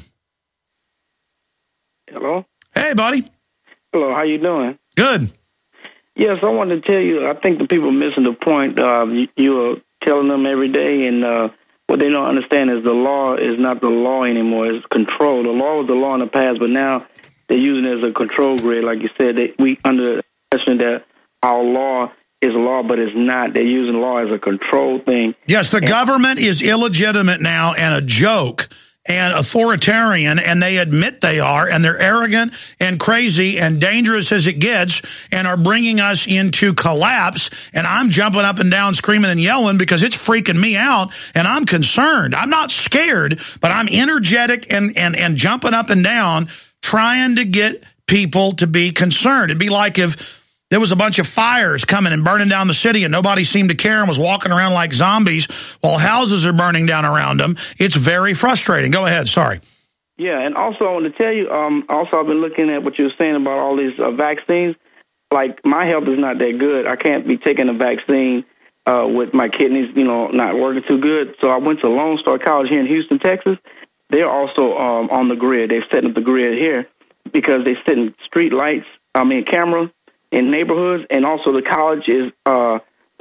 I: Hello.
B: Hey, buddy.
I: Hello, how you doing?
B: Good.
I: Yes, I wanted to tell you, I think the people are missing the point. Uh, you, you are telling them every day, and uh, what they don't understand is the law is not the law anymore. It's control. The law was the law in the past, but now they're using it as a control grid. Like you said, they, we under the impression that our law is law, but it's not. They're using law as a control thing.
B: Yes, the
I: and
B: government is illegitimate now and a joke and authoritarian, and they admit they are, and they're arrogant and crazy and dangerous as it gets and are bringing us into collapse, and I'm jumping up and down screaming and yelling because it's freaking me out, and I'm concerned. I'm not scared, but I'm energetic and, and, and jumping up and down trying to get people to be concerned. It'd be like if there was a bunch of fires coming and burning down the city and nobody seemed to care and was walking around like zombies while houses are burning down around them. It's very frustrating. Go ahead. Sorry.
I: Yeah, and also I want to tell you, um, also I've been looking at what you were saying about all these uh, vaccines. Like, my health is not that good. I can't be taking a vaccine uh, with my kidneys, you know, not working too good. So I went to Lone Star College here in Houston, Texas. They're also um, on the grid. They're setting up the grid here because they're setting street lights, I mean, camera in neighborhoods, and also the college is uh,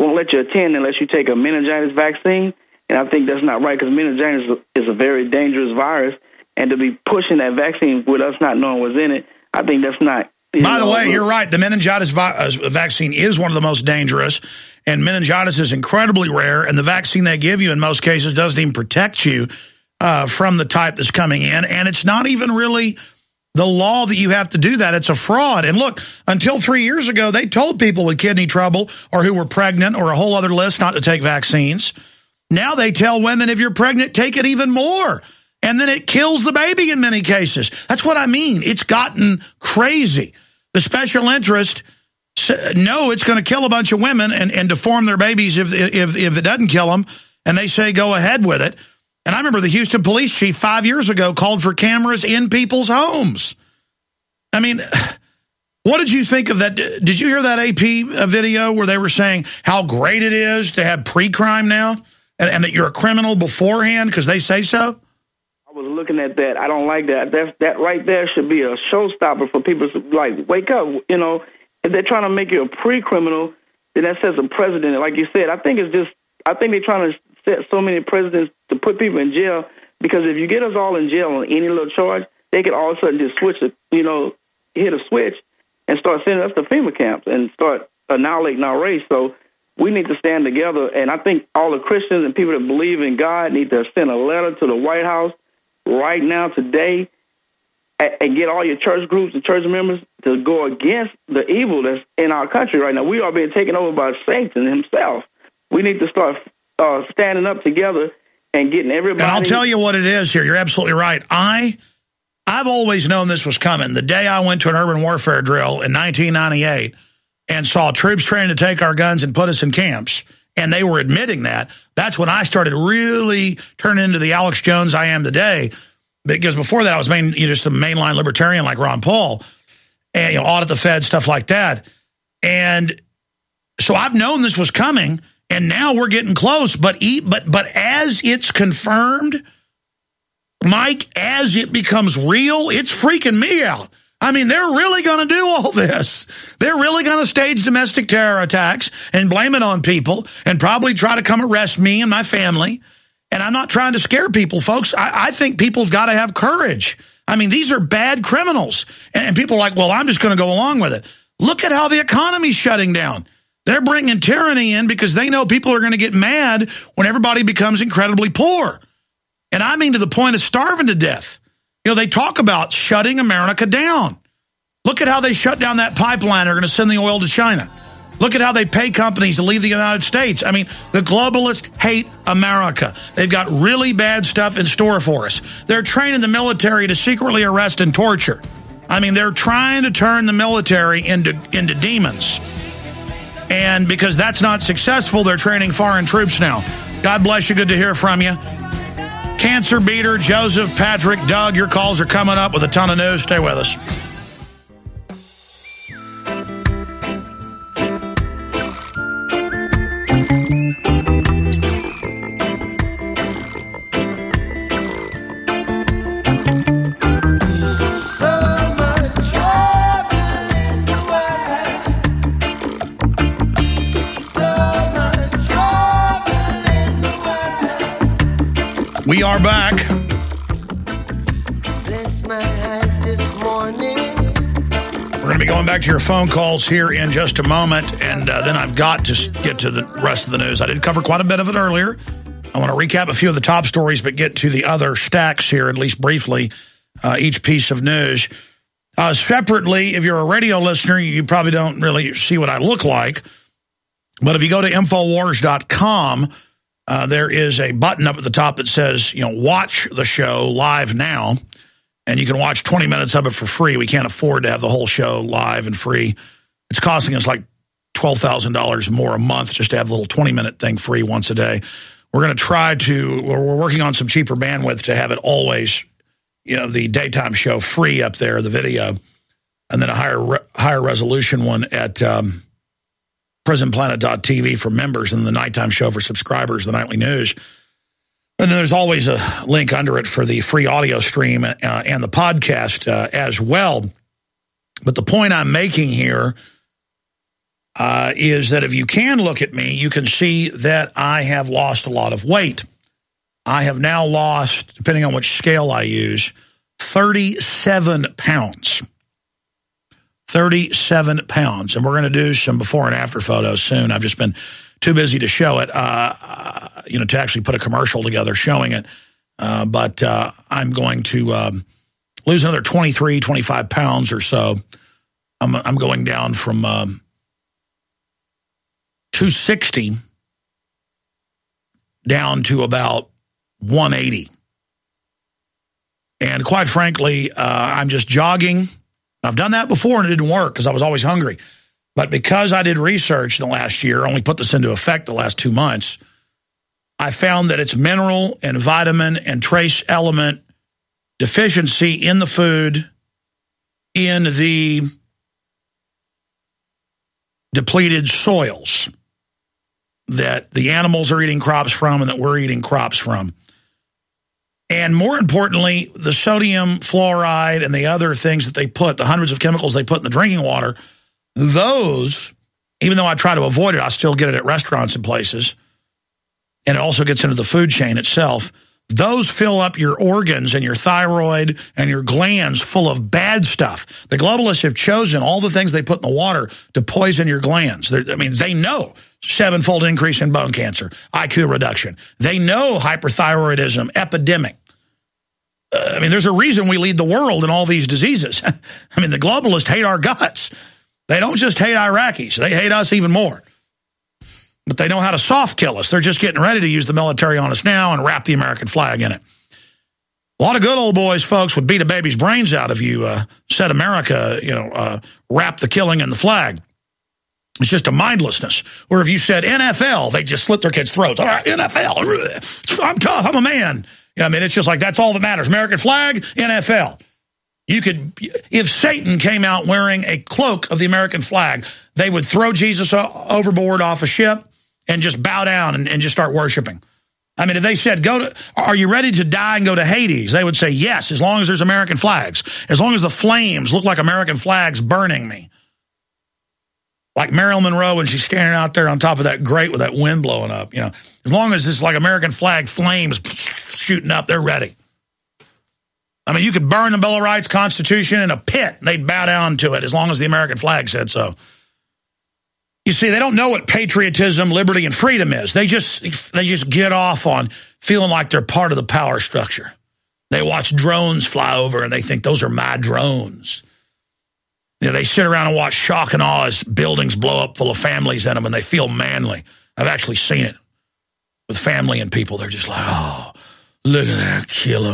I: won't let you attend unless you take a meningitis vaccine. And I think that's not right, because meningitis is a, is a very dangerous virus. And to be pushing that vaccine with us not knowing what's in it, I think that's not.
B: By the way, you're right. The meningitis vi- uh, vaccine is one of the most dangerous. And meningitis is incredibly rare. And the vaccine they give you in most cases doesn't even protect you uh, from the type that's coming in. And it's not even really the law that you have to do that. It's a fraud. And look, until three years ago, they told people with kidney trouble or who were pregnant or a whole other list not to take vaccines. Now they tell women, if you're pregnant, take it even more. And then it kills the baby in many cases. That's what I mean. It's gotten crazy. The special interest know it's going to kill a bunch of women and, and deform their babies if, if, if it doesn't kill them. And they say, go ahead with it. And I remember the Houston police chief five years ago called for cameras in people's homes. I mean, what did you think of that? Did you hear that A P video where they were saying how great it is to have pre-crime now and, and that you're a criminal beforehand because they say so?
I: I was looking at that. I don't like that. That that right there should be a showstopper for people to, like, wake up. You know, if they're trying to make you a pre-criminal, then that sets a precedent. Like you said, I think it's just, I think they're trying to set so many precedents to put people in jail, because if you get us all in jail on any little charge, they could all of a sudden just switch, the, you know, hit a switch and start sending us to FEMA camps and start annihilating our race. So we need to stand together. And I think all the Christians and people that believe in God need to send a letter to the White House right now, today, and get all your church groups and church members to go against the evil that's in our country right now. We are being taken over by Satan himself. We need to start uh, standing up together and getting everybody.
B: And I'll tell you what it is here. You're absolutely right. I, I've always known this was coming. The day I went to an urban warfare drill in nineteen ninety-eight and saw troops training to take our guns and put us in camps, and they were admitting that, that's when I started really turning into the Alex Jones I am today. Because before that, I was main, you know, just a mainline libertarian like Ron Paul, and, you know, audit the Fed, stuff like that. And so I've known this was coming, and now we're getting close. But but but as it's confirmed, Mike, as it becomes real, it's freaking me out. I mean, they're really going to do all this. They're really going to stage domestic terror attacks and blame it on people and probably try to come arrest me and my family. And I'm not trying to scare people, folks. I, I think people've got to have courage. I mean, these are bad criminals. And, and people are like, well, I'm just going to go along with it. Look at how the economy's shutting down. They're bringing tyranny in because they know people are going to get mad when everybody becomes incredibly poor. And I mean to the point of starving to death. You know, they talk about shutting America down. Look at how they shut down that pipeline. They're going to send the oil to China. Look at how they pay companies to leave the United States. I mean, the globalists hate America. They've got really bad stuff in store for us. They're training the military to secretly arrest and torture. I mean, they're trying to turn the military into, into demons. And because that's not successful, they're training foreign troops now. God bless you. Good to hear from you. Cancer Beater, Joseph, Patrick, Doug, your calls are coming up with a ton of news. Stay with us. We are back.
J: Bless my eyes this morning.
B: We're going to be going back to your phone calls here in just a moment, and uh, then I've got to get to the rest of the news. I did cover quite a bit of it earlier. I want to recap a few of the top stories, but get to the other stacks here, at least briefly, uh, each piece of news. Uh, separately, if you're a radio listener, you probably don't really see what I look like, but if you go to Infowars dot com, Uh, there is a button up at the top that says, you know, watch the show live now, and you can watch twenty minutes of it for free. We can't afford to have the whole show live and free. It's costing us like twelve thousand dollars more a month just to have a little twenty-minute thing free once a day. We're going to try to, we're working on some cheaper bandwidth to have it always, you know, the daytime show free up there, the video, and then a higher higher resolution one at um prison planet dot t v for members, and the nighttime show for subscribers, the nightly news. And then there's always a link under it for the free audio stream uh, and the podcast uh, as well. But the point I'm making here uh, is that if you can look at me, you can see that I have lost a lot of weight. I have now lost, depending on which scale I use, thirty-seven pounds. thirty-seven pounds. And we're going to do some before and after photos soon. I've just been too busy to show it, uh, uh, you know, to actually put a commercial together showing it. Uh, but uh, I'm going to um, lose another twenty-three, twenty-five pounds or so. I'm, I'm going down from um, two sixty down to about one eighty. And quite frankly, uh, I'm just jogging. I've done that before and it didn't work because I was always hungry. But because I did research in the last year, only put this into effect the last two months, I found that it's mineral and vitamin and trace element deficiency in the food, in the depleted soils that the animals are eating crops from and that we're eating crops from. And more importantly, the sodium fluoride and the other things that they put, the hundreds of chemicals they put in the drinking water, those, even though I try to avoid it, I still get it at restaurants and places. And it also gets into the food chain itself. Those fill up your organs and your thyroid and your glands full of bad stuff. The globalists have chosen all the things they put in the water to poison your glands. They're, I mean, they know sevenfold increase in bone cancer, I Q reduction. They know hyperthyroidism, epidemic. Uh, I mean, there's a reason we lead the world in all these diseases. I mean, the globalists hate our guts. They don't just hate Iraqis. They hate us even more. But they know how to soft kill us. They're just getting ready to use the military on us now and wrap the American flag in it. A lot of good old boys, folks, would beat a baby's brains out if you uh, said America, you know, uh, wrap the killing in the flag. It's just a mindlessness. Where if you said N F L, they just slit their kids' throats. All right, N F L, I'm tough, I'm a man. You know, I mean, it's just like, that's all that matters. American flag, N F L. You could, if Satan came out wearing a cloak of the American flag, they would throw Jesus overboard off a ship and just bow down and, and just start worshiping. I mean, if they said, "Go to, are you ready to die and go to Hades?" They would say, yes, as long as there's American flags. As long as the flames look like American flags burning me. Like Marilyn Monroe when she's standing out there on top of that grate with that wind blowing up. You know, as long as it's like American flag flames shooting up, they're ready. I mean, you could burn the Bill of Rights, Constitution in a pit. They'd bow down to it as long as the American flag said so. You see, they don't know what patriotism, liberty, and freedom is. They just they just get off on feeling like they're part of the power structure. They watch drones fly over and they think those are my drones. You know, they sit around and watch shock and awe as buildings blow up full of families in them and they feel manly. I've actually seen it with family and people. They're just like, oh, look at that killer.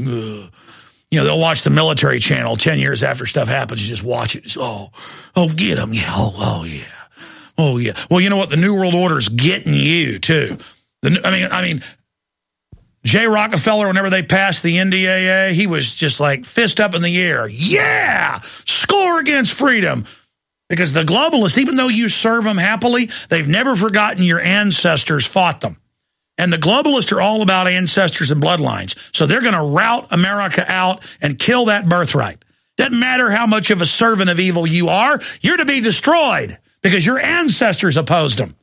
B: You know, they'll watch the military channel ten years after stuff happens. You just watch it. Just, oh, oh, get them. Yeah, oh, oh, yeah. Oh, yeah. Well, you know what? The New World Order is getting you, too. The, I mean, I mean, Jay Rockefeller, whenever they passed the N D A A, he was just like fist up in the air. Yeah! Score against freedom. Because the globalists, even though you serve them happily, they've never forgotten your ancestors fought them. And the globalists are all about ancestors and bloodlines. So they're going to rout America out and kill that birthright. Doesn't matter how much of a servant of evil you are, you're to be destroyed because your ancestors opposed them.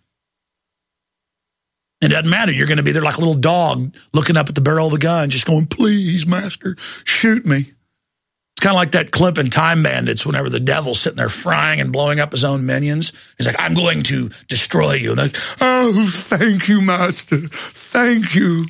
B: It doesn't matter. You're going to be there like a little dog looking up at the barrel of the gun, just going, please, master, shoot me. It's kind of like that clip in Time Bandits whenever the devil's sitting there frying and blowing up his own minions. He's like, I'm going to destroy you. And they're like, oh, thank you, master. Thank you.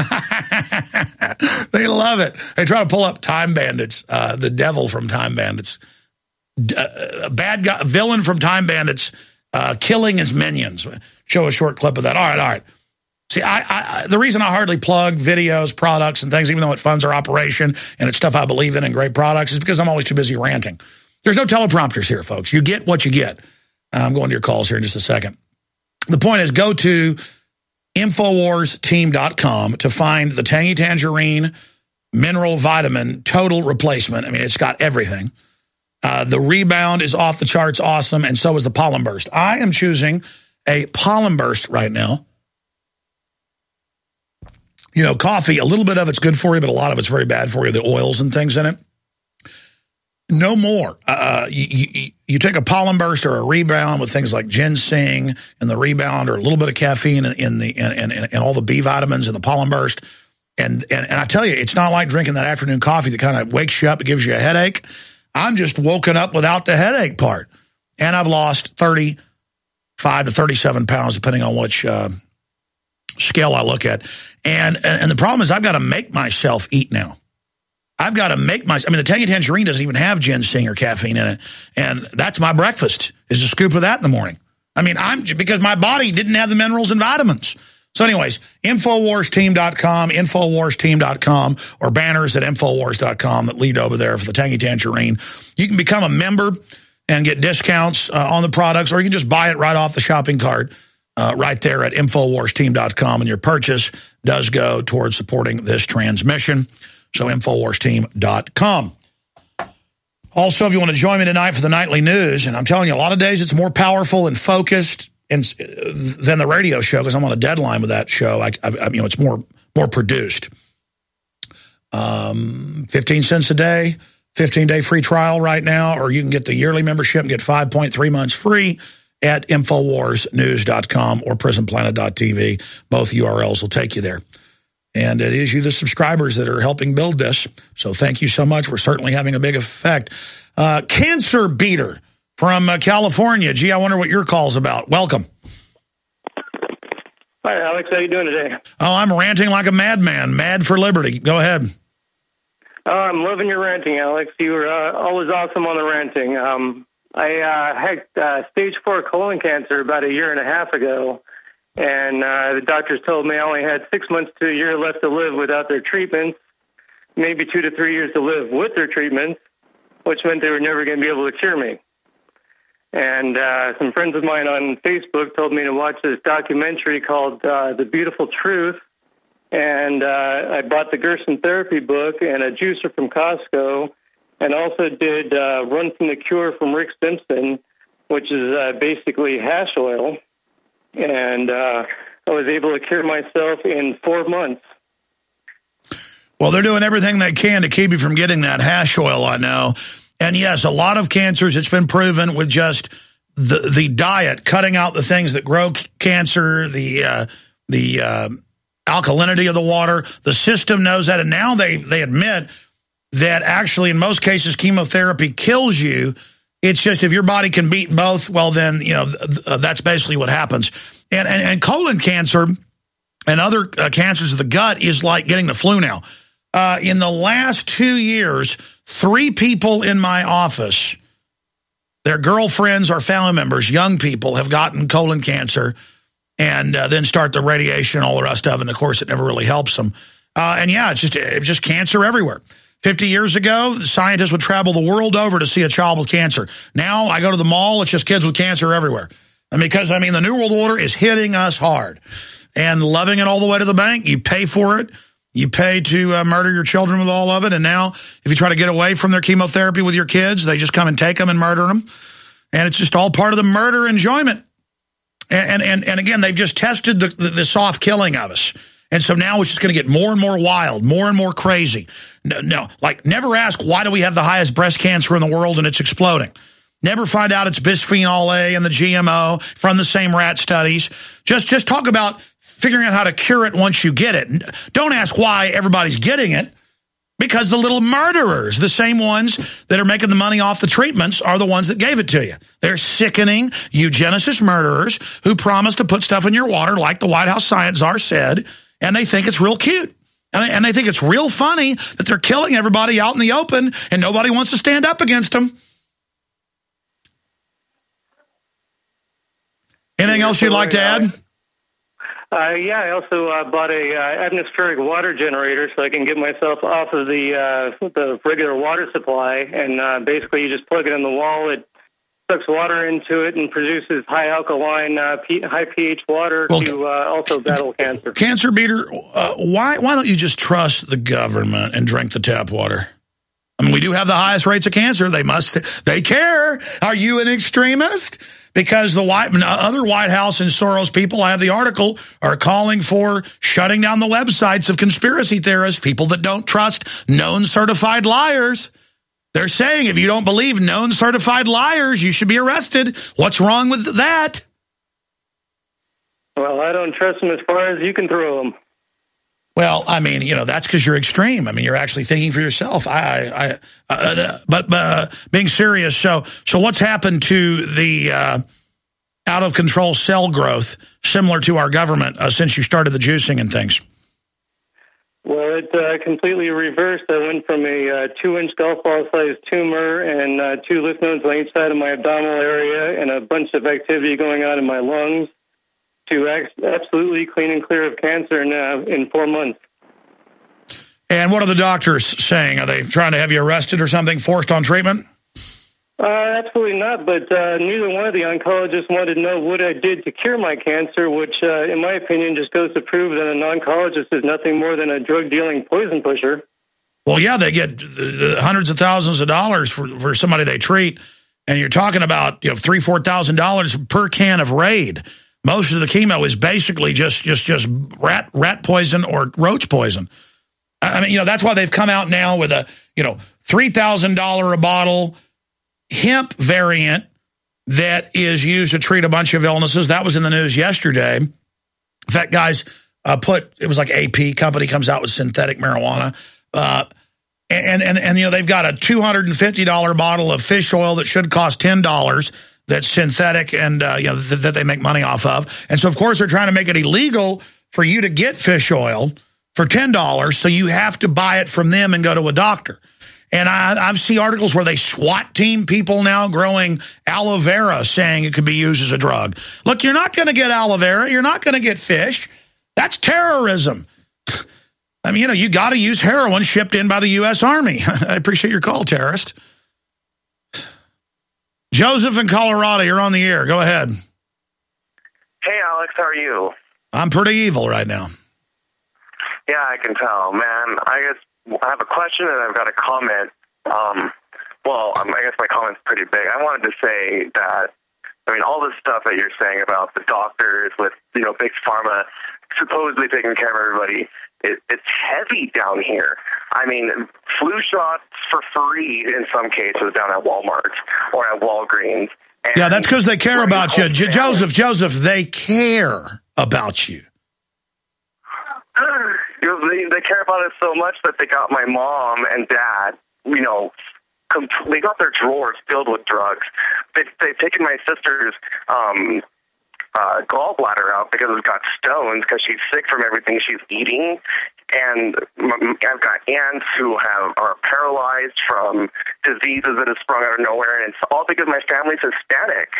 B: They love it. They try to pull up Time Bandits, uh, the devil from Time Bandits. Uh, a bad guy, villain from Time Bandits, uh, killing his minions. Show a short clip of that. All right, all right. See, I, I, the reason I hardly plug videos, products, and things, even though it funds our operation and it's stuff I believe in and great products, is because I'm always too busy ranting. There's no teleprompters here, folks. You get what you get. I'm going to your calls here in just a second. The point is, go to Infowars Team dot com to find the Tangy Tangerine Mineral Vitamin Total Replacement. I mean, it's got everything. Uh, the Rebound is off the charts awesome, and so is the Pollen Burst. I am choosing a Pollen Burst right now. You know, coffee, a little bit of it's good for you, but a lot of it's very bad for you, the oils and things in it. no more. Uh, you, you, you take a pollen burst or a rebound with things like ginseng and the rebound, or a little bit of caffeine in, in the and, and, and all the B vitamins in the pollen burst. And, and and I tell you, it's not like drinking that afternoon coffee that kind of wakes you up, it gives you a headache. I'm just woken up without the headache part. And I've lost thirty-five to thirty-seven pounds, depending on which uh, scale I look at. And, and the problem is I've got to make myself eat now. I've got to make my, I mean, the Tangy Tangerine doesn't even have ginseng or caffeine in it. And that's my breakfast, is a scoop of that in the morning. I mean, I'm because my body didn't have the minerals and vitamins. So anyways, Infowars Team dot com, Infowars Team dot com, or banners at Infowars dot com that lead over there for the Tangy Tangerine. You can become a member and get discounts uh, on the products, or you can just buy it right off the shopping cart uh, right there at Infowars Team dot com, and your purchase does go towards supporting this transmission. So Infowars Team dot com. Also, if you want to join me tonight for the nightly news, and I'm telling you, a lot of days it's more powerful and focused and, than the radio show, because I'm on a deadline with that show. I, I, you know, it's more more produced. Um, fifteen cents a day, fifteen day free trial right now, or you can get the yearly membership and get five point three months free at Infowars News dot com or Prison Planet dot T V. Both U R Ls will take you there. And it is you, the subscribers, that are helping build this. So thank you so much. We're certainly having a big effect. Uh, Cancer Beater from uh, California. Gee, I wonder what your call's about. Welcome.
K: Hi, Alex. How you doing today?
B: Oh, I'm ranting like a madman. Mad for liberty. Go ahead.
K: Oh, I'm loving your ranting, Alex. You were uh, always awesome on the ranting. Um, I uh, had uh, stage four colon cancer about a year and a half ago. And uh, the doctors told me I only had six months to a year left to live without their treatments, maybe two to three years to live with their treatments, which meant they were never going to be able to cure me. And uh, some friends of mine on Facebook told me to watch this documentary called uh, The Beautiful Truth. And uh, I bought the Gerson Therapy book and a juicer from Costco, and also did uh, Run from the Cure from Rick Simpson, which is uh, basically hash oil. And uh, I was able to cure myself in four months.
B: Well, they're doing everything they can to keep you from getting that hash oil, I know. And yes, a lot of cancers, it's been proven with just the the diet, cutting out the things that grow cancer, the uh, the uh, alkalinity of the water. The system knows that, and now they, they admit that actually in most cases chemotherapy kills you. It's just if your body can beat both, well, then, you know, th th that's basically what happens. And, and, and colon cancer and other uh, cancers of the gut is like getting the flu now. Uh, in the last two years, three people in my office, their girlfriends or family members, young people, have gotten colon cancer and uh, then start the radiation, all the rest of it. And, of course, it never really helps them. Uh, and, yeah, it's just, it's just cancer everywhere. Fifty years ago, scientists would travel the world over to see a child with cancer. Now, I go to the mall, it's just kids with cancer everywhere. And because, I mean, the New World Order is hitting us hard. And loving it all the way to the bank, you pay for it. You pay to uh, murder your children with all of it. And now, if you try to get away from their chemotherapy with your kids, they just come and take them and murder them. And it's just all part of the murder enjoyment. And, and, and again, they've just tested the, the, the soft killing of us. And so now it's just going to get more and more wild, more and more crazy. No, no, like never ask, why do we have the highest breast cancer in the world and it's exploding? Never find out it's bisphenol A and the G M O from the same rat studies. Just, just talk about figuring out how to cure it once you get it. Don't ask why everybody's getting it, because the little murderers, the same ones that are making the money off the treatments, are the ones that gave it to you. They're sickening eugenicist murderers who promise to put stuff in your water like the White House science czar said. And they think it's real cute. And they, and they think it's real funny that they're killing everybody out in the open and nobody wants to stand up against them. Anything else you'd like to add?
K: Uh, yeah, I also uh, bought a uh, atmospheric water generator so I can get myself off of the uh, the regular water supply. And uh, basically you just plug it in the wall. It sucks water into it and produces high alkaline, uh, P high pH water well, to uh, also battle cancer.
B: Cancer Beater, uh, why why don't you just trust the government and drink the tap water? I mean, we do have the highest rates of cancer. They must, they care. Are you an extremist? Because the White, other White House and Soros people, I have the article, are calling for shutting down the websites of conspiracy theorists, people that don't trust known certified liars. They're saying if you don't believe known certified liars, you should be arrested. What's wrong with that?
K: Well, I don't trust them as far as you can throw them.
B: Well, I mean, you know, that's because you're extreme. I mean, you're actually thinking for yourself. I, I, I uh, but uh, being serious. So, so what's happened to the uh, out of control cell growth, similar to our government, uh, since you started the juicing and things?
K: Well, it uh, completely reversed. I went from a uh, two-inch golf ball-sized tumor and uh, two lymph nodes on each side of my abdominal area and a bunch of activity going on in my lungs to absolutely clean and clear of cancer now in four months.
B: And what are the doctors saying? Are they trying to have you arrested or something, forced on treatment?
K: Uh, absolutely not, but uh, neither one of the oncologists wanted to know what I did to cure my cancer, which, uh, in my opinion, just goes to prove that an oncologist is nothing more than a drug-dealing poison pusher.
B: Well, yeah, they get uh, hundreds of thousands of dollars for, for somebody they treat, and you're talking about you know three, four thousand dollars per can of Raid. Most of the chemo is basically just just just rat rat poison or roach poison. I mean, you know, that's why they've come out now with a you know three thousand dollars a bottle hemp variant that is used to treat a bunch of illnesses. That was in the news yesterday. In fact, guys, uh, put it was like A P company comes out with synthetic marijuana, uh, and and and you know they've got a two hundred fifty dollars bottle of fish oil that should cost ten dollars. That's synthetic and uh, you know th that they make money off of. And so, of course, they're trying to make it illegal for you to get fish oil for ten dollars, so you have to buy it from them and go to a doctor. And I, I've seen articles where they SWAT team people now growing aloe vera, saying it could be used as a drug. Look, you're not going to get aloe vera. You're not going to get fish. That's terrorism. I mean, you know, you got to use heroin shipped in by the U S Army. I appreciate your call, terrorist. Joseph in Colorado, you're on the air. Go ahead.
L: Hey, Alex, how are you?
B: I'm pretty evil right now.
L: Yeah, I can tell, man. I guess I have a question and I've got a comment. Um, well, um, I guess my comment's pretty big. I wanted to say that, I mean, all this stuff that you're saying about the doctors with, you know, big pharma supposedly taking care of everybody, it, it's heavy down here. I mean, flu shots for free in some cases down at Walmart or at Walgreens. And
B: yeah, that's because they care about you. J Joseph, Joseph, they care about you.
L: You know, they, they care about it so much that they got my mom and dad, you know, they got their drawers filled with drugs. They, they've taken my sister's um, uh, gallbladder out because it's got stones because she's sick from everything she's eating. And I've got aunts who have are paralyzed from diseases that have sprung out of nowhere, and it's all because my family's Hispanic.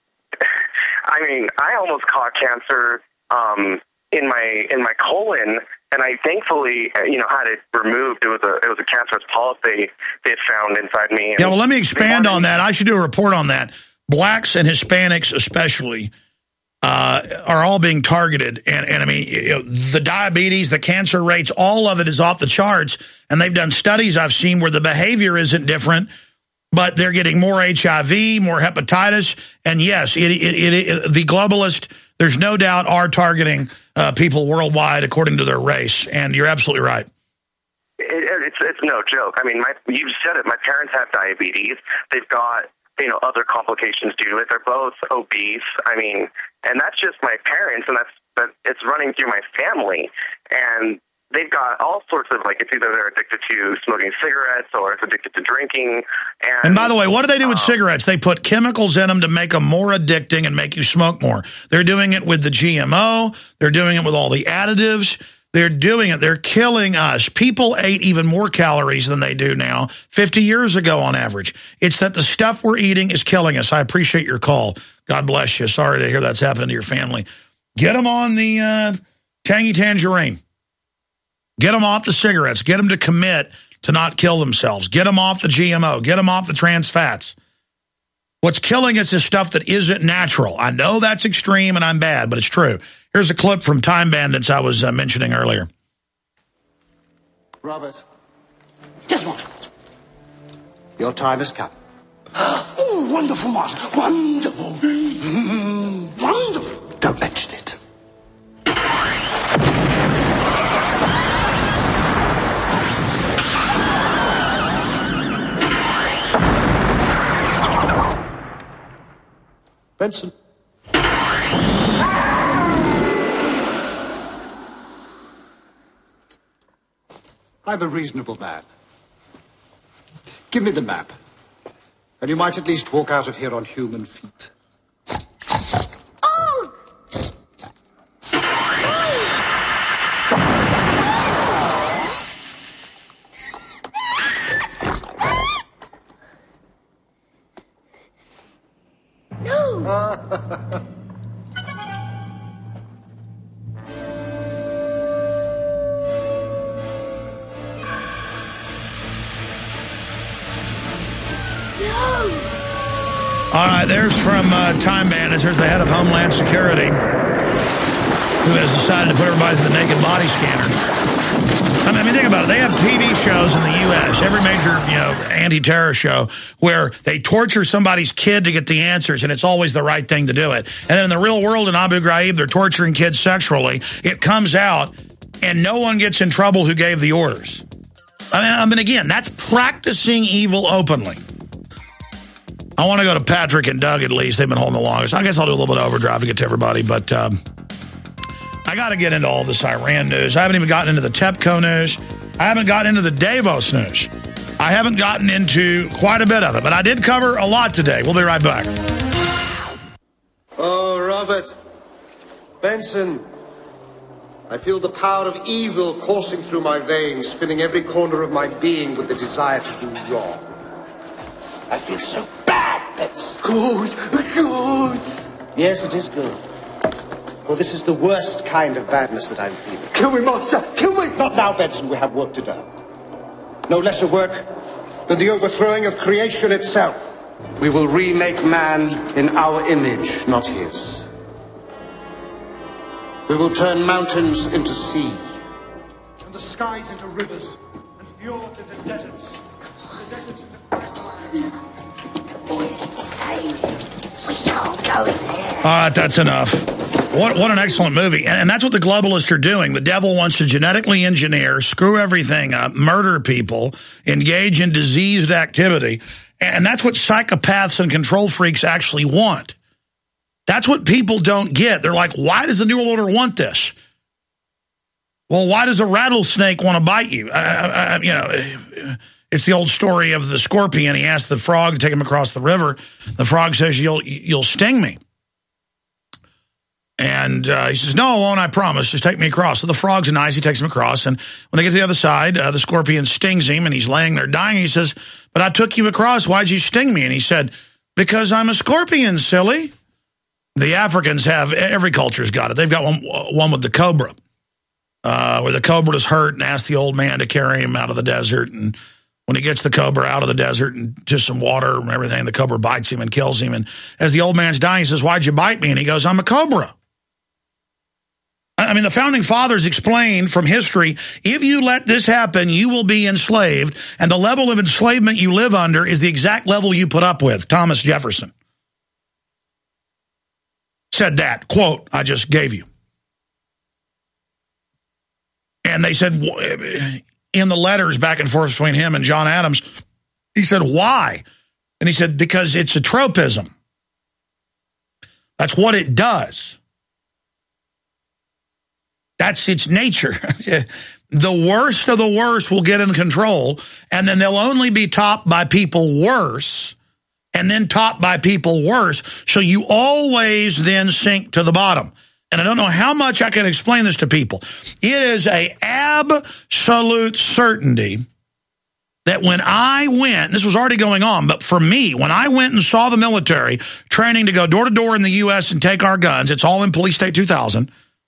L: I mean, I almost caught cancer um, in my in my colon, and I thankfully, you know, had it removed. It was a it was a cancerous polyp they they had found inside me.
B: Yeah, well, let me expand on that. I should do a report on that. Blacks and Hispanics, especially, uh, are all being targeted, and and I mean, you know, the diabetes, the cancer rates, all of it is off the charts. And they've done studies I've seen where the behavior isn't different, but they're getting more H I V, more hepatitis, and yes, it, it, it, it, the globalists, there's no doubt, are targeting uh, people worldwide according to their race. And you're absolutely right.
L: It, it's it's no joke. I mean, my, you said it. My parents have diabetes. They've got, you know, other complications due to it. They're both obese. I mean, and that's just my parents, and that's that it's running through my family. And they've got all sorts of, like, it's either they're addicted to smoking cigarettes or it's addicted to drinking. And,
B: and by the way, what do they do with
L: um,
B: cigarettes? They put chemicals in them to make them more addicting and make you smoke more. They're doing it with the G M O. They're doing it with all the additives. They're doing it. They're killing us. People ate even more calories than they do now, fifty years ago on average. It's that the stuff we're eating is killing us. I appreciate your call. God bless you. Sorry to hear that's happening to your family. Get them on the uh, Tangy Tangerine. Get them off the cigarettes. Get them to commit to not kill themselves. Get them off the G M O. Get them off the trans fats. What's killing us is stuff that isn't natural. I know that's extreme and I'm bad, but it's true. Here's a clip from Time Bandits I was uh, mentioning earlier.
M: Robert. Yes, Marshal. Your time has come. Oh, wonderful, Marshal. Wonderful. Mm, wonderful. Don't mention it. Benson. I'm a reasonable man. Give me the map, and you might at least walk out of here on human feet.
J: Oh! No!
B: All right, there's from uh, Time Bandits. There's the head of Homeland Security, who has decided to put everybody through the naked body scanner. I mean, think about it. They have T V shows in the U S, every major, you know, anti-terror show, where they torture somebody's kid to get the answers, and it's always the right thing to do it. And then in the real world in Abu Ghraib, they're torturing kids sexually. It comes out, and no one gets in trouble who gave the orders. I mean, I mean again, that's practicing evil openly. I want to go to Patrick and Doug at least. They've been holding the longest. I guess I'll do a little bit of overdrive to get to everybody, but um, I got to get into all this Iran news. I haven't even gotten into the TEPCO news. I haven't gotten into the Davos news. I haven't gotten into quite a bit of it, but I did cover a lot today. We'll be right back.
M: Oh, Robert. Benson. I feel the power of evil coursing through my veins, filling every corner of my being with the desire to do wrong. I feel so bad, Benson. Good, good. Yes, it is good. Well, this is the worst kind of badness that I'm feeling. Kill me, Master! Kill me! Not now, Benson. We have work to do. No lesser work than the overthrowing of creation itself. We will remake man in our image, not his. We will turn mountains into sea, and the skies into rivers, and fjords into deserts, and the deserts into
J: The boy's insane. We can't go in there.
B: All right, that's enough. What what an excellent movie. And, and that's what the globalists are doing. The devil wants to genetically engineer, screw everything up, murder people, engage in diseased activity. And that's what psychopaths and control freaks actually want. That's what people don't get. They're like, why does the New World Order want this? Well, why does a rattlesnake want to bite you? I, I, you know, it's the old story of the scorpion. He asked the frog to take him across the river. The frog says, you'll, you'll sting me. And uh, he says, no, I won't, I promise. Just take me across. So the frog's nice. He takes him across. And when they get to the other side, uh, the scorpion stings him, and he's laying there dying. He says, but I took you across. Why'd you sting me? And he said, because I'm a scorpion, silly. The Africans have, every culture's got it. They've got one, one with the cobra, uh, where the cobra is hurt and asks the old man to carry him out of the desert. And when he gets the cobra out of the desert and to some water and everything, the cobra bites him and kills him. And as the old man's dying, he says, why'd you bite me? And he goes, I'm a cobra. I mean, the founding fathers explained from history, if you let this happen, you will be enslaved. And the level of enslavement you live under is the exact level you put up with. Thomas Jefferson said that, quote, I just gave you. And they said, in the letters back and forth between him and John Adams, he said, why? And he said, because it's a tropism. That's what it does. That's its nature. The worst of the worst will get in control, and then they'll only be topped by people worse, and then topped by people worse, so you always then sink to the bottom. And I don't know how much I can explain this to people. It is an absolute certainty that when I went, this was already going on, but for me, when I went and saw the military training to go door to door in the U S and take our guns, it's all in Police State two thousand.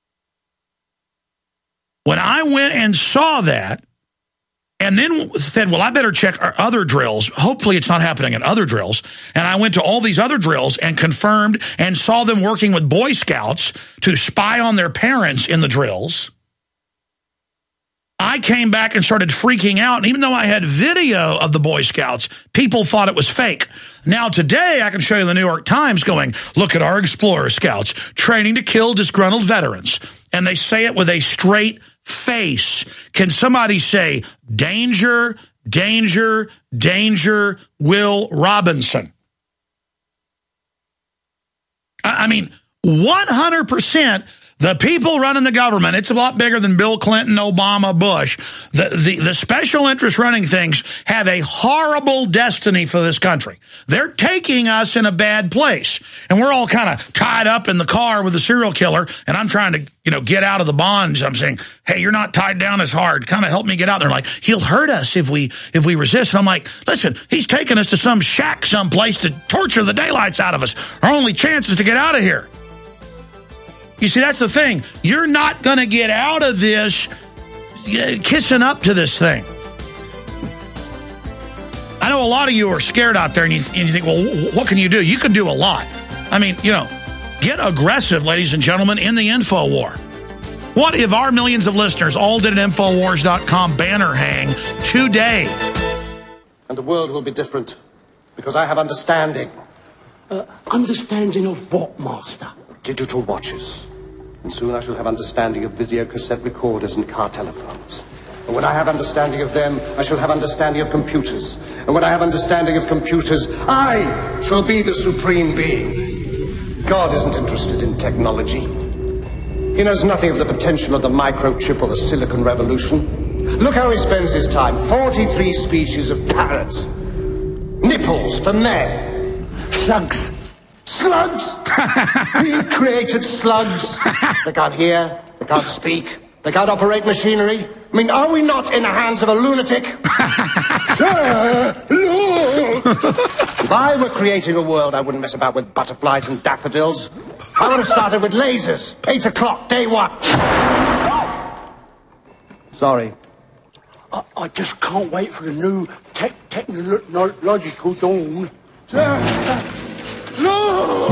B: When I went and saw that, and then said, well, I better check our other drills. Hopefully it's not happening in other drills. And I went to all these other drills and confirmed and saw them working with Boy Scouts to spy on their parents in the drills. I came back and started freaking out. And even though I had video of the Boy Scouts, people thought it was fake. Now today, I can show you the New York Times going, look at our Explorer Scouts training to kill disgruntled veterans. And they say it with a straight face. Can somebody say, danger, danger, danger, Will Robinson? I mean, one hundred percent the people running the government, it's a lot bigger than Bill Clinton, Obama, Bush. The, the, the special interests running things have a horrible destiny for this country. They're taking us in a bad place. And we're all kind of tied up in the car with the serial killer, and I'm trying to, you know, get out of the bonds. I'm saying, hey, you're not tied down as hard. Kind of help me get out. They're like, he'll hurt us if we if we resist. And I'm like, listen, he's taking us to some shack someplace to torture the daylights out of us. Our only chance is to get out of here. You see, that's the thing. You're not going to get out of this kissing up to this thing. I know a lot of you are scared out there, and you, and you think, well, what can you do? You can do a lot. I mean, you know, get aggressive, ladies and gentlemen, in the info war. What if our millions of listeners all did an Infowars dot com banner hang today?
M: And the world will be different, because I have understanding.
N: Uh, understanding of what, Master?
M: Digital watches. And soon I shall have understanding of video cassette recorders and car telephones. And when I have understanding of them, I shall have understanding of computers. And when I have understanding of computers, I shall be the supreme being. God isn't interested in technology. He knows nothing of the potential of the microchip or the silicon revolution. Look how he spends his time. forty-three species of parrots. Nipples for men. Slugs. Slugs! He created slugs. They can't hear, they can't speak, they can't operate machinery. I mean, are we not in the hands of a lunatic? uh, no. If I were creating a world, I wouldn't mess about with butterflies and daffodils. I would have started with lasers. Eight o'clock, day one. Sorry.
N: I, I just can't wait for the new te technological dawn. No!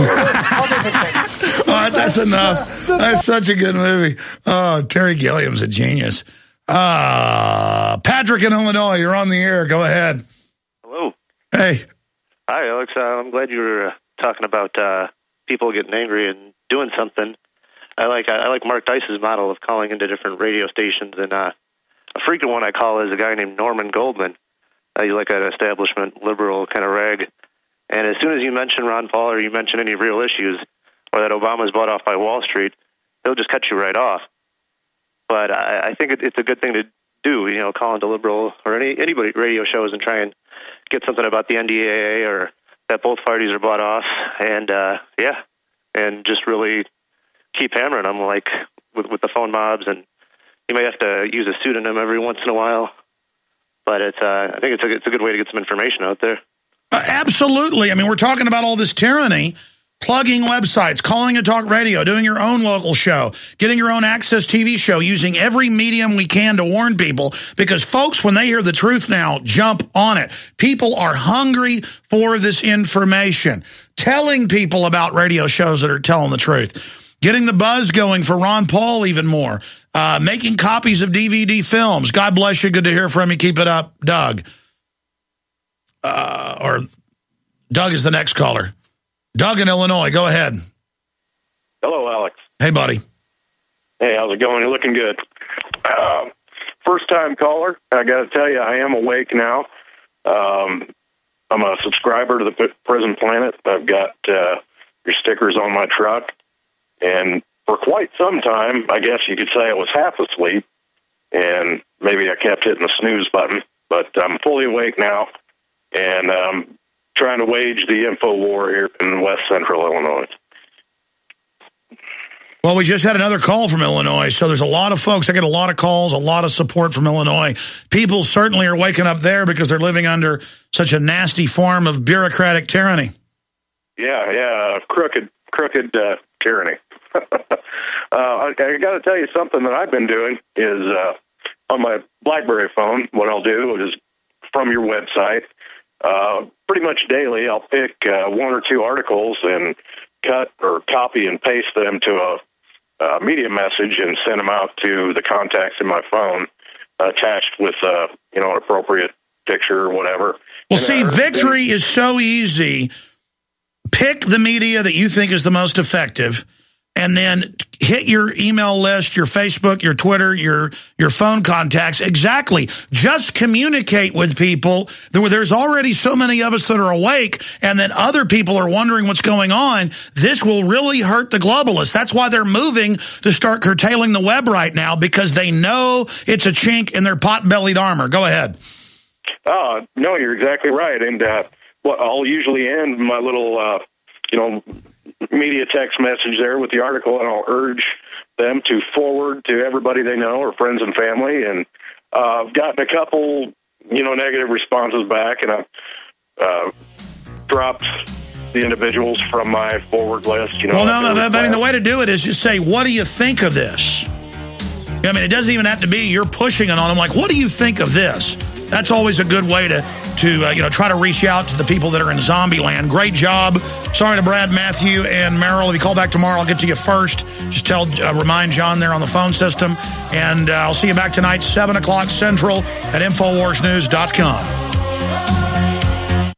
B: All right, that's enough. That's such a good movie. Oh, Terry Gilliam's a genius. Uh, Patrick in Illinois, you're on the air. Go ahead.
O: Hello.
B: Hey.
O: Hi, Alex. Uh, I'm glad you were uh, talking about uh, people getting angry and doing something. I like I like Mark Dice's model of calling into different radio stations, and uh, a frequent one I call is a guy named Norman Goldman. Uh, he's like an establishment liberal kind of rag. And as soon as you mention Ron Paul or you mention any real issues, or that Obama's bought off by Wall Street, they'll just cut you right off. But I, I think it, it's a good thing to do, you know, call into liberal or any anybody radio shows and try and get something about the N D A A or that both parties are bought off, and uh, yeah, and just really keep hammering them, like with with the phone mobs, and you may have to use a pseudonym every once in a while, but it's uh, I think it's a it's a good way to get some information out there.
B: Uh, absolutely. I mean, we're talking about all this tyranny. Plugging websites, calling a talk radio, doing your own local show, getting your own access T V show, using every medium we can to warn people, because folks, when they hear the truth now, jump on it. People are hungry for this information. Telling people about radio shows that are telling the truth. Getting the buzz going for Ron Paul even more. Uh, making copies of D V D films. God bless you. Good to hear from you. Keep it up, Doug. Uh, or Doug is the next caller. Doug in Illinois, go ahead.
P: Hello, Alex.
B: Hey, buddy.
P: Hey, how's it going? You're looking good. Uh, first-time caller. I got to tell you, I am awake now. Um, I'm a subscriber to the Prison Planet. I've got uh, your stickers on my truck. And for quite some time, I guess you could say I was half asleep, and maybe I kept hitting the snooze button. But I'm fully awake now, and um trying to wage the info war here in West Central Illinois.
B: Well, we just had another call from Illinois, so there's a lot of folks. I get a lot of calls, a lot of support from Illinois. People certainly are waking up there because they're living under such a nasty form of bureaucratic tyranny.
P: Yeah, yeah, crooked, crooked uh, tyranny. uh, I, I got to tell you something that I've been doing is uh, on my BlackBerry phone, what I'll do is from your website, Uh, pretty much daily, I'll pick uh, one or two articles and cut or copy and paste them to a, a media message and send them out to the contacts in my phone, uh, attached with uh, you know an appropriate picture or whatever.
B: Well,
P: and,
B: see,
P: uh,
B: victory is so easy. Pick the media that you think is the most effective. and then hit your email list, your Facebook, your Twitter, your your phone contacts. Exactly. Just communicate with people. There's already so many of us that are awake, and then other people are wondering what's going on. This will really hurt the globalists. That's why they're moving to start curtailing the web right now, because they know it's a chink in their pot-bellied armor. Go ahead.
P: Uh, no, you're exactly right. And uh, well, I'll usually end my little, uh, you know, media text message there with the article, and I'll urge them to forward to everybody they know or friends and family. And uh, I've gotten a couple, you know, negative responses back, and I've uh, dropped the individuals from my forward list. You know,
B: well, no, no, I mean, the way to do it is just say, what do you think of this? I mean, it doesn't even have to be you're pushing it on them. Like, what do you think of this? That's always a good way to, to uh, you know, try to reach out to the people that are in zombie land. Great job. Sorry to Brad, Matthew, and Merrill. If you call back tomorrow, I'll get to you first. Just tell, uh, remind John there on the phone system. And uh, I'll see you back tonight, seven o'clock Central at Infowars News dot com.